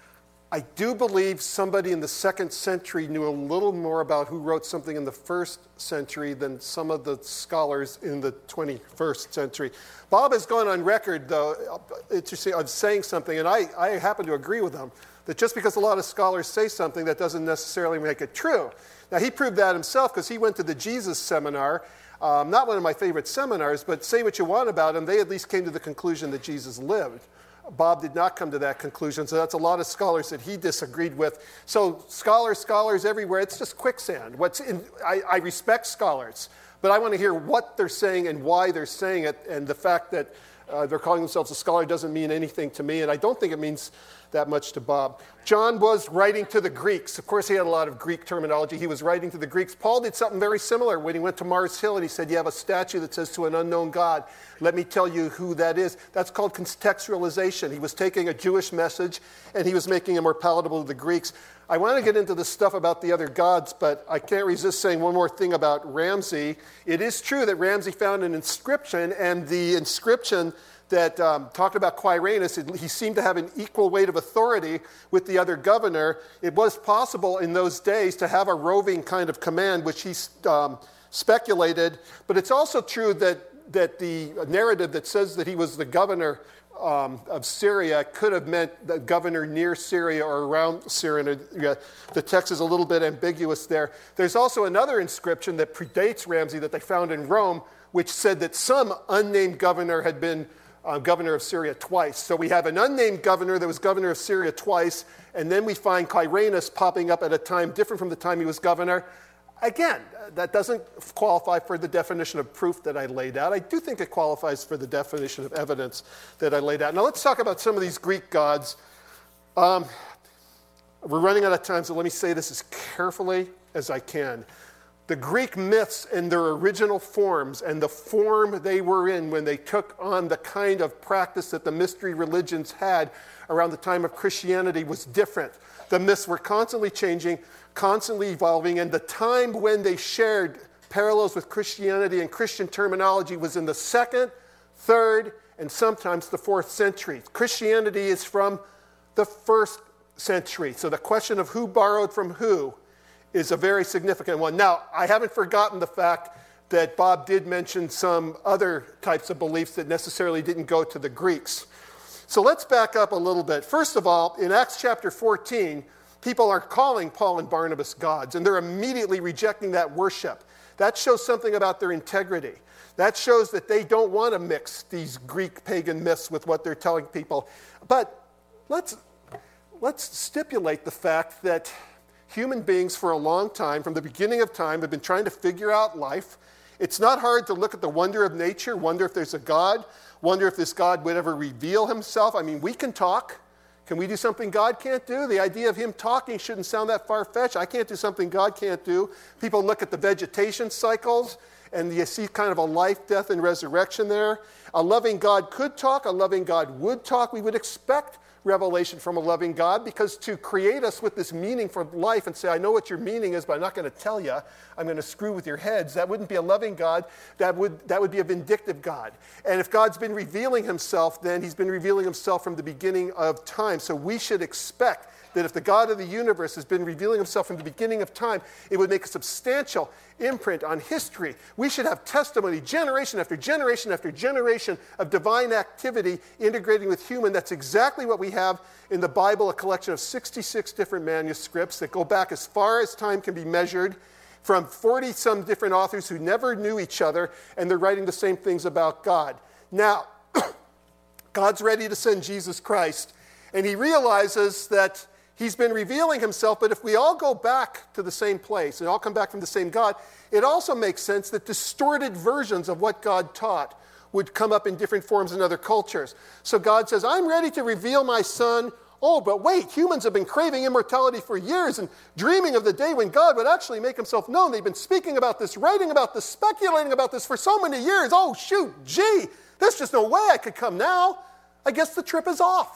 I do believe somebody in the 2nd century knew a little more about who wrote something in the 1st century than some of the scholars in the 21st century. Bob has gone on record, though, interesting, of saying something, and I happen to agree with him, that just because a lot of scholars say something, that doesn't necessarily make it true. Now, he proved that himself because he went to the Jesus Seminar, not one of my favorite seminars, but say what you want about him, they at least came to the conclusion that Jesus lived. Bob did not come to that conclusion, so that's a lot of scholars that he disagreed with. So scholars everywhere, it's just quicksand. I respect scholars, but I want to hear what they're saying and why they're saying it, and the fact that they're calling themselves a scholar doesn't mean anything to me, and I don't think it means that much to Bob. John was writing to the Greeks. Of course, he had a lot of Greek terminology. He was writing to the Greeks. Paul did something very similar when he went to Mars Hill and he said, you have a statue that says to an unknown God. Let me tell you who that is. That's called contextualization. He was taking a Jewish message and he was making it more palatable to the Greeks. I want to get into the stuff about the other gods, but I can't resist saying one more thing about Ramsey. It is true that Ramsey found an inscription, and the inscription that talked about Quirinus, he seemed to have an equal weight of authority with the other governor. It was possible in those days to have a roving kind of command, which he speculated. But it's also true that the narrative that says that he was the governor of Syria could have meant the governor near Syria or around Syria. The text is a little bit ambiguous there. There's also another inscription that predates Ramsey that they found in Rome, which said that some unnamed governor had been governor of Syria twice. So we have an unnamed governor that was governor of Syria twice, and then we find Quirinus popping up at a time different from the time he was governor. Again, that doesn't qualify for the definition of proof that I laid out. I do think it qualifies for the definition of evidence that I laid out. Now let's talk about some of these Greek gods. We're running out of time, so let me say this as carefully as I can. The Greek myths in their original forms and the form they were in when they took on the kind of practice that the mystery religions had around the time of Christianity was different. The myths were constantly changing, constantly evolving, and the time when they shared parallels with Christianity and Christian terminology was in the 2nd, 3rd, and sometimes the 4th century. Christianity is from the 1st century. So the question of who borrowed from who is a very significant one. Now, I haven't forgotten the fact that Bob did mention some other types of beliefs that necessarily didn't go to the Greeks. So let's back up a little bit. First of all, in Acts chapter 14, people are calling Paul and Barnabas gods, and they're immediately rejecting that worship. That shows something about their integrity. That shows that they don't want to mix these Greek pagan myths with what they're telling people. But let's stipulate the fact that human beings for a long time, from the beginning of time, have been trying to figure out life, It's not hard to look at the wonder of nature, wonder if there's a God, wonder if this God would ever reveal himself. I mean, we can talk. Can we do something God can't do? The idea of him talking shouldn't sound that far-fetched. I can't do something God can't do. People look at the vegetation cycles, and you see kind of a life, death, and resurrection there. A loving God could talk. A loving God would talk. We would expect revelation from a loving God, because to create us with this meaning for life and say, I know what your meaning is, but I'm not going to tell you. I'm going to screw with your heads. That wouldn't be a loving God. That would be a vindictive God. And if God's been revealing himself, then he's been revealing himself from the beginning of time. So we should expect that if the God of the universe has been revealing himself from the beginning of time, it would make a substantial imprint on history. We should have testimony, generation after generation after generation, of divine activity integrating with human. That's exactly what we have in the Bible, a collection of 66 different manuscripts that go back as far as time can be measured, from 40-some different authors who never knew each other, and they're writing the same things about God. Now, God's ready to send Jesus Christ, and he realizes that he's been revealing himself, but if we all go back to the same place and all come back from the same God, it also makes sense that distorted versions of what God taught would come up in different forms in other cultures. So God says, I'm ready to reveal my son. Oh, but wait, humans have been craving immortality for years and dreaming of the day when God would actually make himself known. They've been speaking about this, writing about this, speculating about this for so many years. Oh, shoot, gee, there's just no way I could come now. I guess the trip is off.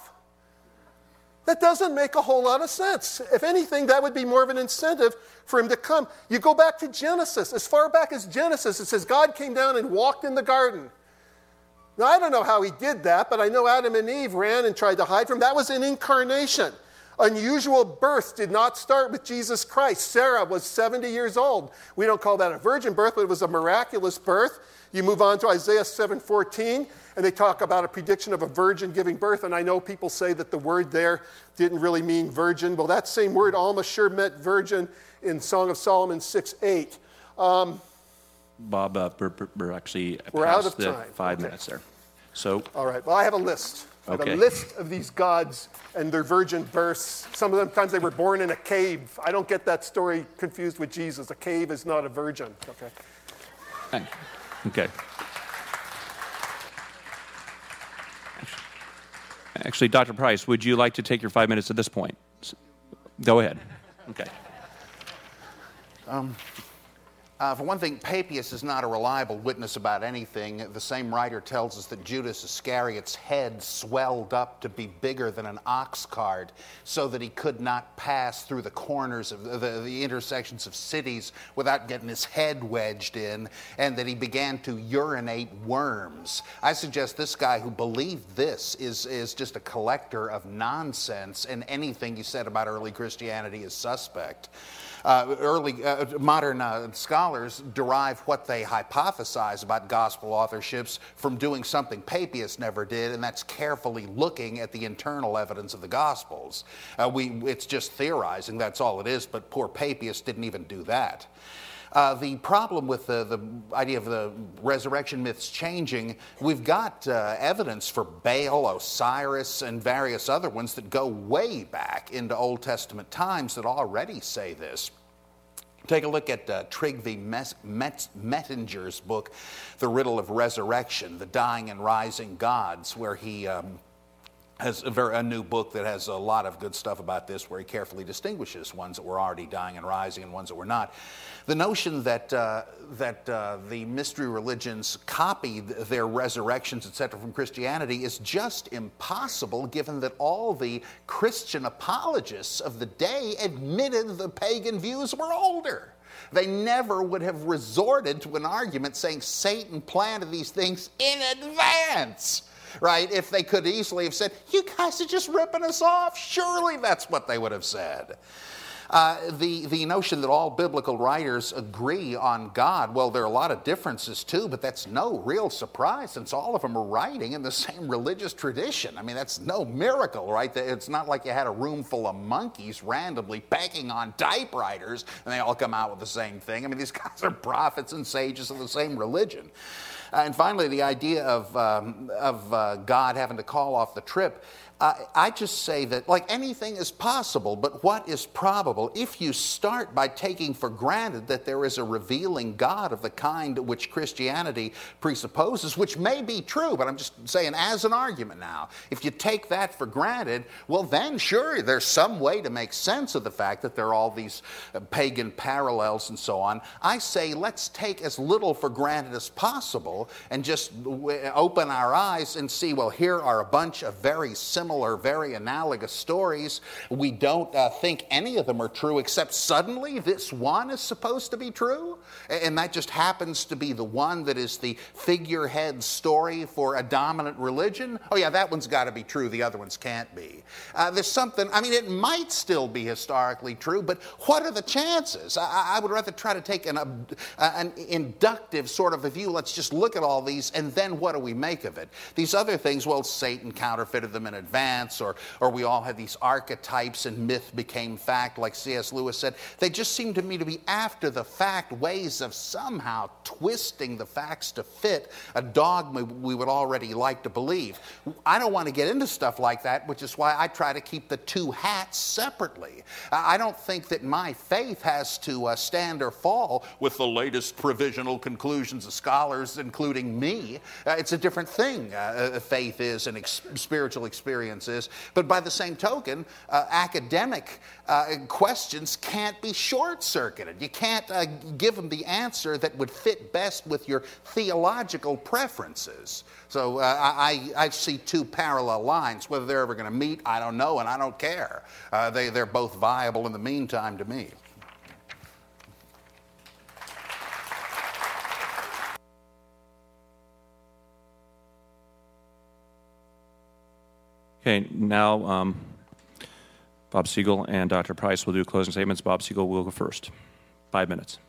That doesn't make a whole lot of sense. If anything, that would be more of an incentive for him to come. You go back to Genesis. As far back as Genesis, it says God came down and walked in the garden. Now, I don't know how he did that, but I know Adam and Eve ran and tried to hide from him. That was an incarnation. Unusual birth did not start with Jesus Christ. Sarah was 70 years old. We don't call that a virgin birth, but it was a miraculous birth. You move on to Isaiah 7:14, and they talk about a prediction of a virgin giving birth, and I know people say that the word there didn't really mean virgin. Well, that same word almost sure meant virgin in Song of Solomon 6:8. Bob, we're actually We're out past of the time. 5 Okay. minutes there. So, All right, well, I have a list. I have Okay. a list of these gods and their virgin births. Sometimes they were born in a cave. I don't get that story confused with Jesus. A cave is not a virgin. Okay. okay. Actually, Dr. Price, would you like to take your 5 minutes at this point? Go ahead. Okay. For one thing, Papias is not a reliable witness about anything. The same writer tells us that Judas Iscariot's head swelled up to be bigger than an ox cart so that he could not pass through the corners of the intersections of cities without getting his head wedged in, and that he began to urinate worms. I suggest this guy who believed this is just a collector of nonsense, and anything you said about early Christianity is suspect. Modern scholars derive what they hypothesize about gospel authorships from doing something Papias never did, and that's carefully looking at the internal evidence of the Gospels. It's just theorizing, that's all it is, but poor Papias didn't even do that. The problem with the idea of the resurrection myths changing, we've got evidence for Baal, Osiris, and various other ones that go way back into Old Testament times that already say this. Take a look at Trygve Mettinger's book, The Riddle of Resurrection, The Dying and Rising Gods, where he has a new book that has a lot of good stuff about this, where he carefully distinguishes ones that were already dying and rising and ones that were not. The notion that the mystery religions copied their resurrections, etc., from Christianity is just impossible, given that all the Christian apologists of the day admitted the pagan views were older. They never would have resorted to an argument saying Satan planted these things in advance. Right? If they could easily have said, you guys are just ripping us off, surely that's what they would have said. The notion that all biblical writers agree on God, well, there are a lot of differences too, but that's no real surprise since all of them are writing in the same religious tradition. I mean, that's no miracle, right? It's not like you had a room full of monkeys randomly banging on typewriters and they all come out with the same thing. I mean, these guys are prophets and sages of the same religion. And finally, the idea of God having to call off the trip. I just say that, like, anything is possible, but what is probable? If you start by taking for granted that there is a revealing God of the kind which Christianity presupposes, which may be true, but I'm just saying as an argument now, if you take that for granted, well then sure, there's some way to make sense of the fact that there are all these pagan parallels and so on. I say let's take as little for granted as possible and just open our eyes and see, well, here are a bunch of very similar, very analogous stories. We don't think any of them are true, except suddenly this one is supposed to be true, and that just happens to be the one that is the figurehead story for a dominant religion. Oh yeah, that one's got to be true, the other ones can't be. There's something, I mean, it might still be historically true, but what are the chances? I would rather try to take an inductive sort of a view. Let's just look at all these, and then what do we make of it? These other things, well, Satan counterfeited them in advance, or we all had these archetypes and myth became fact, like C.S. Lewis said. They just seem to me to be after the fact ways of somehow twisting the facts to fit a dogma we would already like to believe. I don't want to get into stuff like that, which is why I try to keep the two hats separately. I don't think that my faith has to stand or fall with the latest provisional conclusions of scholars, including me. It's a different thing, faith is and spiritual experience is. But by the same token, academic questions can't be short-circuited. You can't give them the answer that would fit best with your theological preferences. So I see two parallel lines. Whether they're ever going to meet, I don't know, and I don't care. They're both viable in the meantime to me. Okay, now Bob Siegel and Dr. Price will do closing statements. Bob Siegel will go first. 5 minutes.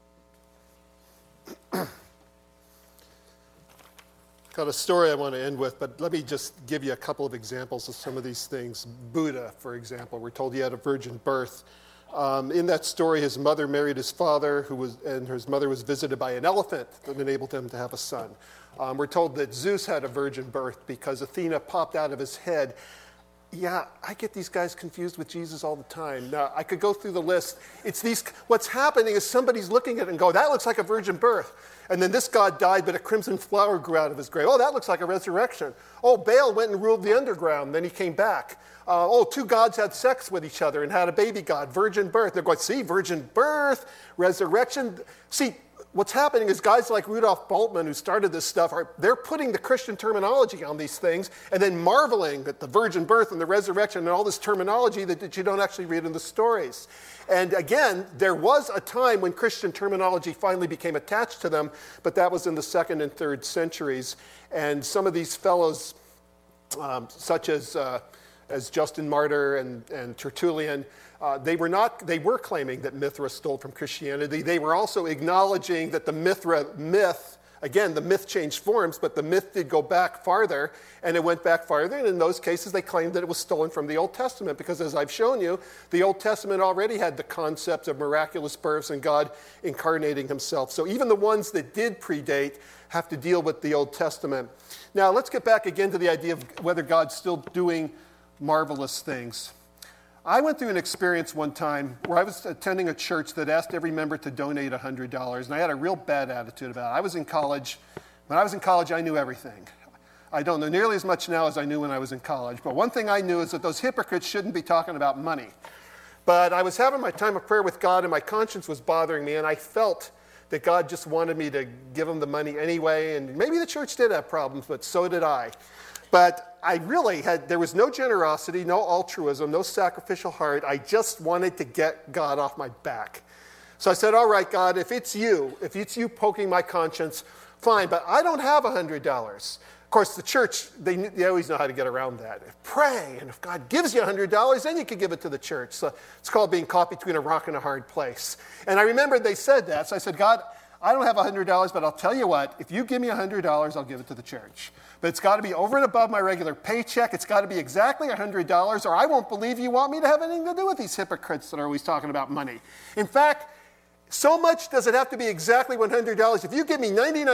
Got a story I want to end with, but let me just give you a couple of examples of some of these things. Buddha, for example, we're told he had a virgin birth. In that story, his mother married his father, and his mother was visited by an elephant that enabled him to have a son. We're told that Zeus had a virgin birth because Athena popped out of his head. Yeah, I get these guys confused with Jesus all the time. Now, I could go through the list. What's happening is somebody's looking at it and go, that looks like a virgin birth. And then this god died, but a crimson flower grew out of his grave. Oh, that looks like a resurrection. Oh, Baal went and ruled the underground, then he came back. Two gods had sex with each other and had a baby god, virgin birth. They're going, see, virgin birth, resurrection. See, what's happening is guys like Rudolf Bultmann, who started this stuff, they're putting the Christian terminology on these things and then marveling at the virgin birth and the resurrection and all this terminology that you don't actually read in the stories. And again, there was a time when Christian terminology finally became attached to them, but that was in the 2nd and 3rd centuries. And some of these fellows, such as Justin Martyr and Tertullian, they were claiming that Mithra stole from Christianity. They were also acknowledging that the Mithra myth, again, the myth changed forms, but the myth did go back farther, and it went back farther, and in those cases they claimed that it was stolen from the Old Testament, because as I've shown you, the Old Testament already had the concept of miraculous births and God incarnating himself. So even the ones that did predate have to deal with the Old Testament. Now let's get back again to the idea of whether God's still doing marvelous things. I went through an experience one time where I was attending a church that asked every member to donate $100, and I had a real bad attitude about it. I was in college. When I was in college, I knew everything. I don't know nearly as much now as I knew when I was in college, but one thing I knew is that those hypocrites shouldn't be talking about money. But I was having my time of prayer with God, and my conscience was bothering me, and I felt that God just wanted me to give him the money anyway, and maybe the church did have problems, but so did I. But there was no generosity, no altruism, no sacrificial heart. I just wanted to get God off my back. So I said, all right, God, if it's you poking my conscience, fine, but I don't have $100. Of course, the church, they always know how to get around that. Pray, and if God gives you $100, then you can give it to the church. So it's called being caught between a rock and a hard place. And I remembered they said that, so I said, God, I don't have $100, but I'll tell you what, if you give me $100, I'll give it to the church. But it's got to be over and above my regular paycheck. It's got to be exactly $100, or I won't believe you want me to have anything to do with these hypocrites that are always talking about money. In fact, so much does it have to be exactly $100. If you give me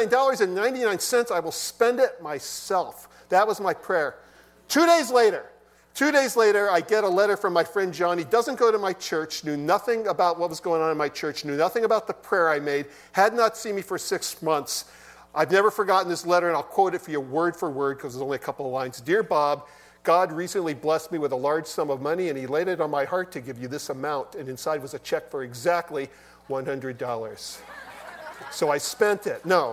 $99.99, I will spend it myself. That was my prayer. 2 days later, 2 days later, I get a letter from my friend John. He doesn't go to my church, knew nothing about what was going on in my church, knew nothing about the prayer I made, had not seen me for 6 months. I've never forgotten this letter, and I'll quote it for you word for word because there's only a couple of lines. Dear Bob, God recently blessed me with a large sum of money, and he laid it on my heart to give you this amount. And inside was a check for exactly $100. So I spent it. No,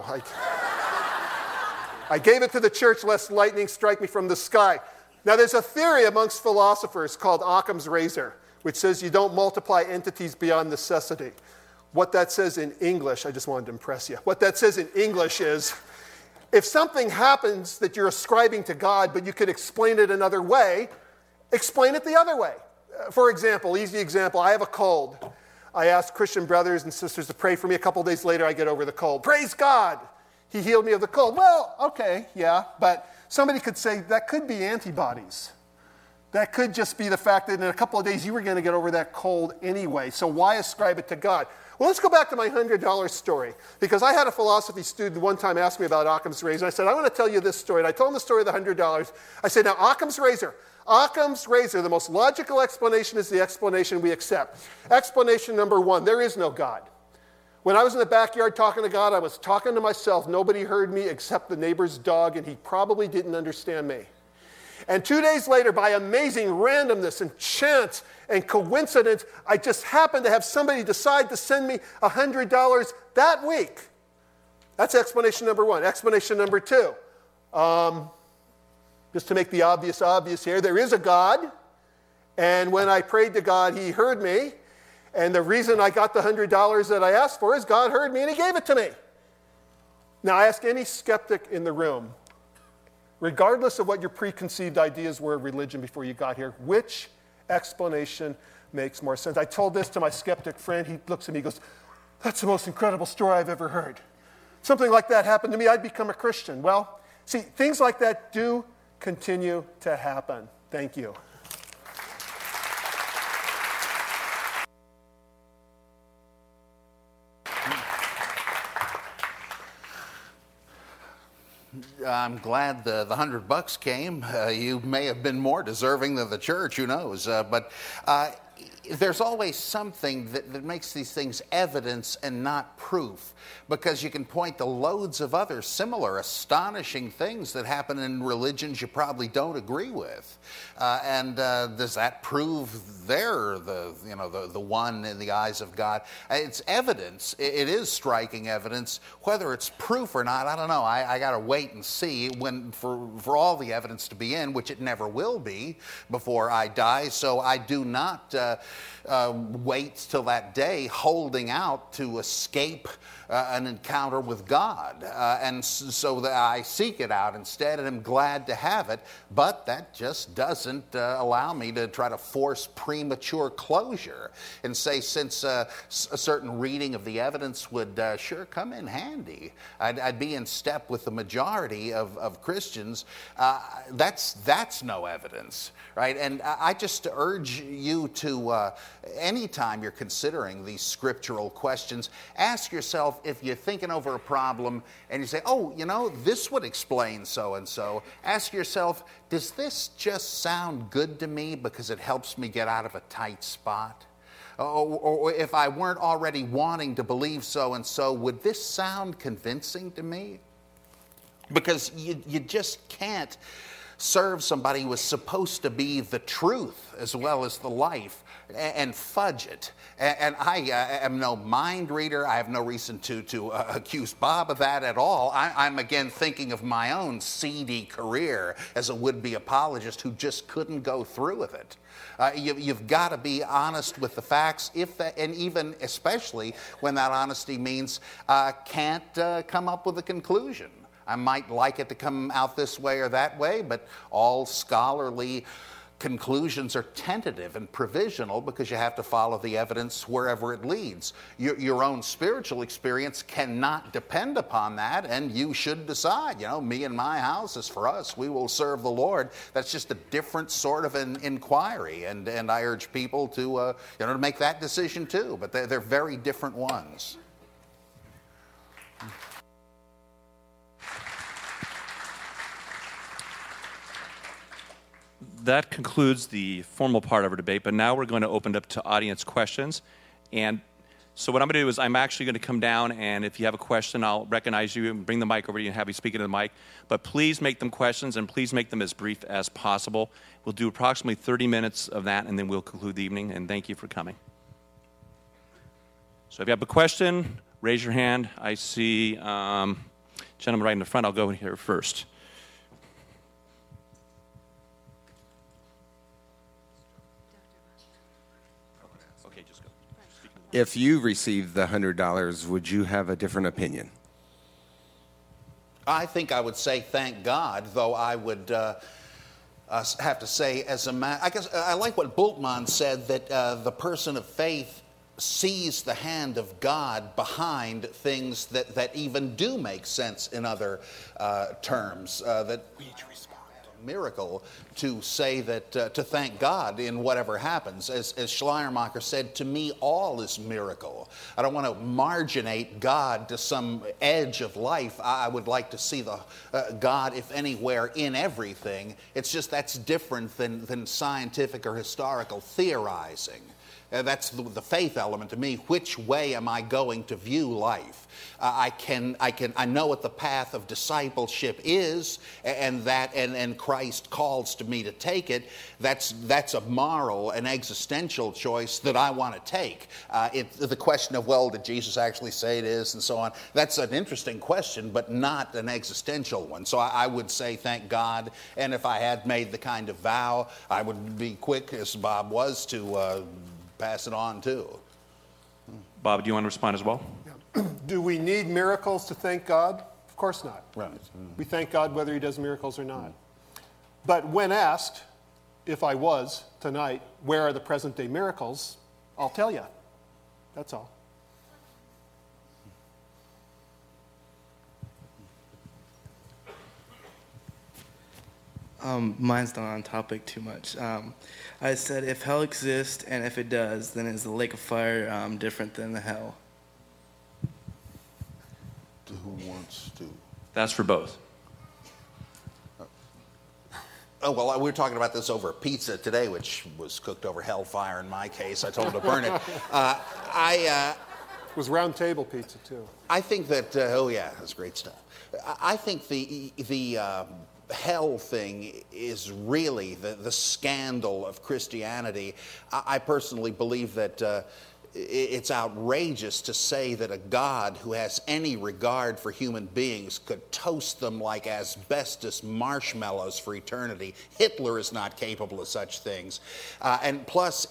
I gave it to the church lest lightning strike me from the sky. Now, there's a theory amongst philosophers called Occam's razor, which says you don't multiply entities beyond necessity. What that says in English, I just wanted to impress you. What that says in English is, if something happens that you're ascribing to God, but you could explain it another way, explain it the other way. For example, easy example, I have a cold. I ask Christian brothers and sisters to pray for me. A couple days later, I get over the cold. Praise God! He healed me of the cold. Well, okay, yeah, but somebody could say that could be antibodies. That could just be the fact that in a couple of days you were going to get over that cold anyway. So why ascribe it to God? Well, let's go back to my $100 story. Because I had a philosophy student one time ask me about Occam's razor. I said, I want to tell you this story. And I told him the story of the $100. I said, now Occam's razor. Occam's razor, the most logical explanation is the explanation we accept. Explanation number one, there is no God. When I was in the backyard talking to God, I was talking to myself. Nobody heard me except the neighbor's dog, and he probably didn't understand me. And 2 days later, by amazing randomness and chance and coincidence, I just happened to have somebody decide to send me $100 that week. That's explanation number one. Explanation number two, just to make the obvious here, there is a God, and when I prayed to God, he heard me. And the reason I got the $100 that I asked for is God heard me and he gave it to me. Now, I ask any skeptic in the room, regardless of what your preconceived ideas were of religion before you got here, which explanation makes more sense? I told this to my skeptic friend. He looks at me and goes, that's the most incredible story I've ever heard. Something like that happened to me, I'd become a Christian. Well, see, things like that do continue to happen. Thank you. I'm glad the $100 came. You may have been more deserving than the church, who knows? But there's always something that makes these things evidence and not proof, because you can point to loads of other similar astonishing things that happen in religions you probably don't agree with. And does that prove they're the one in the eyes of God? It's evidence. It is striking evidence. Whether it's proof or not, I don't know. I got to wait and see for all the evidence to be in, which it never will be before I die. So I do not wait till that day holding out to escape an encounter with God. And so that I seek it out instead, and am glad to have it. But that just doesn't allow me to try to force premature closure and say, since a certain reading of the evidence would sure come in handy, I'd be in step with the majority of Christians. That's no evidence, right? And I just urge you to, anytime you're considering these scriptural questions, ask yourself, if you're thinking over a problem and you say, oh, this would explain so-and-so, ask yourself, does this just sound good to me because it helps me get out of a tight spot? Or if I weren't already wanting to believe so-and-so, would this sound convincing to me? Because you just can't serve somebody who is supposed to be the truth as well as the life and fudge it. And I am no mind reader. I have no reason to accuse Bob of that at all. I'm again thinking of my own seedy career as a would-be apologist who just couldn't go through with it. You've got to be honest with the facts, and even especially when that honesty means can't come up with a conclusion. I might like it to come out this way or that way, but all scholarly conclusions are tentative and provisional because you have to follow the evidence wherever it leads. Your own spiritual experience cannot depend upon that, and you should decide, me and my house is for us. We will serve the Lord. That's just a different sort of an inquiry, and I urge people to to make that decision too, but they're very different ones. that concludes the formal part of our debate, but now we're going to open it up to audience questions. And so what I'm going to do is I'm actually going to come down, and if you have a question, I'll recognize you and bring the mic over to you and have you speak into the mic. But please make them questions, and please make them as brief as possible. We'll do approximately 30 minutes of that, and then we'll conclude the evening, and thank you for coming. So if you have a question, raise your hand. I see gentleman right in the front. I'll go here first. Okay, just go. If you received the $100, would you have a different opinion? I think I would say thank God, though I would have to say I guess I like what Bultmann said, that the person of faith sees the hand of God behind things that even do make sense in other terms. That miracle to say that to thank God in whatever happens. As Schleiermacher said, to me all is miracle. I don't want to marginate God to some edge of life. I would like to see the God, if anywhere, in everything. It's just that's different than scientific or historical theorizing. That's the faith element to me. Which way am I going to view life? I know what the path of discipleship is, and Christ calls to me to take it. That's a moral and existential choice that I want to take. The question of, well, did Jesus actually say it is, and so on? That's an interesting question, but not an existential one. So I would say thank God, and if I had made the kind of vow, I would be quick, as Bob was, to pass it on too. Bob, do you want to respond as well? Yeah. Do we need miracles to thank God? Of course not. Right. We thank God whether he does miracles or not. But when asked, if I was tonight, where are the present day miracles, I'll tell you. That's all. Mine's not on topic too much. I said if hell exists, and if it does, then is the lake of fire different than the hell? Who wants to? That's for both. Oh, well, we were talking about this over pizza today, which was cooked over hellfire in my case. I told him to burn it. It was round table pizza, too. I think that, oh yeah, that's great stuff. I think the hell thing is really the scandal of Christianity. I personally believe that it's outrageous to say that a God who has any regard for human beings could toast them like asbestos marshmallows for eternity. Hitler is not capable of such things. And plus,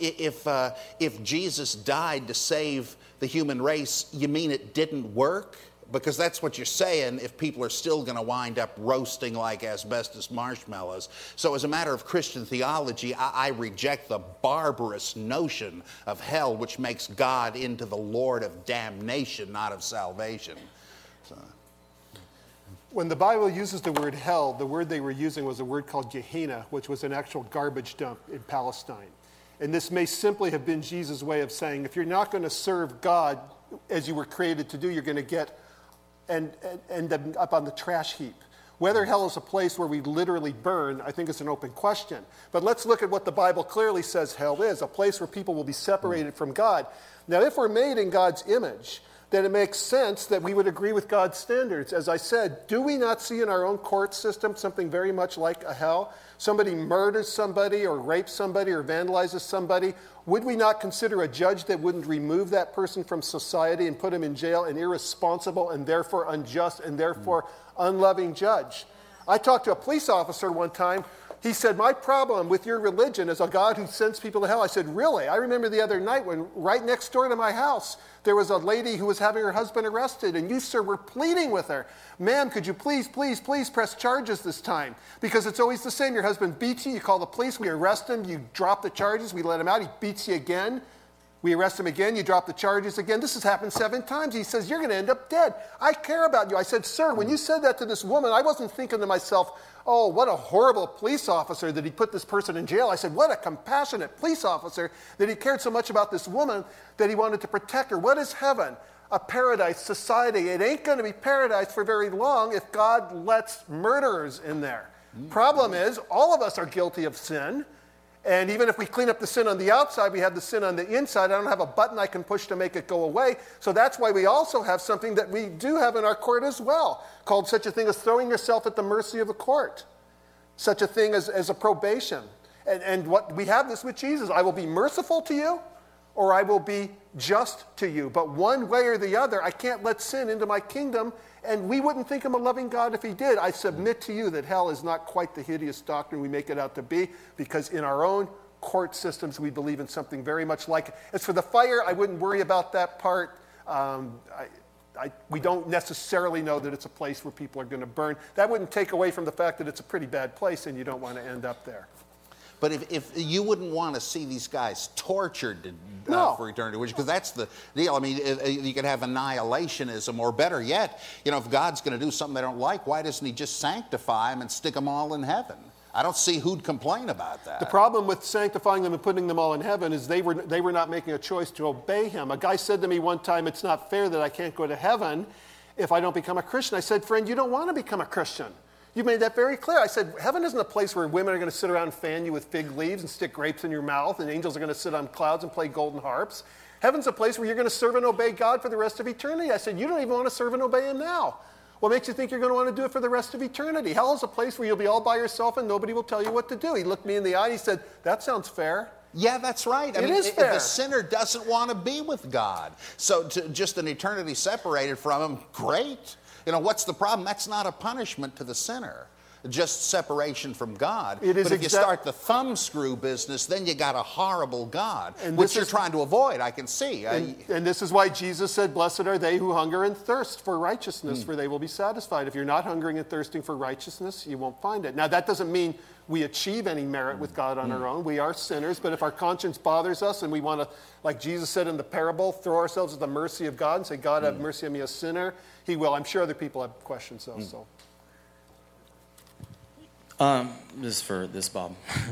if Jesus died to save the human race, you mean it didn't work? Because that's what you're saying if people are still going to wind up roasting like asbestos marshmallows. So as a matter of Christian theology, I reject the barbarous notion of hell, which makes God into the Lord of damnation, not of salvation. So. When the Bible uses the word hell, the word they were using was a word called Gehenna, which was an actual garbage dump in Palestine. And this may simply have been Jesus' way of saying, if you're not going to serve God as you were created to do, you're going to get and end up on the trash heap. Whether hell is a place where we literally burn, I think is an open question. But let's look at what the Bible clearly says hell is, a place where people will be separated from God. Now, if we're made in God's image, then it makes sense that we would agree with God's standards. As I said, do we not see in our own court system something very much like a hell? Somebody murders somebody or rapes somebody or vandalizes somebody. Would we not consider a judge that wouldn't remove that person from society and put him in jail an irresponsible and therefore unjust and therefore unloving judge? I talked to a police officer one time. He said, my problem with your religion is a God who sends people to hell. I said, really? I remember the other night when right next door to my house, there was a lady who was having her husband arrested, and you, sir, were pleading with her. Ma'am, could you please press charges this time? Because it's always the same. Your husband beats you, you call the police, we arrest him, you drop the charges, we let him out, he beats you again. We arrest him again, you drop the charges again. This has happened 7 times. He says, you're going to end up dead. I care about you. I said, sir, when you said that to this woman, I wasn't thinking to myself, oh, what a horrible police officer that he put this person in jail. I said, what a compassionate police officer that he cared so much about this woman that he wanted to protect her. What is heaven? A paradise society. It ain't going to be paradise for very long if God lets murderers in there. Problem is, all of us are guilty of sin. And even if we clean up the sin on the outside, we have the sin on the inside. I don't have a button I can push to make it go away. So that's why we also have something that we do have in our court as well, called such a thing as throwing yourself at the mercy of the court. Such a thing as a probation. And what we have this with Jesus. I will be merciful to you, or I will be just to you. But one way or the other, I can't let sin into my kingdom. And we wouldn't think him a loving God if he did. I submit to you that hell is not quite the hideous doctrine we make it out to be, because in our own court systems, we believe in something very much like it. As for the fire, I wouldn't worry about that part. We don't necessarily know that it's a place where people are going to burn. That wouldn't take away from the fact that it's a pretty bad place and you don't want to end up there. But if you wouldn't want to see these guys tortured No. for eternity, because that's the deal. I mean, you could have annihilationism, or better yet, if God's going to do something they don't like, why doesn't he just sanctify them and stick them all in heaven? I don't see who'd complain about that. The problem with sanctifying them and putting them all in heaven is they were not making a choice to obey him. A guy said to me one time, it's not fair that I can't go to heaven if I don't become a Christian. I said, friend, you don't want to become a Christian. You made that very clear. I said, heaven isn't a place where women are going to sit around and fan you with fig leaves and stick grapes in your mouth, and angels are going to sit on clouds and play golden harps. Heaven's a place where you're going to serve and obey God for the rest of eternity. I said, you don't even want to serve and obey him now. What makes you think you're going to want to do it for the rest of eternity? Hell is a place where you'll be all by yourself and nobody will tell you what to do. He looked me in the eye and he said, that sounds fair. Yeah, that's right. It is fair. If a sinner doesn't want to be with God, so just an eternity separated from him, great. What's the problem? That's not a punishment to the sinner. Just separation from God. It is but if you start the thumbscrew business, then you got a horrible God, which you're trying to avoid, I can see. And this is why Jesus said, blessed are they who hunger and thirst for righteousness, for they will be satisfied. If you're not hungering and thirsting for righteousness, you won't find it. Now, that doesn't mean we achieve any merit with God on our own. We are sinners, but if our conscience bothers us and we want to, like Jesus said in the parable, throw ourselves at the mercy of God and say, God, have mercy on me, a sinner, he will. I'm sure other people have questions, though. So. This is for this, Bob.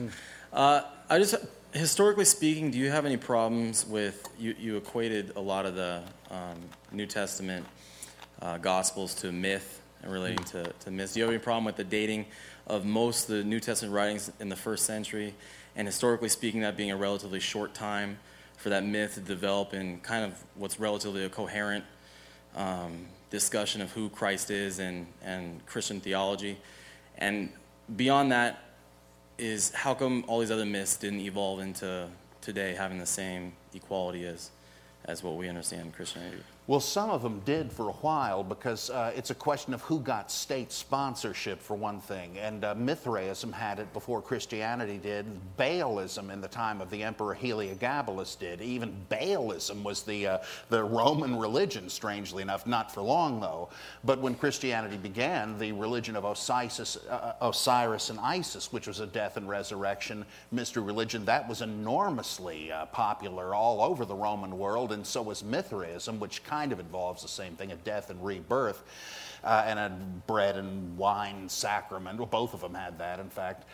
Historically speaking, do you have any problems with, you equated a lot of the New Testament Gospels to myth and relating to myths. Do you have any problem with the dating of most of the New Testament writings in the first century, and historically speaking, that being a relatively short time for that myth to develop in kind of what's relatively a coherent discussion of who Christ is and Christian theology? And beyond that is, how come all these other myths didn't evolve into today having the same equality as what we understand in Christianity? Well, some of them did for a while, because it's a question of who got state sponsorship, for one thing. And Mithraism had it before Christianity did. Baalism in the time of the Emperor Heliogabalus did. Even Baalism was the Roman religion, strangely enough. Not for long, though. But when Christianity began, the religion of Osiris and Isis, which was a death and resurrection mystery religion, that was enormously popular all over the Roman world. And so was Mithraism, which kind of involves the same thing, a death and rebirth, and a bread and wine sacrament. Well, both of them had that, in fact.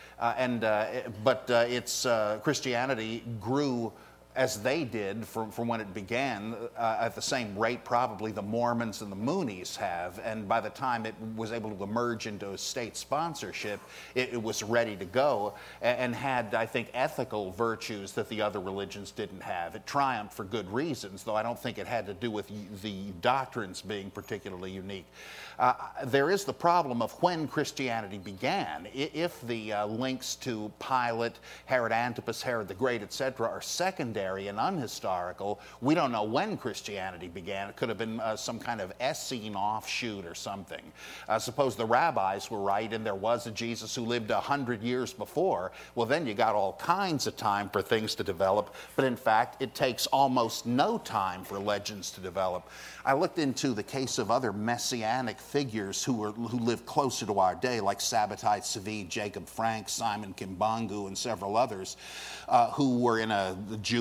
But Christianity grew as they did from when it began, at the same rate probably the Mormons and the Moonies have. And by the time it was able to emerge into state sponsorship, it was ready to go, and had, I think, ethical virtues that the other religions didn't have. It triumphed for good reasons, though I don't think it had to do with the doctrines being particularly unique. There is the problem of when Christianity began. If the links to Pilate, Herod Antipas, Herod the Great, etc., are secondary and unhistorical, we don't know when Christianity began. It could have been some kind of Essene offshoot or something. Suppose the rabbis were right and there was a Jesus who lived 100 years before. Well, then you got all kinds of time for things to develop. But in fact, it takes almost no time for legends to develop. I looked into the case of other messianic figures who lived closer to our day, like Sabbatai Tzvi, Jacob Frank, Simon Kimbangu, and several others, who were in the Jewish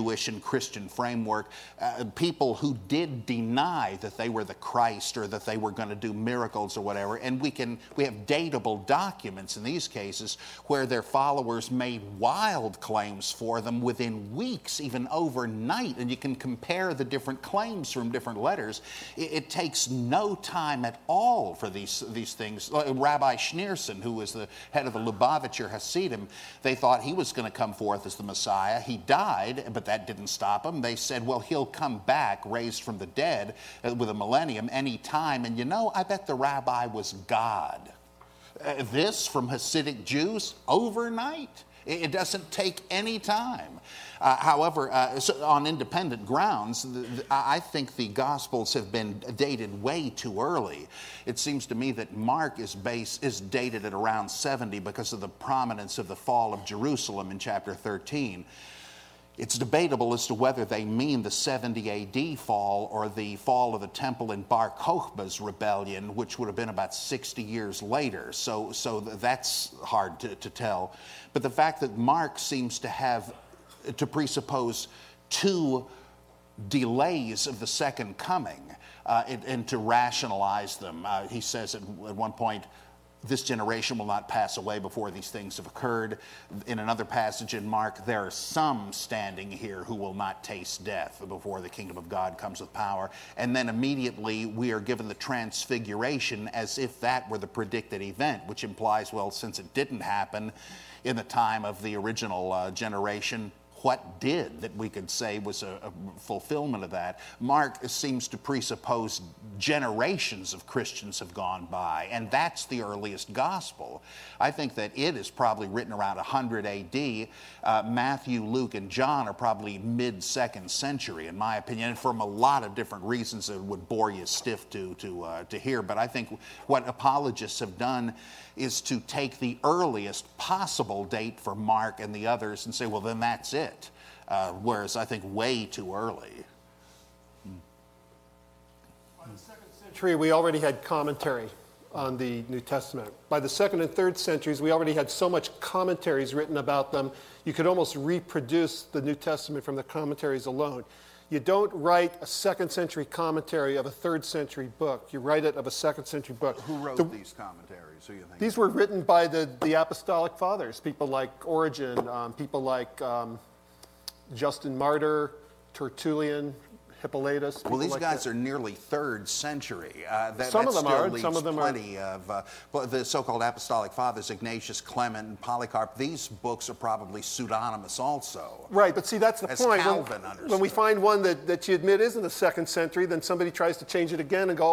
Jewish and Christian framework, people who did deny that they were the Christ or that they were going to do miracles or whatever. And we have datable documents in these cases where their followers made wild claims for them within weeks, even overnight. And you can compare the different claims from different letters. It takes no time at all for these things. Rabbi Schneerson, who was the head of the Lubavitcher Hasidim, they thought he was going to come forth as the Messiah. He died, but that didn't stop him. They said, well, he'll come back raised from the dead with a millennium any time. And I bet the rabbi was God. This from Hasidic Jews overnight. It doesn't take any time. However, so on independent grounds, I think the Gospels have been dated way too early. It seems to me that Mark is dated at around 70 because of the prominence of the fall of Jerusalem in chapter 13. It's debatable as to whether they mean the 70 AD fall or the fall of the temple in Bar Kokhba's rebellion, which would have been about 60 years later. So that's hard to tell. But the fact that Mark seems to presuppose two delays of the second coming and to rationalize them. He says at one point, this generation will not pass away before these things have occurred. In another passage in Mark, there are some standing here who will not taste death before the kingdom of God comes with power. And then immediately we are given the transfiguration as if that were the predicted event, which implies, well, since it didn't happen in the time of the original generation, what did that we could say was a fulfillment of that? Mark seems to presuppose generations of Christians have gone by, and that's the earliest gospel. I think that it is probably written around 100 AD. Matthew, Luke, and John are probably mid-2nd century, in my opinion, and from a lot of different reasons that would bore you stiff to hear. But I think what apologists have done is to take the earliest possible date for Mark and the others and say, well, then that's it. Whereas I think way too early. By the 2nd century, we already had commentary on the New Testament. By the 2nd and 3rd centuries, we already had so much commentaries written about them, you could almost reproduce the New Testament from the commentaries alone. You don't write a 2nd century commentary of a 3rd century book. You write it of a 2nd century book. Who wrote these commentaries? Who you think? These were written by the Apostolic Fathers, people like Origen, people like Justin Martyr, Tertullian, Hippolytus. Well, these like guys that. are nearly 3rd century. Some of them are. Some of them are. Plenty of the so-called Apostolic Fathers, Ignatius, Clement, and Polycarp. These books are probably pseudonymous also. Right, but see, that's the As point. Calvin understood. When we find one that you admit is in the 2nd century, then somebody tries to change it again and go,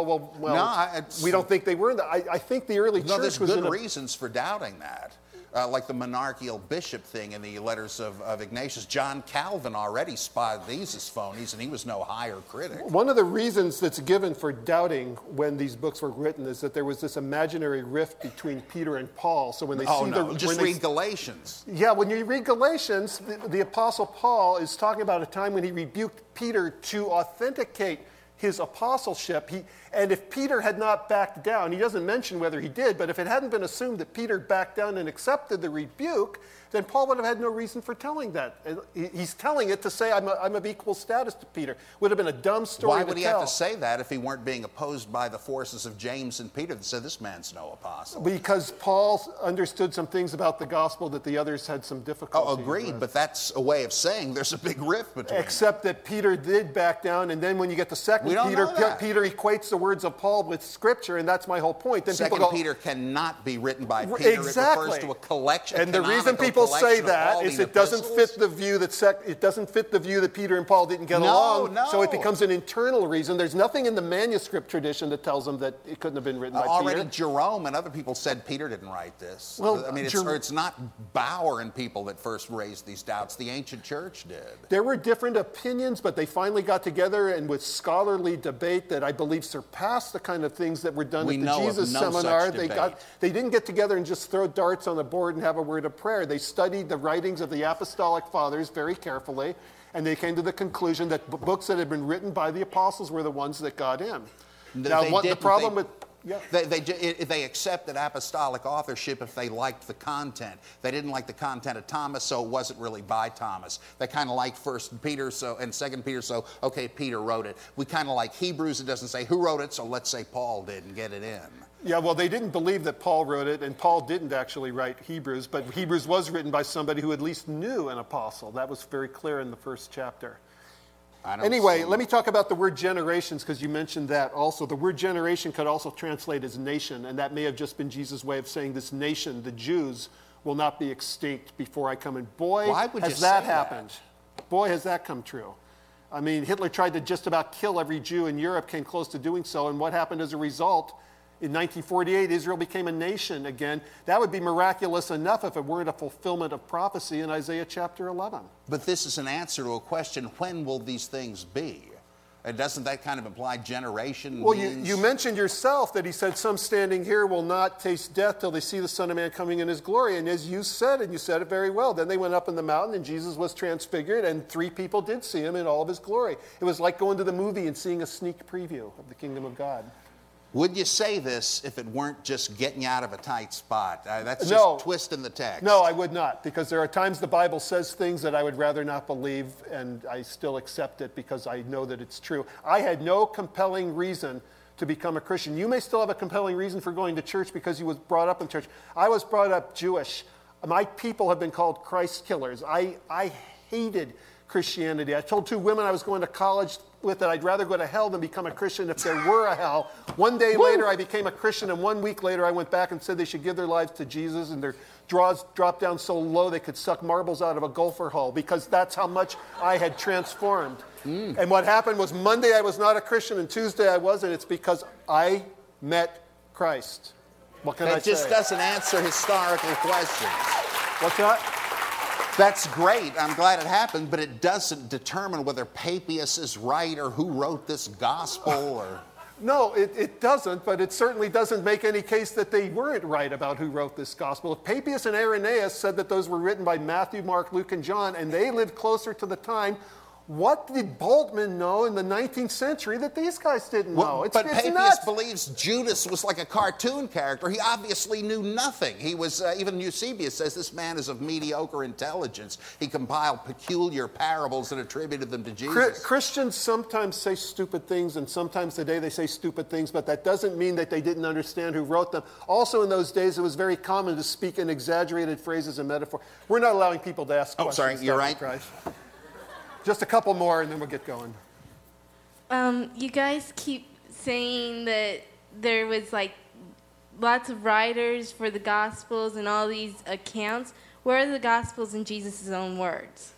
we don't think they were in that. I think the early church there's was good in a... reasons for doubting that. Like the monarchical bishop thing in the letters of Ignatius. John Calvin already spotted these as phonies, and he was no higher critic. One of the reasons that's given for doubting when these books were written is that there was this imaginary rift between Peter and Paul. So when they read Galatians. Yeah, when you read Galatians, the Apostle Paul is talking about a time when he rebuked Peter to authenticate his apostleship. And if Peter had not backed down, he doesn't mention whether he did, but if it hadn't been assumed that Peter backed down and accepted the rebuke, then Paul would have had no reason for telling that. He's telling it to say, I'm of equal status to Peter. Would have been a dumb story to tell. Why would he have to say that if he weren't being opposed by the forces of James and Peter that said this man's no apostle? Because Paul understood some things about the gospel that the others had some difficulty with. Agreed, but that's a way of saying there's a big rift between Except that Peter did back down, and then when you get to 2 Peter, Peter equates the words of Paul with Scripture, and that's my whole point. Then 2 Peter cannot be written by Peter. Exactly. It refers to a collection. And the reason people say that is it doesn't fit the view that Peter and Paul didn't get along. No. So it becomes an internal reason. There's nothing in the manuscript tradition that tells them that it couldn't have been written by already Peter. Jerome and other people said Peter didn't write this. Well, I mean, it's not Bauer and people that first raised these doubts. The ancient church did. There were different opinions, but they finally got together and with scholarly debate that I believe surpassed the kind of things that were done at the Jesus Seminar. They didn't get together and just throw darts on the board and have a word of prayer. They studied the writings of the Apostolic Fathers very carefully, and they came to the conclusion that books that had been written by the apostles were the ones that got in. The problem with Yeah. They accepted apostolic authorship if they liked the content. They didn't like the content of Thomas, so it wasn't really by Thomas. They kind of like 1 Peter and 2 Peter, so okay, Peter wrote it. We kind of like Hebrews, it doesn't say who wrote it, so let's say Paul did and get it in. Yeah, well, they didn't believe that Paul wrote it, and Paul didn't actually write Hebrews, but Hebrews was written by somebody who at least knew an apostle. That was very clear in the first chapter. Anyway, let me talk about the word generations, because you mentioned that also. The word generation could also translate as nation, and that may have just been Jesus' way of saying this nation, the Jews, will not be extinct before I come. And boy, has that happened. Boy, has that come true. I mean, Hitler tried to just about kill every Jew in Europe, came close to doing so, and what happened as a result? In 1948, Israel became a nation again. That would be miraculous enough if it weren't a fulfillment of prophecy in Isaiah chapter 11. But this is an answer to a question, when will these things be? And doesn't that kind of imply generation? Well, you mentioned yourself that he said, some standing here will not taste death till they see the Son of Man coming in his glory. And as you said, and you said it very well, then they went up in the mountain and Jesus was transfigured and 3 people did see him in all of his glory. It was like going to the movie and seeing a sneak preview of the kingdom of God. Would you say this if it weren't just getting you out of a tight spot? That's just twisting the text. No, I would not, because there are times the Bible says things that I would rather not believe, and I still accept it because I know that it's true. I had no compelling reason to become a Christian. You may still have a compelling reason for going to church because you was brought up in church. I was brought up Jewish. My people have been called Christ killers. I hated Christianity. I told 2 women I was going to college with that I'd rather go to hell than become a Christian if there were a hell. One day later, I became a Christian, and 1 week later, I went back and said they should give their lives to Jesus, and their draws dropped down so low they could suck marbles out of a golfer hole, because that's how much I had transformed. And what happened was Monday I was not a Christian, and Tuesday I was, and it's because I met Christ. What can I say? That just doesn't answer historical questions. What's that? That's great. I'm glad it happened, but it doesn't determine whether Papias is right or who wrote this gospel or... No, it doesn't, but it certainly doesn't make any case that they weren't right about who wrote this gospel. If Papias and Irenaeus said that those were written by Matthew, Mark, Luke, and John, and they lived closer to the time, what did Bultmann know in the 19th century that these guys didn't know? But Papias believes Judas was like a cartoon character. He obviously knew nothing. He was, even Eusebius says, this man is of mediocre intelligence. He compiled peculiar parables and attributed them to Jesus. Christians sometimes say stupid things, and sometimes today they say stupid things, but that doesn't mean that they didn't understand who wrote them. Also in those days, it was very common to speak in exaggerated phrases and metaphor. We're not allowing people to ask questions. Oh, sorry, you're right. Christ. Just a couple more, and then we'll get going. You guys keep saying that there was like lots of writers for the Gospels and all these accounts. Where are the Gospels in Jesus' own words?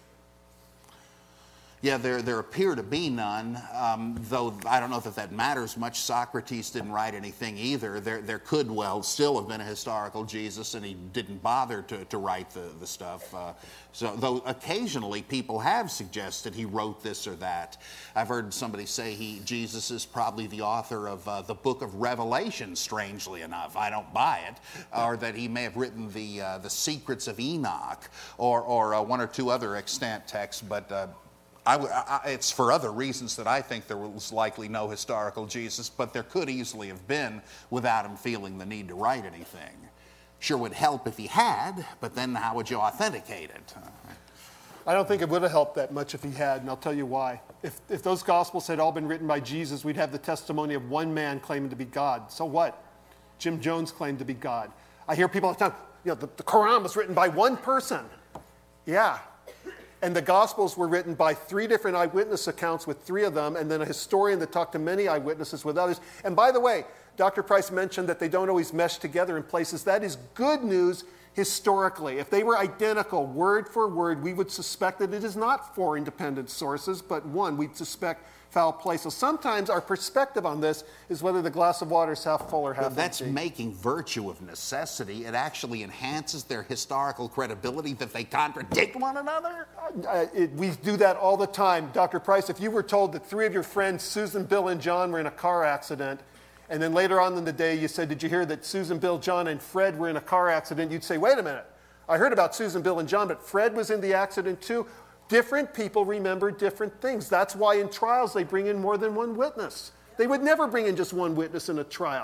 Yeah, there appear to be none, though I don't know that that matters much. Socrates didn't write anything either. There could well still have been a historical Jesus, and he didn't bother to write the stuff. So, though occasionally people have suggested he wrote this or that. I've heard somebody say Jesus is probably the author of the book of Revelation, strangely enough. I don't buy it. Or that he may have written the Secrets of Enoch, or 1 or 2 other extant texts, but... it's for other reasons that I think there was likely no historical Jesus, but there could easily have been without him feeling the need to write anything. Sure would help if he had, but then how would you authenticate it? I don't think it would have helped that much if he had, and I'll tell you why. If those Gospels had all been written by Jesus, we'd have the testimony of one man claiming to be God. So what? Jim Jones claimed to be God. I hear people all the time, the Quran was written by one person. Yeah. And the Gospels were written by 3 different eyewitness accounts with 3 of them, and then a historian that talked to many eyewitnesses with others. And by the way, Dr. Price mentioned that they don't always mesh together in places. That is good news historically. If they were identical, word for word, we would suspect that it is not 4 independent sources, but one. We'd suspect foul play. So sometimes our perspective on this is whether the glass of water is half full or half empty. That's making virtue of necessity. It actually enhances their historical credibility that they contradict one another. We do that all the time. Dr. Price, if you were told that 3 of your friends, Susan, Bill, and John, were in a car accident, and then later on in the day you said, did you hear that Susan, Bill, John, and Fred were in a car accident? You'd say, wait a minute. I heard about Susan, Bill, and John, but Fred was in the accident too. Different people remember different things. That's why in trials they bring in more than one witness. They would never bring in just one witness in a trial.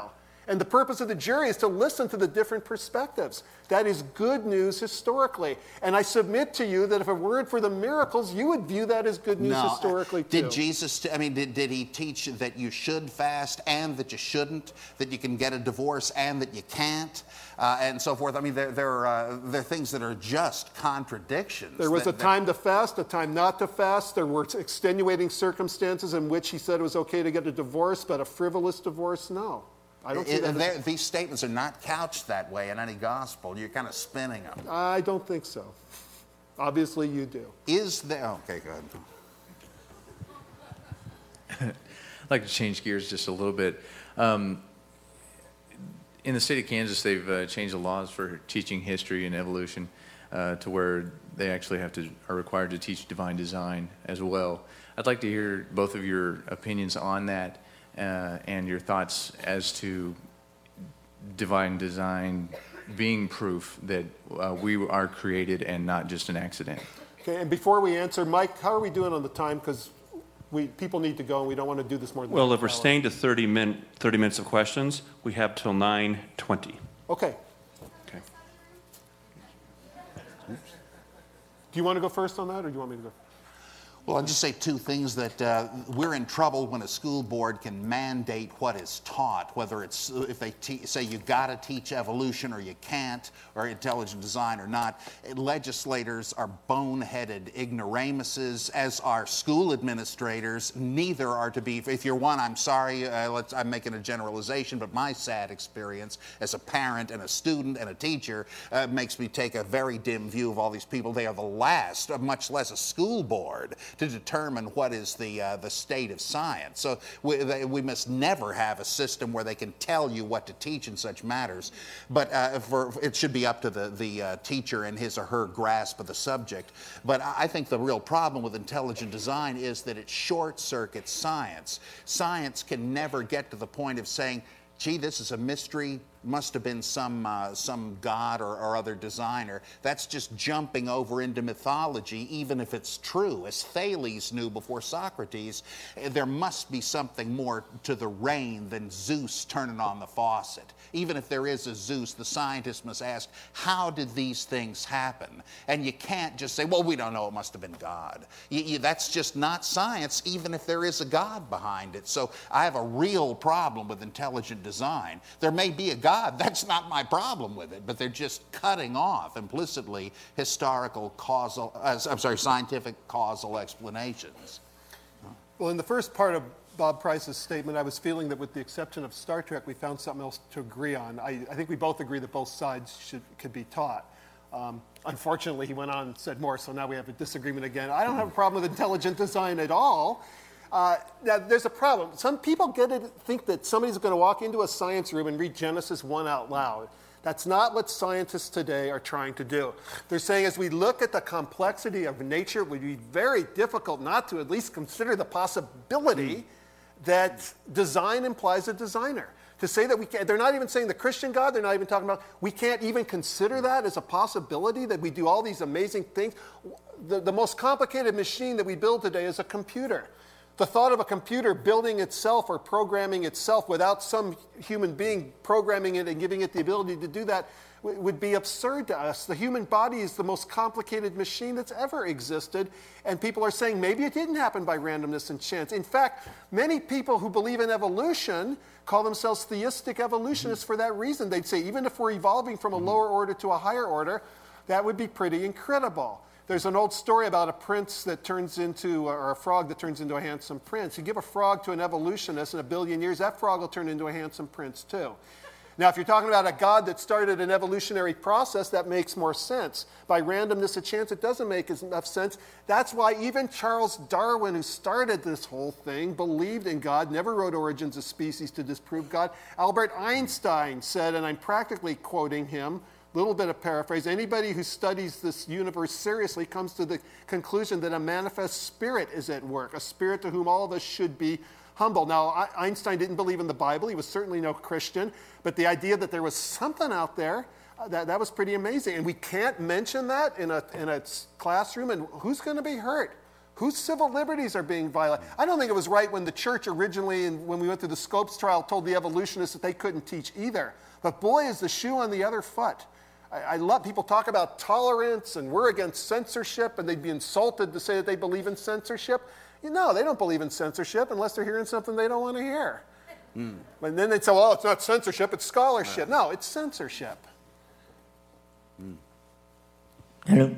And the purpose of the jury is to listen to the different perspectives. That is good news historically. And I submit to you that if it weren't for the miracles, you would view that as good news historically too. Did Jesus, did he teach that you should fast and that you shouldn't, that you can get a divorce and that you can't, and so forth? I mean, there are things that are just contradictions. There was a time to fast, a time not to fast. There were extenuating circumstances in which he said it was okay to get a divorce, but a frivolous divorce, no. I don't see that. These statements are not couched that way in any gospel. You're kind of spinning them. I don't think so. Obviously, you do. Is there? Okay, go ahead. I'd like to change gears just a little bit. In the state of Kansas, they've changed the laws for teaching history and evolution to where they actually are required to teach divine design as well. I'd like to hear both of your opinions on that. And your thoughts as to divine design being proof that we are created and not just an accident. Okay, and before we answer, Mike, how are we doing on the time? Because people need to go, and we don't want to do this more than Well, if we're an hour. staying to 30 minutes of questions, we have till 9:20. Okay. Okay. Do you want to go first on that, or do you want me to go? Well, I'll just say two things, that we're in trouble when a school board can mandate what is taught, whether it's if they say you got to teach evolution or you can't, or intelligent design or not. Legislators are boneheaded ignoramuses, as are school administrators. Neither are to be. If you're one, I'm sorry, I'm making a generalization, but my sad experience as a parent and a student and a teacher makes me take a very dim view of all these people. They are the last, much less a school board, to determine what is the state of science. So we must never have a system where they can tell you what to teach in such matters. But it should be up to the teacher and his or her grasp of the subject. But I think the real problem with intelligent design is that it short-circuits science. Science can never get to the point of saying, gee, this is a mystery, must have been some god or other designer. That's just jumping over into mythology, even if it's true. As Thales knew before Socrates, there must be something more to the rain than Zeus turning on the faucet. Even if there is a Zeus, the scientist must ask, how did these things happen? And you can't just say, well, we don't know, it must have been God. That's just not science, even if there is a God behind it. So I have a real problem with intelligent design. There may be a God. That's not my problem with it, but they're just cutting off implicitly scientific causal explanations. Well, in the first part of Bob Price's statement, I was feeling that with the exception of Star Trek, we found something else to agree on. I think we both agree that both sides could be taught. Unfortunately, he went on and said more, so now we have a disagreement again. I don't have a problem with intelligent design at all. Now, there's a problem. Some people think that somebody's going to walk into a science room and read Genesis 1 out loud. That's not what scientists today are trying to do. They're saying as we look at the complexity of nature, it would be very difficult not to at least consider the possibility that design implies a designer. To say that we can't, they're not even saying the Christian God, they're not even talking about, we can't even consider that as a possibility, that we do all these amazing things. The most complicated machine that we build today is a computer. The thought of a computer building itself or programming itself without some human being programming it and giving it the ability to do that would be absurd to us. The human body is the most complicated machine that's ever existed, and people are saying maybe it didn't happen by randomness and chance. In fact, many people who believe in evolution call themselves theistic evolutionists for that reason. They'd say even if we're evolving from a lower order to a higher order, that would be pretty incredible. There's an old story about a prince that turns into, or a frog that turns into a handsome prince. You give a frog to an evolutionist in 1 billion years, that frog will turn into a handsome prince too. Now, if you're talking about a God that started an evolutionary process, that makes more sense. By randomness and chance, it doesn't make enough sense. That's why even Charles Darwin, who started this whole thing, believed in God, never wrote Origins of Species to disprove God. Albert Einstein said, and I'm practically quoting him, little bit of paraphrase, anybody who studies this universe seriously comes to the conclusion that a manifest spirit is at work, a spirit to whom all of us should be humble. Now, Einstein didn't believe in the Bible. He was certainly no Christian. But the idea that there was something out there, that was pretty amazing. And we can't mention that in a classroom. And who's going to be hurt? Whose civil liberties are being violated? I don't think it was right when the church originally, and when we went through the Scopes trial, told the evolutionists that they couldn't teach either. But boy, is the shoe on the other foot. I love, people talk about tolerance and we're against censorship, and they'd be insulted to say that they believe in censorship. No, they don't believe in censorship unless they're hearing something they don't want to hear. And then they'd say, well, it's not censorship, it's scholarship. No, it's censorship. Hello.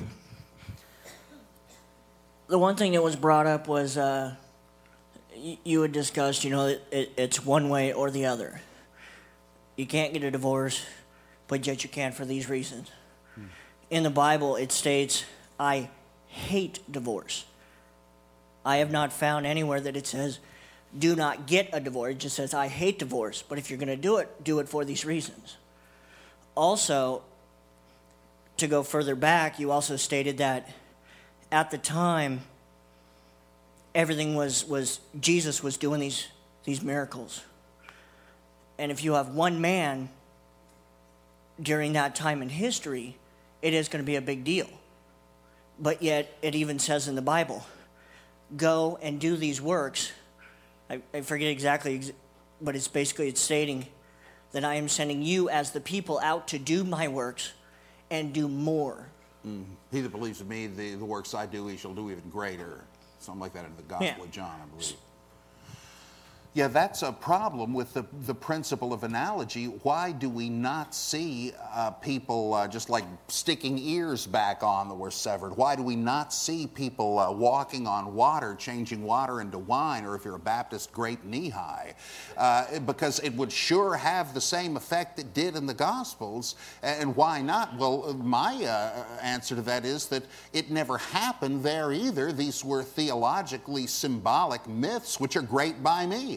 The one thing that was brought up was you had discussed, it's one way or the other. You can't get a divorce, but yet you can for these reasons. In the Bible, it states, I hate divorce. I have not found anywhere that it says, do not get a divorce. It just says, I hate divorce. But if you're going to do it for these reasons. Also, to go further back, you also stated that at the time, everything was Jesus was doing these miracles. And if you have one man during that time in history, it is going to be a big deal. But yet, it even says in the Bible, go and do these works. I forget exactly, but it's stating that I am sending you as the people out to do my works and do more. He that believes in me, the works I do, he shall do even greater. Something like that in the Gospel of John, I believe. Yeah, that's a problem with the principle of analogy. Why do we not see people just like sticking ears back on that were severed? Why do we not see people walking on water, changing water into wine, or if you're a Baptist, grape knee-high? Because it would sure have the same effect it did in the Gospels. And why not? Well, my answer to that is that it never happened there either. These were theologically symbolic myths, which are great by me.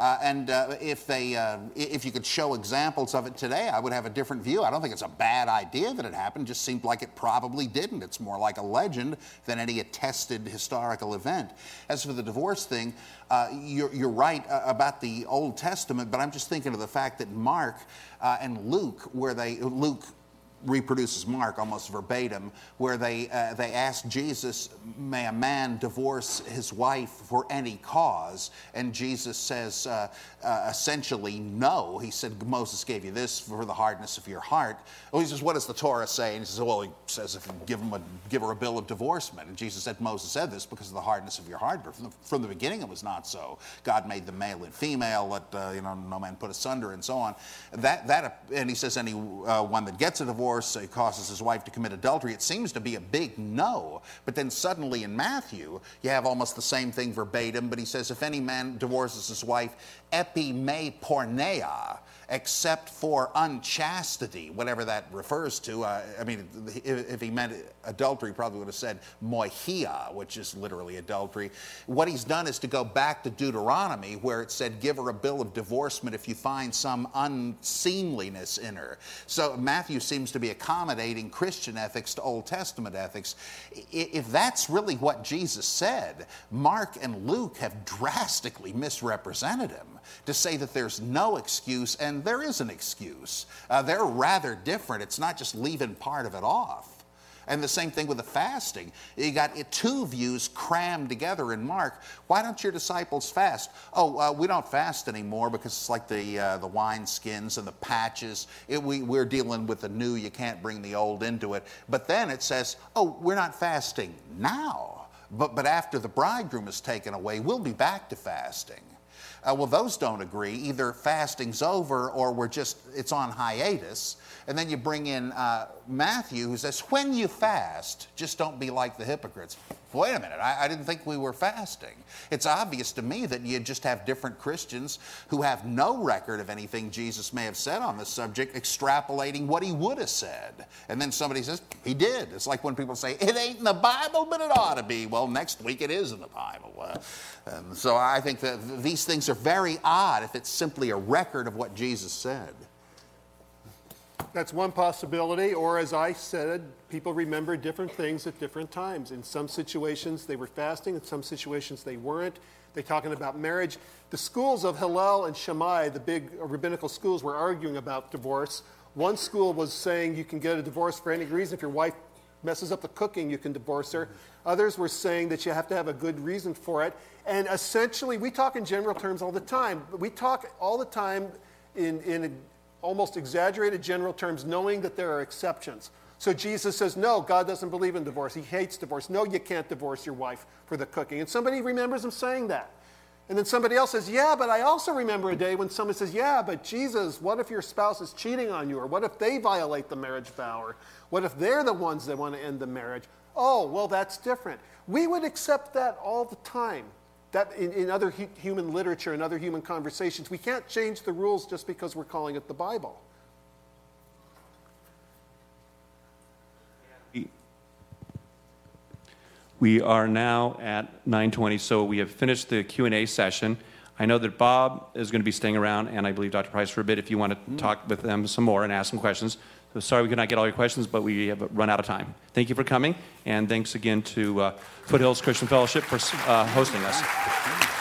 If you could show examples of it today, I would have a different view. I don't think it's a bad idea that it happened. It just seemed like it probably didn't. It's more like a legend than any attested historical event. As for the divorce thing, you're right about the Old Testament, but I'm just thinking of the fact that Mark and Luke, Luke reproduces Mark almost verbatim, where they ask Jesus, may a man divorce his wife for any cause? And Jesus says essentially no. He said, Moses gave you this for the hardness of your heart. Well, he says, what does the Torah say? And he says, well, he says if you give her a bill of divorcement. And Jesus said, Moses said this because of the hardness of your heart. But from the beginning it was not so. God made them male and female, let no man put asunder, and so on. And he says anyone that gets a divorce causes his wife to commit adultery. It seems to be a big no. But then suddenly in Matthew, you have almost the same thing verbatim, but he says, if any man divorces his wife, epi me porneia, except for unchastity, whatever that refers to. If he meant adultery, he probably would have said moichia, which is literally adultery. What he's done is to go back to Deuteronomy, where it said, give her a bill of divorcement if you find some unseemliness in her. So Matthew seems to be accommodating Christian ethics to Old Testament ethics. If that's really what Jesus said, Mark and Luke have drastically misrepresented him to say that there's no excuse, and there is an excuse. They're rather different. It's not just leaving part of it off. And the same thing with the fasting. You got two views crammed together in Mark. Why don't your disciples fast? We don't fast anymore because it's like the wine skins and the patches. We're dealing with the new. You can't bring the old into it. But then it says, we're not fasting now. But after the bridegroom is taken away, we'll be back to fasting. Well, those don't agree. Either fasting's over or it's on hiatus. And then you bring in Matthew, who says, when you fast, just don't be like the hypocrites. Wait a minute, I didn't think we were fasting. It's obvious to me that you just have different Christians who have no record of anything Jesus may have said on this subject, extrapolating what he would have said. And then somebody says, he did. It's like when people say, it ain't in the Bible, but it ought to be. Well, next week it is in the Bible. And so I think that these things are very odd if it's simply a record of what Jesus said. That's one possibility, or as I said, people remember different things at different times. In some situations they were fasting, in some situations they weren't. They're talking about marriage. The schools of Hillel and Shammai, the big rabbinical schools, were arguing about divorce. One school was saying you can get a divorce for any reason if your wife messes up the cooking, you can divorce her. Others were saying that you have to have a good reason for it. And essentially, we talk in general terms all the time. We talk all the time in almost exaggerated general terms, knowing that there are exceptions. So Jesus says, no, God doesn't believe in divorce. He hates divorce. No, you can't divorce your wife for the cooking. And somebody remembers him saying that. And then somebody else says, yeah, but I also remember a day when someone says, yeah, but Jesus, what if your spouse is cheating on you? Or what if they violate the marriage vow? Or what if they're the ones that want to end the marriage? Oh, well, that's different. We would accept that all the time. That in other human literature and other human conversations, we can't change the rules just because we're calling it the Bible. We are now at 9:20, so we have finished the Q&A session. I know that Bob is going to be staying around, and I believe Dr. Price for a bit if you want to talk with them some more and ask some questions. So sorry we could not get all your questions, but we have run out of time. Thank you for coming, and thanks again to Foothills Christian Fellowship for hosting us.